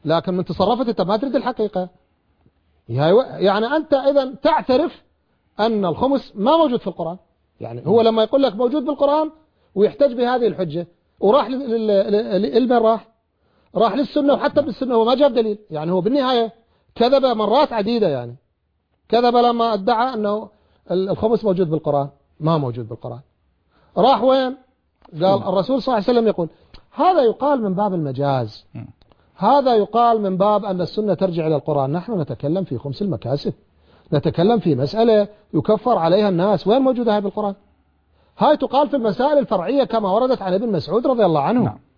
لكن من تصرفت أنت ما تريد الحقيقة. يعني أنت إذا تعترف أن الخمس ما موجود في القرآن. يعني هو لما يقول لك موجود بالقرآن ويحتج بهذه الحجة وراح لمن راح راح للسنة، وحتى بالسنة هو ما جاب دليل. يعني هو بالنهاية كذب مرات عديدة، يعني كذب لما ادعى أنه الخمس موجود بالقرآن، ما موجود بالقرآن. راح وين؟ قال الرسول صلى الله عليه وسلم يقول. هذا يقال من باب المجاز، هذا يقال من باب أن السنة ترجع إلى القرآن. نحن نتكلم في خمس المكاسب، نتكلم في مسألة يكفر عليها الناس. وين موجودة هاي بالقرآن؟ هاي تقال في المسائل الفرعية كما وردت عن ابن مسعود رضي الله عنه. نعم.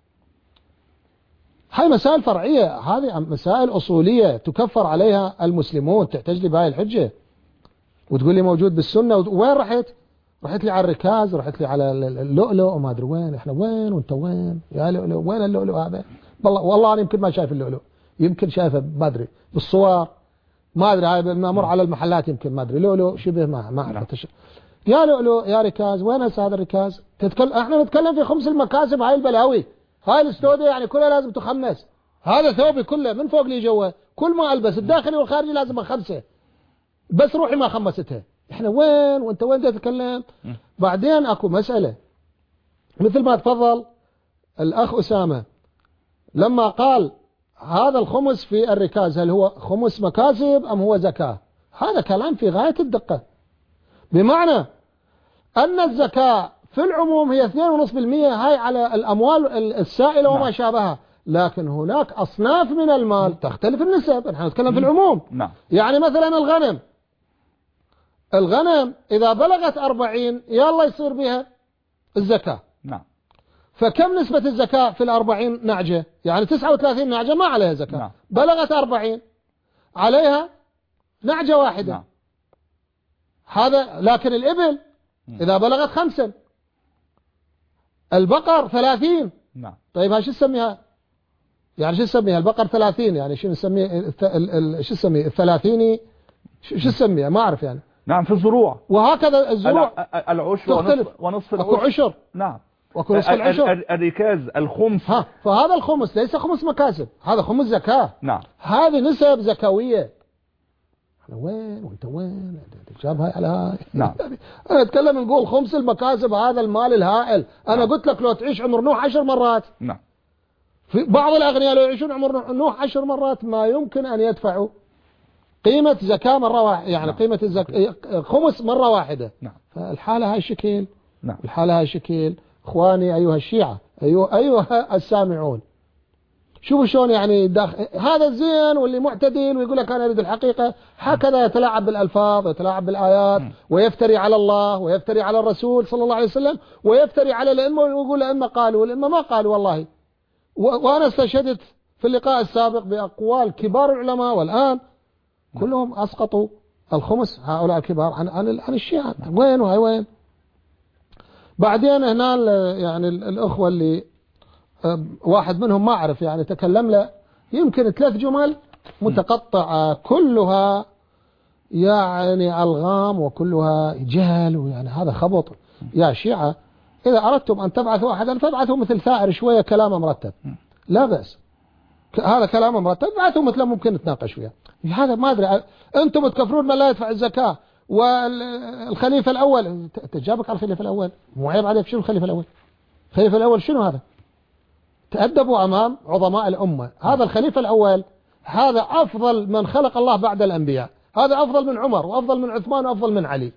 هاي مسائل فرعية، هذه مسائل أصولية تكفر عليها المسلمون. تحتاج لي بهاي الحجة وتقول لي موجود بالسنة؟ وين رحت؟ رحت لي على الركاز، رحت لي على اللؤلؤ وما أدري وين. إحنا وين وأنت وين يا لؤلؤ؟ وين اللؤلؤ هذا؟ والله والله أنا يمكن ما شايف اللؤلؤ، يمكن شايفه ما أدري بالصور، ما أدري. هاي بنمر على المحلات يمكن ما أدري لؤلؤ شبه ما ما أعرف. يا لؤلؤ يا ركاز، وين هسه هذا الركاز؟ تتكلم احنا نتكلم في خمس المكاسب. هاي البلاوي، هاي الاستوديو يعني كلها لازم تخمس. هذا ثوبي كله من فوق لي جوا، كل ما البس الداخلي والخارجي لازم اخمسه، بس روحي ما خمستها. احنا وين وانت وين تتكلم؟ بعدين اكو مسألة مثل ما تفضل الاخ اسامة لما قال هذا الخمس في الركاز، هل هو خمس مكاسب ام هو زكاة؟ هذا كلام في غاية الدقة، بمعنى أن الزكاة في العموم هي اثنين ونصف بالمئة هاي على الأموال السائلة وما شابهها، لكن هناك أصناف من المال تختلف النسب. نحن نتكلم في العموم. نعم. يعني مثلا الغنم، الغنم إذا بلغت أربعين يلا يصير بها الزكاة. نعم. فكم نسبة الزكاة في الأربعين نعجة؟ يعني تسعة وثلاثين نعجة ما عليها زكاة. نعم. بلغت أربعين عليها نعجة واحدة. نعم. هذا. لكن الإبل إذا بلغت خمسا، البقر ثلاثين. نعم. طيب ها شو نسميها؟ يعني شو نسميها البقر ثلاثين؟ يعني شو نسميه شو نسميه الثلاثيني؟ شو نسميها؟ ما أعرف يعني. نعم في الزروع. وهكذا الزروع العشر ونصف, ونصف العشر. أكو عشر. نعم. وأكو نصف العشر. الركاز الخمس. ها فهذا الخمس ليس خمس مكاسب، هذا خمس زكاة. نعم. هذه نسب زكوية. أنا وين وأنت وين؟ جاب هاي على هاي. نعم. أنا أتكلم نقول خمس المكاسب، هذا المال الهائل. أنا نعم. قلت لك لو تعيش عمر نوح عشر مرات. نعم. في بعض الأغنياء لو يعيشون عمر نوح عشر مرات ما يمكن أن يدفعوا قيمة زكاة مرة واحدة، يعني نعم. قيمة الزك... خمس مرة واحدة. نعم. فالحالة هاي شكل. نعم. الحالة هاي شكل. إخواني أيها الشيعة، أيها, أيها السامعون، شوفوا شلون يعني داخل هذا الزين واللي معتدل ويقول لك أنا أريد الحقيقة، هكذا يتلاعب بالألفاظ ويتلاعب بالآيات ويفتري على الله ويفتري على الرسول صلى الله عليه وسلم ويفتري على الأئمة ويقول الأئمة قالوا والأئمة ما قالوا. والله وأنا استشهدت في اللقاء السابق بأقوال كبار العلماء والآن كلهم أسقطوا الخمس هؤلاء الكبار عن عن عن الشيعة. وين وهي وين؟ بعدين هنا يعني الأخوة اللي واحد منهم ما أعرف يعني تكلم له يمكن ثلاث جمل متقطعة كلها يعني ألغام وكلها جهل، ويعني هذا خبط. يا شيعة إذا أردتم أن تبعثوا أحدا فابعثوا مثل ثائر شوية كلامه مرتب، لا بأس، هذا كلامه مرتب ابعثوا مثله ممكن نتناقش وياه. هذا ما أدري أنتم تكفرون من لا يدفع الزكاة والخليفة الأول. تجابك على الخليفة الأول، مو عيب عليك؟ شنو الخليفة الأول؟ الخليفة الأول شنو هذا؟ تأدبوا أمام عظماء الأمة. هذا الخليفة الأول هذا أفضل من خلق الله بعد الأنبياء، هذا أفضل من عمر وأفضل من عثمان وأفضل من علي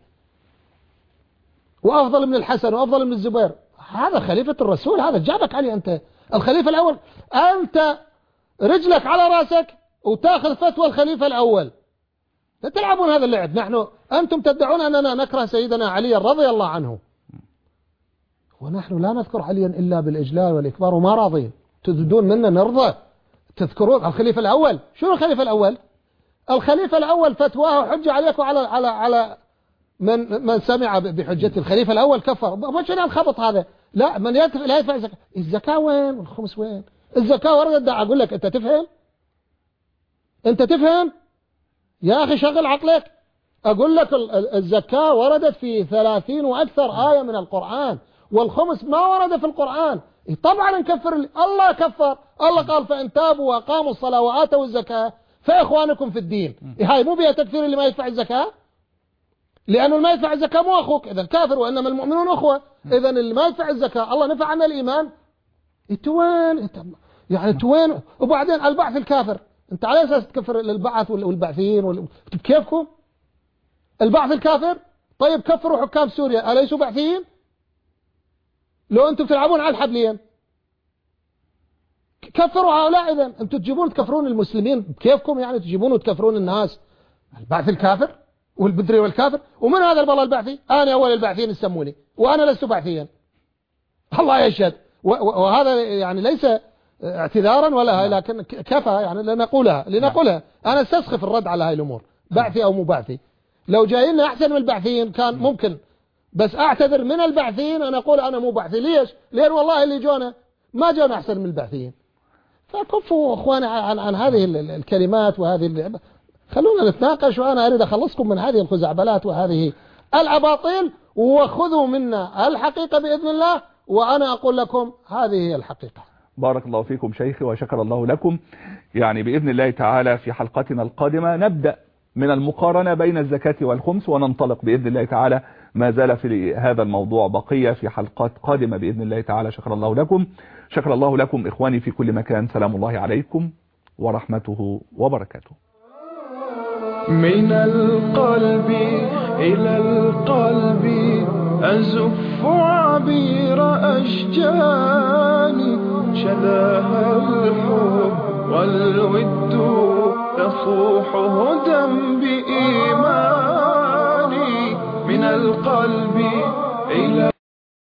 وأفضل من الحسن وأفضل من الزبير. هذا خليفة الرسول، هذا جابك عليه أنت الخليفة الأول. أنت رجلك على رأسك وتأخذ فتوى الخليفة الأول. لا تلعبون هذا اللعب. نحن أنتم تدعون أننا نكره سيدنا علي رضي الله عنه، ونحن لا نذكر عليا إلا بالإجلال والإكبار وما راضين. تريدون منا نرضى؟ تذكرون الخليفة الأول. شنو الخليفة الأول؟ الخليفة الأول فتواه حجة عليكم على على على من من سمع بحجة الخليفة الأول كفر. ما شنو الخبط هذا؟ لا، من يدفع لا يدفع الزكاة. الزكاة وين والخمس وين؟ الزكاة وردت. أقول لك أنت تفهم؟ أنت تفهم يا أخي؟ شغل عقلك. أقول لك الزكاة وردت في ثلاثين وأكثر آية من القرآن، والخمس ما ورد في القرآن. طبعا نكفر اللي الله كفر. الله قال فإن تابوا وأقاموا الصلاة وآتوا الزكاة فإخوانكم في الدين. هاي مو بها تكفير اللي ما يدفع الزكاة، لأنه اللي ما يدفع الزكاة مو أخوك، إذا كافر، وإنما المؤمنون أخوة. إذا اللي ما يدفع الزكاة الله نفع عنا الإيمان، توين يعني توين. وبعدين البعث الكافر، أنت على أساس تكفر البعث والبعثين وال... كيفكم البعث الكافر؟ طيب كفروا حكام سوريا، أليسوا بعثيين؟ لو أنتم تلعبون على الحبلين كفروا هؤلاء. إذا أنتم تجيبون تكفرون المسلمين بكيفكم، يعني تجيبون وتكفرون الناس. البعث الكافر والبدري والكافر. ومن هذا البالله البعثي؟ أنا أول البعثيين يسموني وأنا لست بعثيا، الله يشهد. وهذا يعني ليس اعتذارا ولا هاي، لكن كفى يعني لنقولها لنقولها. أنا استسخف الرد على هاي الأمور، بعثي أو مو بعثي. لو جايين أحسن من البعثيين كان ممكن، بس أعتذر من البعثيين. أنا أقول أنا مو بعثي. ليش؟ لأن والله اللي جونا ما جونا أحسن من البعثيين. فكفوا أخوانا عن, عن هذه الكلمات وهذه. خلونا نتناقش، وأنا أريد أخلصكم من هذه الخزعبلات وهذه الأباطيل، وخذوا منا الحقيقة بإذن الله. وأنا أقول لكم هذه هي الحقيقة. بارك الله فيكم شيخي وشكر الله لكم. يعني بإذن الله تعالى في حلقتنا القادمة نبدأ من المقارنة بين الزكاة والخمس، وننطلق بإذن الله تعالى. ما زال في هذا الموضوع بقية في حلقات قادمة بإذن الله تعالى. شكر الله لكم. شكر الله لكم إخواني في كل مكان. سلام الله عليكم ورحمته وبركاته. من القلب إلى القلب أزف عبير أشجاني، شذاها الحب والود تصوح هدى بإذن